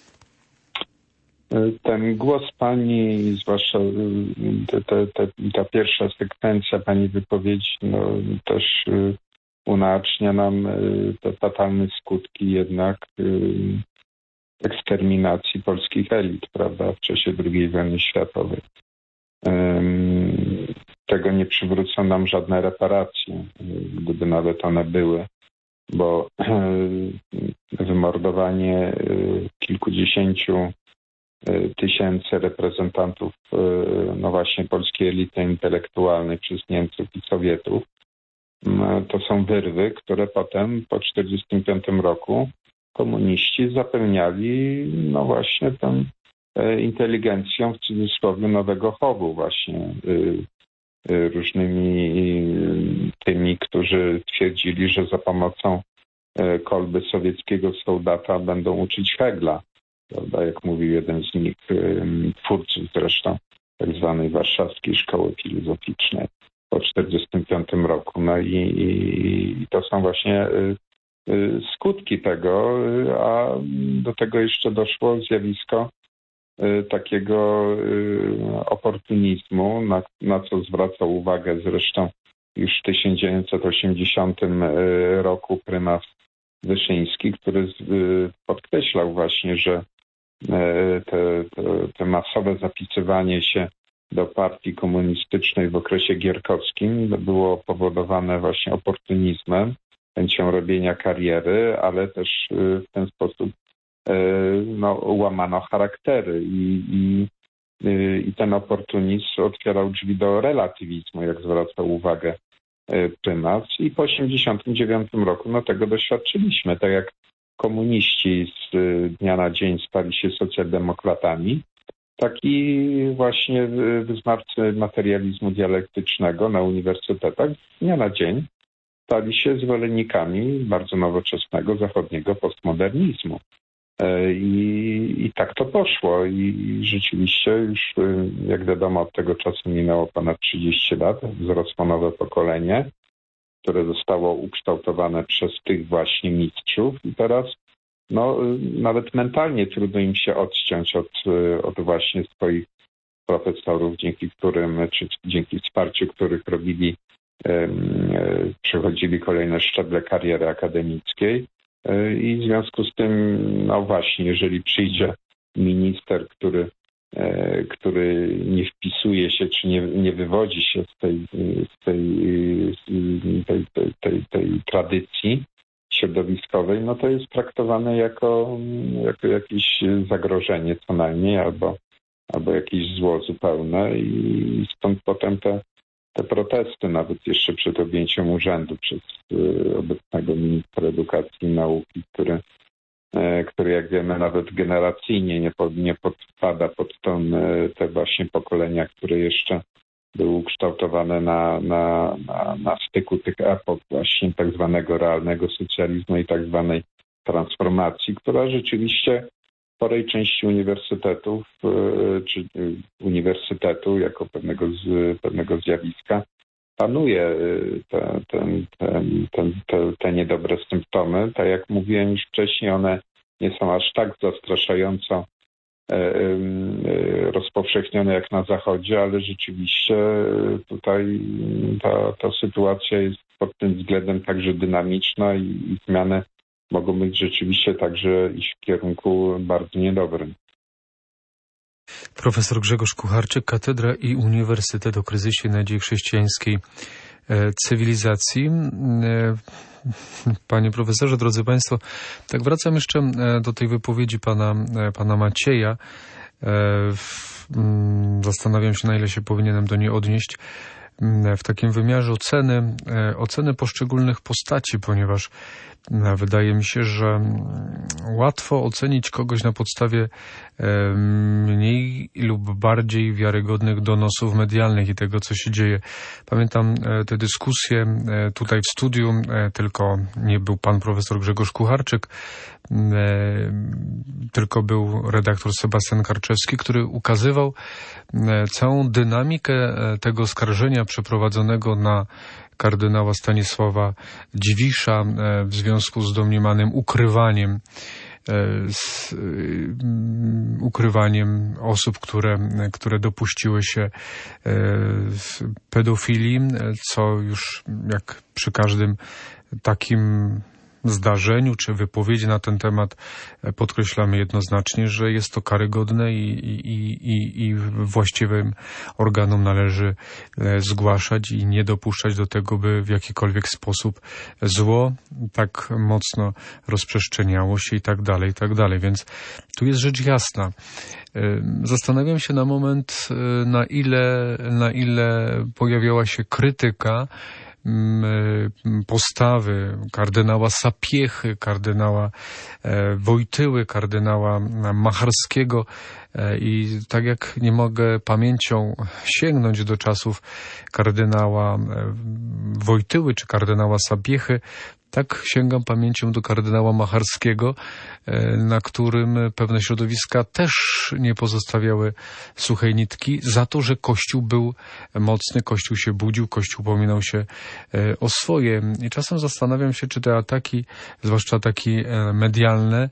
Ten głos pani, zwłaszcza te, te, te, ta pierwsza sekwencja pani wypowiedzi, no, też unaocznia nam te fatalne skutki jednak eksterminacji polskich elit, prawda, w czasie drugiej wojny światowej. Tego nie przywrócą nam żadne reparacje, gdyby nawet one były, bo wymordowanie kilkudziesięciu tysięcy reprezentantów no właśnie polskiej elity intelektualnej przez Niemców i Sowietów. To są wyrwy, które potem po tysiąc dziewięćset czterdziestym piątym roku komuniści zapełniali no właśnie tą inteligencją w cudzysłowie nowego chowu właśnie różnymi tymi, którzy twierdzili, że za pomocą kolby sowieckiego soldata będą uczyć Hegla. Prawda, jak mówił jeden z nich, twórców zresztą tak zwanej warszawskiej szkoły filozoficznej po tysiąc dziewięćset czterdziestym piątym roku. No i, i to są właśnie skutki tego, a do tego jeszcze doszło zjawisko takiego oportunizmu, na, na co zwracał uwagę zresztą już w tysiąc dziewięćset osiemdziesiątym roku prymas Wyszyński, który podkreślał właśnie, że te, te, te masowe zapisywanie się do partii komunistycznej w okresie gierkowskim było powodowane właśnie oportunizmem, chęcią robienia kariery, ale też w ten sposób no, łamano charaktery i, i, i ten oportunizm otwierał drzwi do relatywizmu, jak zwracał uwagę prymas. I po tysiąc dziewięćset osiemdziesiątym dziewiątym roku no, tego doświadczyliśmy, tak jak komuniści z dnia na dzień stali się socjaldemokratami, tak i właśnie wyznawcy materializmu dialektycznego na uniwersytetach z dnia na dzień stali się zwolennikami bardzo nowoczesnego zachodniego postmodernizmu. I, i tak to poszło i rzeczywiście już, jak wiadomo, od tego czasu minęło ponad trzydzieści lat, wzrosło nowe pokolenie, które zostało ukształtowane przez tych właśnie mistrzów i teraz no, nawet mentalnie trudno im się odciąć od, od właśnie swoich profesorów, dzięki którym, czy dzięki wsparciu których robili, przechodzili kolejne szczeble kariery akademickiej. I w związku z tym, no właśnie, jeżeli przyjdzie minister, który, który nie wpisuje się, czy nie, nie wywodzi się z tej, z tej, tej, tej, tej, tej tradycji środowiskowej, no to jest traktowane jako, jako jakieś zagrożenie co najmniej, albo, albo jakieś zło zupełne i stąd potem te Te protesty, nawet jeszcze przed objęciem urzędu przez y, obecnego ministra edukacji i nauki, który, y, który jak wiemy nawet generacyjnie nie, pod, nie podpada pod tą, y, te właśnie pokolenia, które jeszcze były ukształtowane na, na, na, na styku tych epok właśnie tak zwanego realnego socjalizmu i tak zwanej transformacji, która rzeczywiście w sporej części uniwersytetów, czy uniwersytetu jako pewnego, z, pewnego zjawiska panuje te, te, te, te, te niedobre symptomy. Tak jak mówiłem już wcześniej, one nie są aż tak zastraszająco rozpowszechnione jak na Zachodzie, ale rzeczywiście tutaj ta, ta sytuacja jest pod tym względem także dynamiczna i, i zmiany mogą być rzeczywiście także iść w kierunku bardzo niedobrym.
Profesor Grzegorz Kucharczyk, Katedra i Uniwersytet o kryzysie nadziei chrześcijańskiej cywilizacji. Panie profesorze, drodzy państwo, tak wracam jeszcze do tej wypowiedzi pana, pana Macieja. Zastanawiam się, na ile się powinienem do niej odnieść w takim wymiarze oceny, oceny poszczególnych postaci, ponieważ wydaje mi się, że łatwo ocenić kogoś na podstawie mniej lub bardziej wiarygodnych donosów medialnych i tego, co się dzieje. Pamiętam te dyskusje tutaj w studiu, tylko nie był pan profesor Grzegorz Kucharczyk, tylko był redaktor Sebastian Karczewski, który ukazywał całą dynamikę tego oskarżenia przeprowadzonego na kardynała Stanisława Dziwisza w związku z domniemanym ukrywaniem z ukrywaniem osób, które, które dopuściły się pedofilii, co już jak przy każdym takim zdarzeniu czy wypowiedzi na ten temat podkreślamy jednoznacznie, że jest to karygodne i, i, i, i właściwym organom należy zgłaszać i nie dopuszczać do tego, by w jakikolwiek sposób zło tak mocno rozprzestrzeniało się i tak dalej, i tak dalej. Więc tu jest rzecz jasna. Zastanawiam się na moment, na ile, na ile pojawiała się krytyka postawy kardynała Sapiechy, kardynała Wojtyły, kardynała Macharskiego i tak jak nie mogę pamięcią sięgnąć do czasów kardynała Wojtyły czy kardynała Sapiechy, tak sięgam pamięcią do kardynała Macharskiego, na którym pewne środowiska też nie pozostawiały suchej nitki za to, że Kościół był mocny, Kościół się budził, Kościół upominał się o swoje. I czasem zastanawiam się, czy te ataki, zwłaszcza ataki medialne,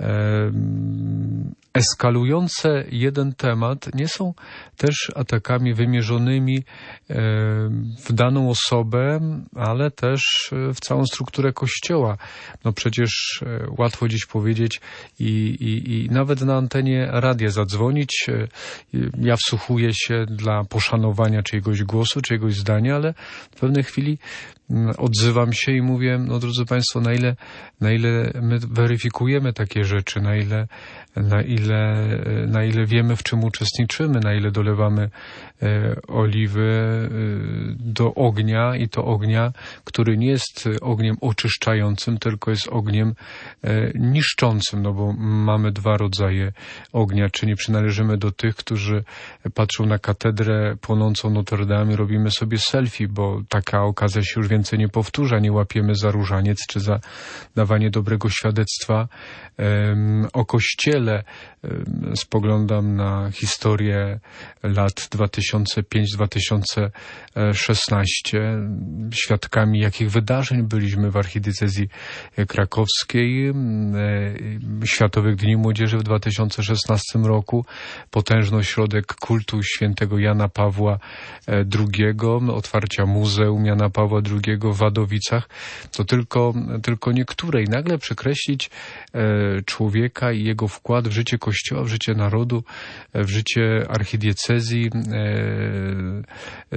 eskalujące jeden temat, nie są też atakami wymierzonymi w daną osobę, ale też w całą strukturę Kościoła. No przecież łatwo dziś powiedzieć i, i, i nawet na antenie radia zadzwonić. Ja wsłuchuję się dla poszanowania czyjegoś głosu, czyjegoś zdania, ale w pewnej chwili odzywam się i mówię, no drodzy Państwo, na ile, na ile my weryfikujemy takie rzeczy, na ile, na ile, na ile wiemy, w czym uczestniczymy, na ile dolewamy e, oliwy e, do ognia i to ognia, który nie jest ogniem oczyszczającym, tylko jest ogniem e, niszczącym, no bo mamy dwa rodzaje ognia, czy nie przynależymy do tych, którzy patrzą na katedrę płonącą Notre Dame i robimy sobie selfie, bo taka okazja się już więcej nie powtórza, nie łapiemy za różaniec czy za dawanie dobrego świadectwa um, o Kościele. Um, spoglądam na historię lat dwa tysiące piąty do dwa tysiące szesnastego. Świadkami jakich wydarzeń byliśmy w archidiecezji krakowskiej, um, Światowych Dni Młodzieży w dwa tysiące szesnastym roku, potężny ośrodek kultu świętego Jana Pawła drugiego, otwarcia Muzeum Jana Pawła drugiego w Wadowicach, to tylko, tylko niektóre. I nagle przekreślić e, człowieka i jego wkład w życie Kościoła, w życie narodu, w życie archidiecezji e, e,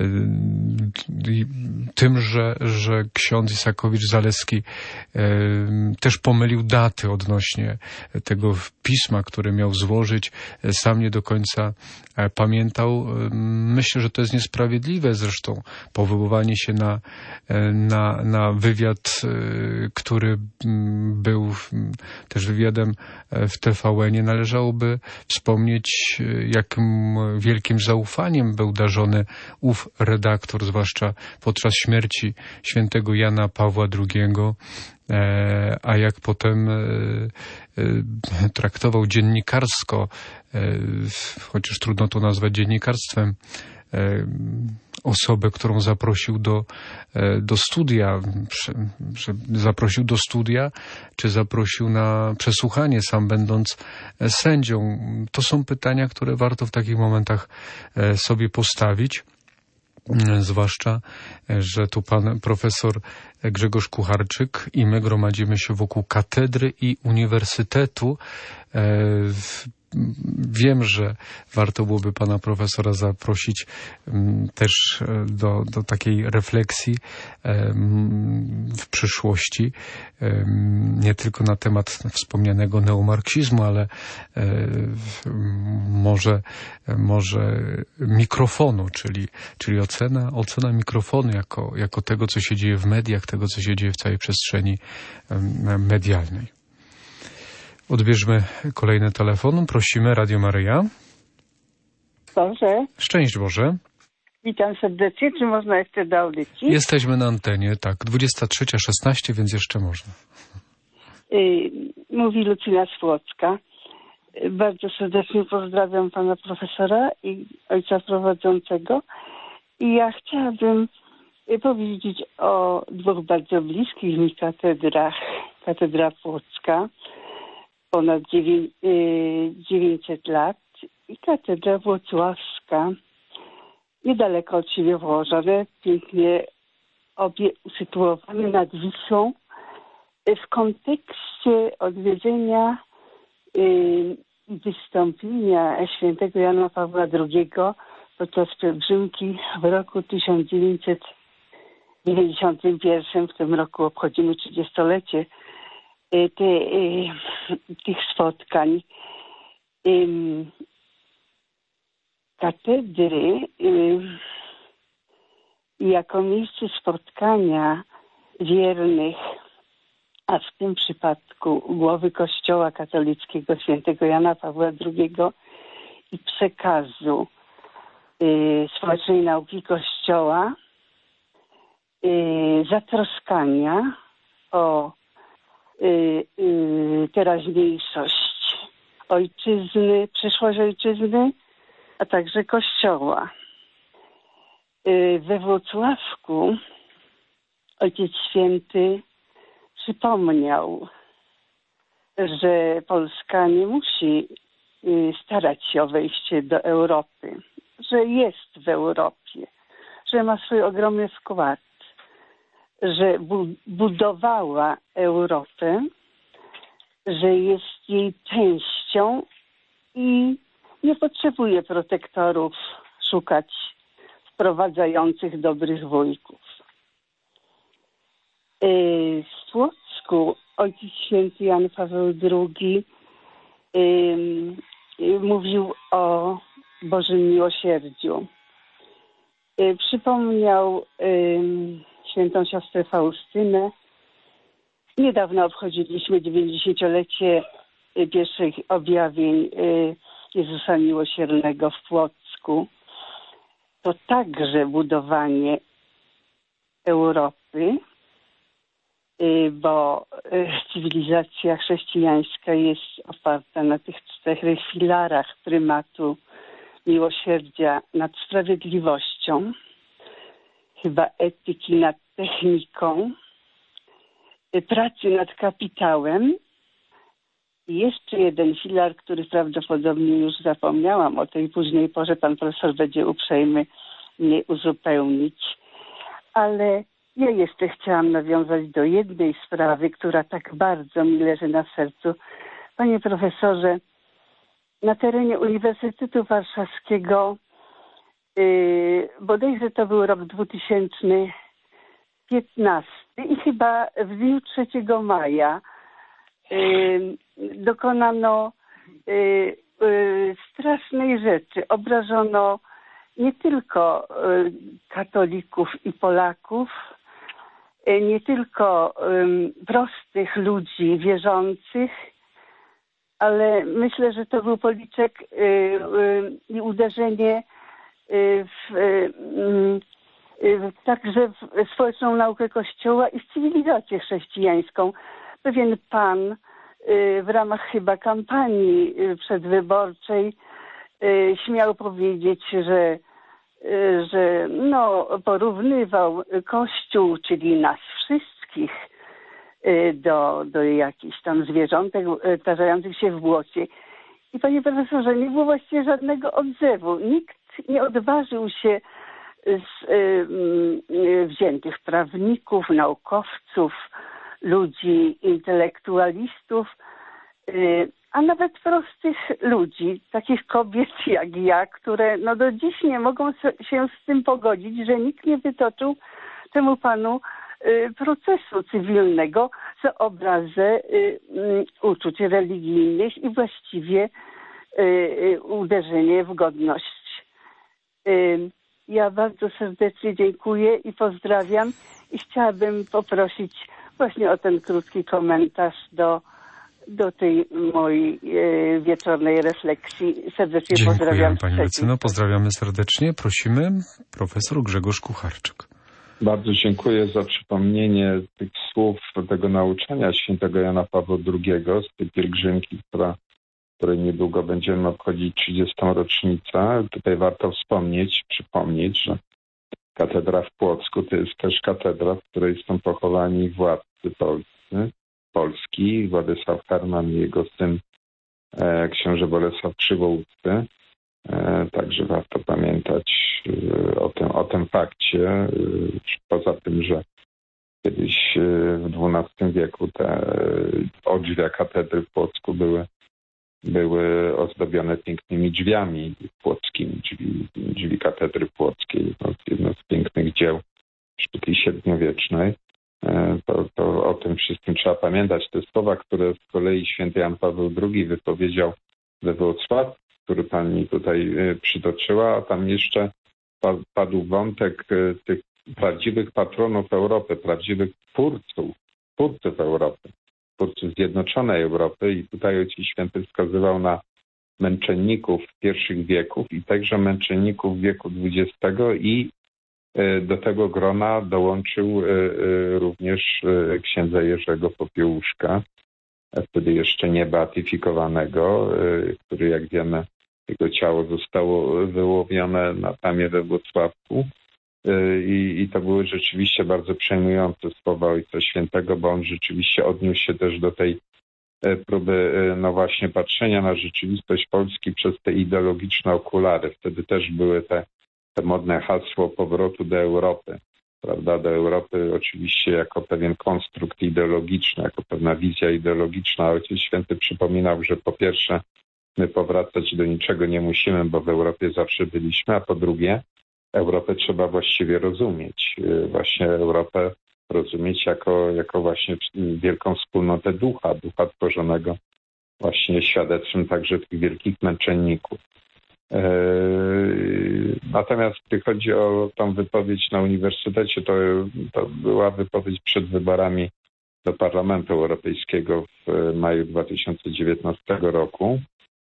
tym, że, że ksiądz Isakowicz Zaleski e, też pomylił daty odnośnie tego pisma, które miał złożyć. Sam nie do końca pamiętał. Myślę, że to jest niesprawiedliwe. Zresztą powoływanie się na, na, na wywiad, który był też wywiadem w T V N-ie, należałoby wspomnieć, jakim wielkim zaufaniem był darzony ów redaktor, zwłaszcza podczas śmierci świętego Jana Pawła drugiego, a jak potem traktował dziennikarsko, chociaż trudno to nazwać dziennikarstwem, osobę, którą zaprosił do, do studia, zaprosił do studia, czy zaprosił na przesłuchanie, sam będąc sędzią. To są pytania, które warto w takich momentach sobie postawić. Zwłaszcza, że tu pan profesor Grzegorz Kucharczyk i my gromadzimy się wokół katedry i uniwersytetu. Wiem, że warto byłoby pana profesora zaprosić też do, do takiej refleksji w przyszłości, nie tylko na temat wspomnianego neomarksizmu, ale może, może mikrofonu, czyli, czyli ocena, ocena mikrofonu jako, jako tego, co się dzieje w mediach, tego, co się dzieje w całej przestrzeni medialnej. Odbierzmy kolejny telefon. Prosimy, Radio Maryja.
Boże.
Szczęść Boże.
Witam serdecznie. Czy można jeszcze do audycji?
Jesteśmy na antenie, tak. dwudziesta trzecia szesnaście, więc jeszcze można.
Yy, mówi Lucyna Słocka. Yy, bardzo serdecznie pozdrawiam pana profesora i ojca prowadzącego. I ja chciałabym yy, powiedzieć o dwóch bardzo bliskich mi katedrach. Katedra Płocka, ponad dziewięćset lat, i katedra włocławska, niedaleko od siebie włożone, pięknie obie usytuowane nad Wisłą, w kontekście odwiedzenia i wystąpienia świętego Jana Pawła drugiego podczas pielgrzymki w roku tysiąc dziewięćset dziewięćdziesiątym pierwszym. W tym roku obchodzimy trzydziestolecie Te, tych spotkań. Katedry jako miejsce spotkania wiernych, a w tym przypadku głowy Kościoła katolickiego świętego Jana Pawła drugiego i przekazu społecznej nauki Kościoła, zatroskania o Y, y, teraźniejszość ojczyzny, przyszłość ojczyzny, a także Kościoła. Y, we Włocławku Ojciec Święty przypomniał, że Polska nie musi y, starać się o wejście do Europy, że jest w Europie, że ma swój ogromny wkład, że bu- budowała Europę, że jest jej częścią i nie potrzebuje protektorów szukać wprowadzających dobrych wujków. W Płocku Ojciec Święty Jan Paweł drugi mówił o Bożym miłosierdziu. Przypomniał świętą siostrę Faustynę. Niedawno obchodziliśmy dziewięćdziesięciolecie pierwszych objawień Jezusa Miłosiernego w Płocku. To także budowanie Europy, bo cywilizacja chrześcijańska jest oparta na tych czterech filarach prymatu miłosierdzia nad sprawiedliwością, chyba etyki nad techniką, pracy nad kapitałem i jeszcze jeden filar, który prawdopodobnie już zapomniałam, o tej późnej porze pan profesor będzie uprzejmy mnie uzupełnić, ale ja jeszcze chciałam nawiązać do jednej sprawy, która tak bardzo mi leży na sercu. Panie profesorze, na terenie Uniwersytetu Warszawskiego, yy, bodajże to był rok dwa tysiące piętnasty i chyba w dniu trzeciego maja yy, dokonano yy, yy, strasznej rzeczy. Obrażono nie tylko yy, katolików i Polaków, yy, nie tylko yy, prostych ludzi wierzących, ale myślę, że to był policzek i yy, yy, uderzenie yy, w, yy, yy, także w społeczną naukę Kościoła i w cywilizację chrześcijańską. Pewien pan yy, w ramach chyba kampanii yy, przedwyborczej yy, śmiał powiedzieć, że, yy, że no, porównywał Kościół, czyli nas wszystkich, do, do jakichś tam zwierzątek tarzających się w błocie. I panie profesorze, nie było właściwie żadnego odzewu. Nikt nie odważył się z y, y, wziętych prawników, naukowców, ludzi intelektualistów, y, a nawet prostych ludzi, takich kobiet jak ja, które no do dziś nie mogą się z tym pogodzić, że nikt nie wytoczył temu panu procesu cywilnego za obrazę uczuć religijnych i właściwie uderzenie w godność. Ja bardzo serdecznie dziękuję i pozdrawiam i chciałabym poprosić właśnie o ten krótki komentarz do, do tej mojej wieczornej refleksji. Serdecznie
Dziękuję,
pozdrawiam.
Pani meceno, pozdrawiamy serdecznie. Prosimy, profesor Grzegorz Kucharczyk.
Bardzo dziękuję za przypomnienie tych słów, tego nauczania świętego Jana Pawła drugiego z tej pielgrzymki, która, której niedługo będziemy obchodzić trzydziestą rocznicę. Tutaj warto wspomnieć, przypomnieć, że katedra w Płocku to jest też katedra, w której są pochowani władcy polscy, Polski, Władysław Herman i jego syn e, książę Bolesław Krzywousty. Także warto pamiętać o tym, o tym fakcie. Poza tym, że kiedyś w dwunastym wieku te odrzwia katedry w Płocku były, były ozdobione pięknymi drzwiami płockimi, drzwi, drzwi katedry płockiej. To jedno z pięknych dzieł sztuki średniowiecznej. To, to o tym wszystkim trzeba pamiętać. Te słowa, które z kolei święty Jan Paweł drugi wypowiedział we Wrocławiu, który pani tutaj przytoczyła, a tam jeszcze padł wątek tych prawdziwych patronów Europy, prawdziwych twórców, twórców Europy, twórców zjednoczonej Europy i tutaj Ojciec Święty wskazywał na męczenników pierwszych wieków i także męczenników wieku dwudziestego i do tego grona dołączył również księdza Jerzego Popiełuszka, wtedy jeszcze nie beatyfikowanego, który, jak wiemy, jego ciało zostało wyłowione na Tamie we Włocławku. I, I to były rzeczywiście bardzo przejmujące słowa Ojca Świętego, bo on rzeczywiście odniósł się też do tej próby, no właśnie, patrzenia na rzeczywistość Polski przez te ideologiczne okulary. Wtedy też były te, te modne hasło powrotu do Europy, prawda, do Europy oczywiście jako pewien konstrukt ideologiczny, jako pewna wizja ideologiczna. Ojciec Święty przypominał, że po pierwsze my powracać do niczego nie musimy, bo w Europie zawsze byliśmy, a po drugie Europę trzeba właściwie rozumieć. Właśnie Europę rozumieć jako, jako właśnie wielką wspólnotę ducha, ducha tworzonego właśnie świadectwem także tych wielkich męczenników. Natomiast gdy chodzi o tą wypowiedź na uniwersytecie, to, to była wypowiedź przed wyborami do Parlamentu Europejskiego w maju dwa tysiące dziewiętnastego roku.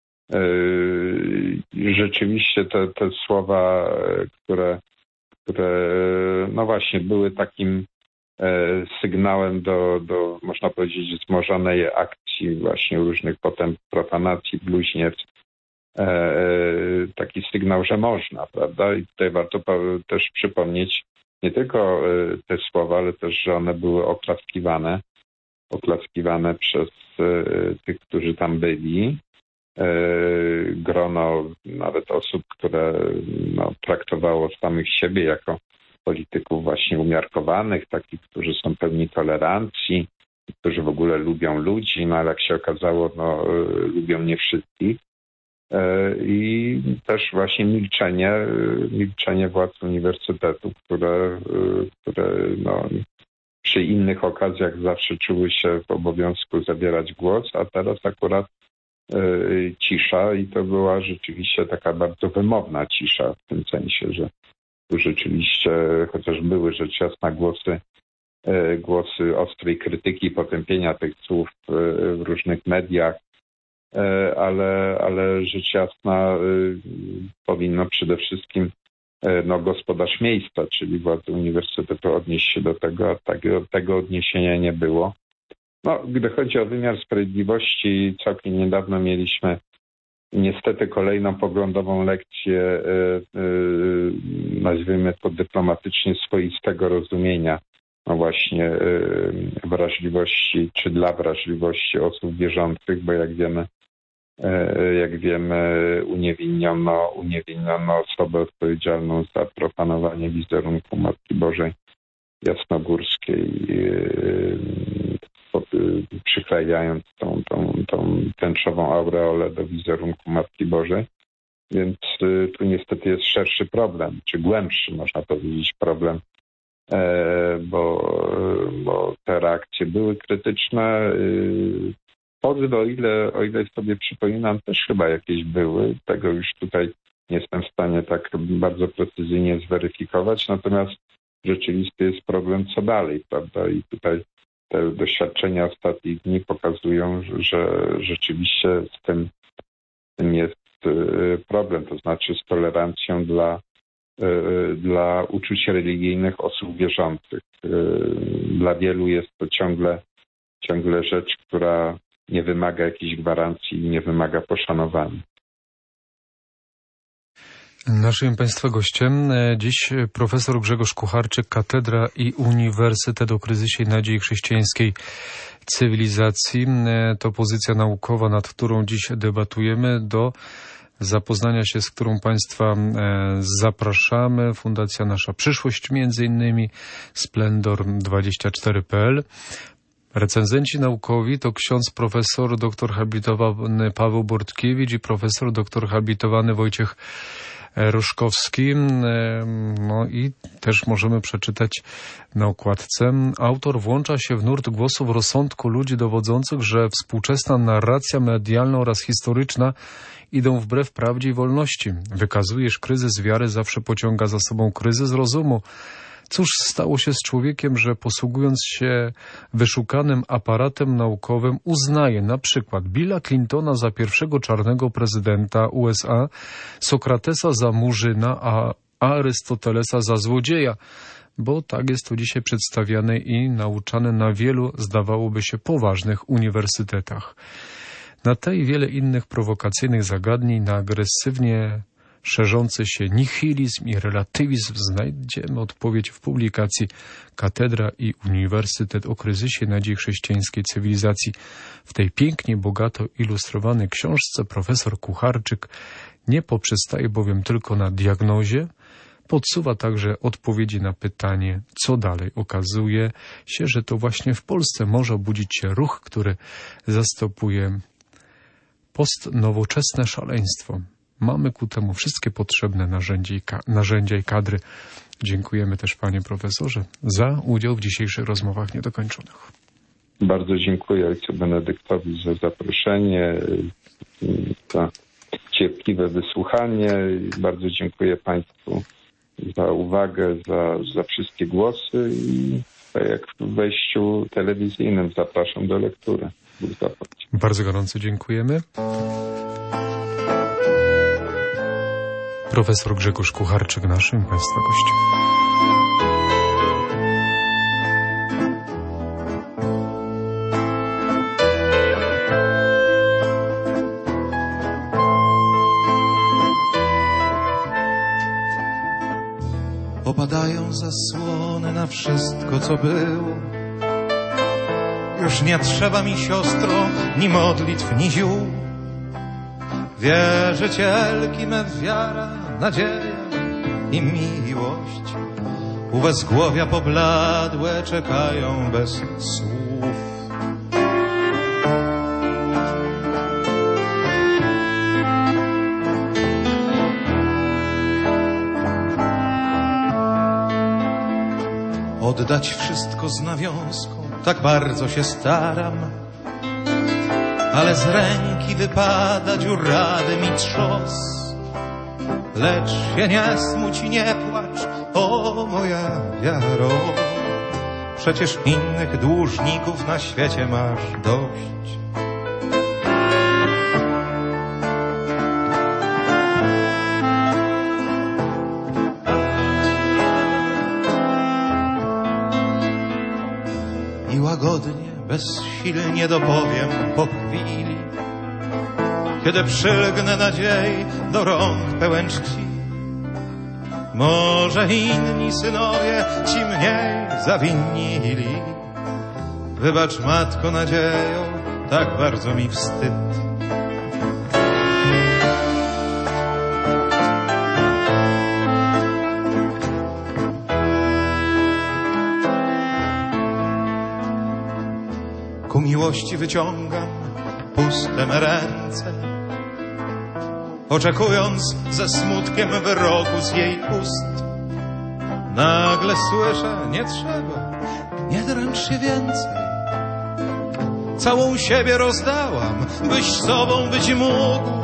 Rzeczywiście te, te słowa, które, które no właśnie były takim sygnałem do, do, można powiedzieć, wzmożonej akcji właśnie różnych potem profanacji, bluźnierstw, taki sygnał, że można, prawda? I tutaj warto też przypomnieć nie tylko te słowa, ale też, że one były oklaskiwane, oklaskiwane przez tych, którzy tam byli. Grono nawet osób, które no, traktowało samych siebie jako polityków właśnie umiarkowanych, takich, którzy są pełni tolerancji, którzy w ogóle lubią ludzi, no ale jak się okazało, no, lubią nie wszystkich. I też właśnie milczenie, milczenie władz uniwersytetu, które, które no, przy innych okazjach zawsze czuły się w obowiązku zabierać głos, a teraz akurat y, cisza i to była rzeczywiście taka bardzo wymowna cisza w tym sensie, że tu rzeczywiście, chociaż były rzecz jasna głosy, y, głosy ostrej krytyki i potępienia tych słów y, w różnych mediach, ale, ale rzecz jasna powinno przede wszystkim no, gospodarz miejsca, czyli władze uniwersytetu odnieść się do tego, a tego, tego odniesienia nie było. No, gdy chodzi o wymiar sprawiedliwości, całkiem niedawno mieliśmy niestety kolejną poglądową lekcję, nazwijmy to dyplomatycznie, swoistego rozumienia no właśnie wrażliwości, czy dla wrażliwości osób wierzących, bo jak wiemy, jak wiemy, uniewinniono, uniewinniono osobę odpowiedzialną za profanowanie wizerunku Matki Bożej Jasnogórskiej, przyklejając tą, tą, tą tęczową aureolę do wizerunku Matki Bożej. Więc tu niestety jest szerszy problem, czy głębszy, można powiedzieć, problem, bo, bo te reakcje były krytyczne. Pozwy, o ile, o ile sobie przypominam, też chyba jakieś były. Tego już tutaj nie jestem w stanie tak bardzo precyzyjnie zweryfikować. Natomiast rzeczywisty jest problem, co dalej, prawda? I tutaj te doświadczenia ostatnich dni pokazują, że rzeczywiście z tym, z tym jest problem. To znaczy z tolerancją dla, dla uczuć religijnych osób wierzących. Dla wielu jest to ciągle, ciągle rzecz, która nie wymaga jakiejś gwarancji i nie wymaga poszanowania.
Naszym Państwa gościem dziś profesor Grzegorz Kucharczyk, Katedra i Uniwersytet o kryzysie i nadziei chrześcijańskiej cywilizacji. To pozycja naukowa, nad którą dziś debatujemy. Do zapoznania się z którą Państwa zapraszamy. Fundacja Nasza Przyszłość, między innymi Splendor dwadzieścia cztery kropka p l. Recenzenci naukowi to ksiądz profesor doktor habilitowany Paweł Bortkiewicz i profesor doktor habilitowany Wojciech Ruszkowski. No i też możemy przeczytać na okładce. Autor włącza się w nurt głosów rozsądku ludzi dowodzących, że współczesna narracja medialna oraz historyczna idą wbrew prawdzie i wolności. Wykazuje, iż kryzys wiary zawsze pociąga za sobą kryzys rozumu. Cóż stało się z człowiekiem, że posługując się wyszukanym aparatem naukowym uznaje na przykład Billa Clintona za pierwszego czarnego prezydenta U S A, Sokratesa za murzyna, a Arystotelesa za złodzieja, bo tak jest to dzisiaj przedstawiane i nauczane na wielu, zdawałoby się, poważnych uniwersytetach. Na te i wiele innych prowokacyjnych zagadnień, na agresywnie szerzący się nihilizm i relatywizm znajdziemy odpowiedź w publikacji Katedra i Uniwersytet o kryzysie nadziei chrześcijańskiej cywilizacji. W tej pięknie, bogato ilustrowanej książce profesor Kucharczyk nie poprzestaje bowiem tylko na diagnozie, podsuwa także odpowiedzi na pytanie, co dalej. Okazuje się, że to właśnie w Polsce może obudzić się ruch, który zastępuje postnowoczesne szaleństwo. mamy ku temu wszystkie potrzebne narzędzia i, ka- narzędzia i kadry. Dziękujemy też panie profesorze za udział w dzisiejszych rozmowach niedokończonych.
Bardzo dziękuję ojcu Benedyktowi za zaproszenie, za cierpliwe wysłuchanie. Bardzo dziękuję państwu za uwagę, za, za wszystkie głosy i tak jak w wejściu telewizyjnym zapraszam do lektury.
Bardzo gorąco dziękujemy. Profesor Grzegorz Kucharczyk, naszym państwa gościem.
Opadają zasłony na wszystko, co było. Już nie trzeba mi, siostro, ni modlitw, ni ziół. Wierzycielki me wiara, nadzieja i miłość u bezgłowia pobladłe czekają bez słów. Oddać wszystko z nawiązką, tak bardzo się staram, ale z ręki wypada dziurawy mi trzos. Lecz się nie smuć i nie płacz, o moja wiaro, przecież innych dłużników na świecie masz dość. I łagodnie, bezsilnie dopowiem po chwili, kiedy przylgnę nadziei do rąk pełen czci. Może inni synowie ci mniej zawinili. Wybacz, matko, nadziejo, tak bardzo mi wstyd. Ku miłości wyciągam puste me ręce, oczekując ze smutkiem wyroku z jej ust. Nagle słyszę, nie trzeba, nie dręcz się więcej. Całą siebie rozdałam, byś sobą być mógł.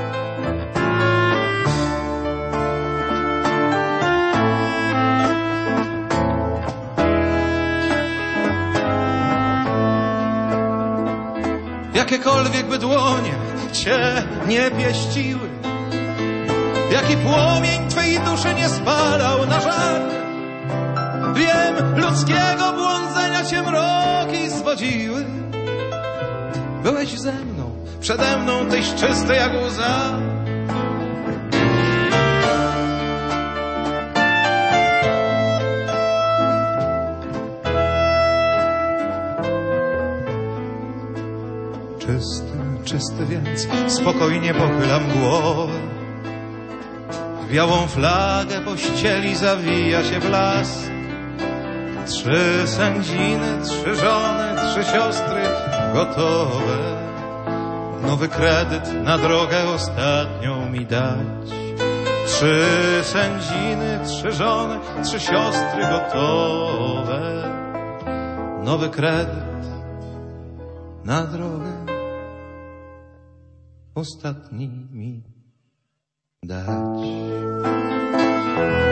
Jakiekolwiek by dłonie cię nie pieściły, jaki płomień twej duszy nie spalał na żar. Wiem, ludzkiego błądzenia cię mroki zwodziły. Byłeś ze mną, przede mną tyś czysty jak łza. Czysty, czysty więc, spokojnie pochylam głowę. W białą flagę pościeli zawija się blask. Trzy sędziny, trzy żony, trzy siostry gotowe. Nowy kredyt na drogę ostatnią mi dać. Trzy sędziny, trzy żony, trzy siostry gotowe. Nowy kredyt na drogę ostatni mi dać.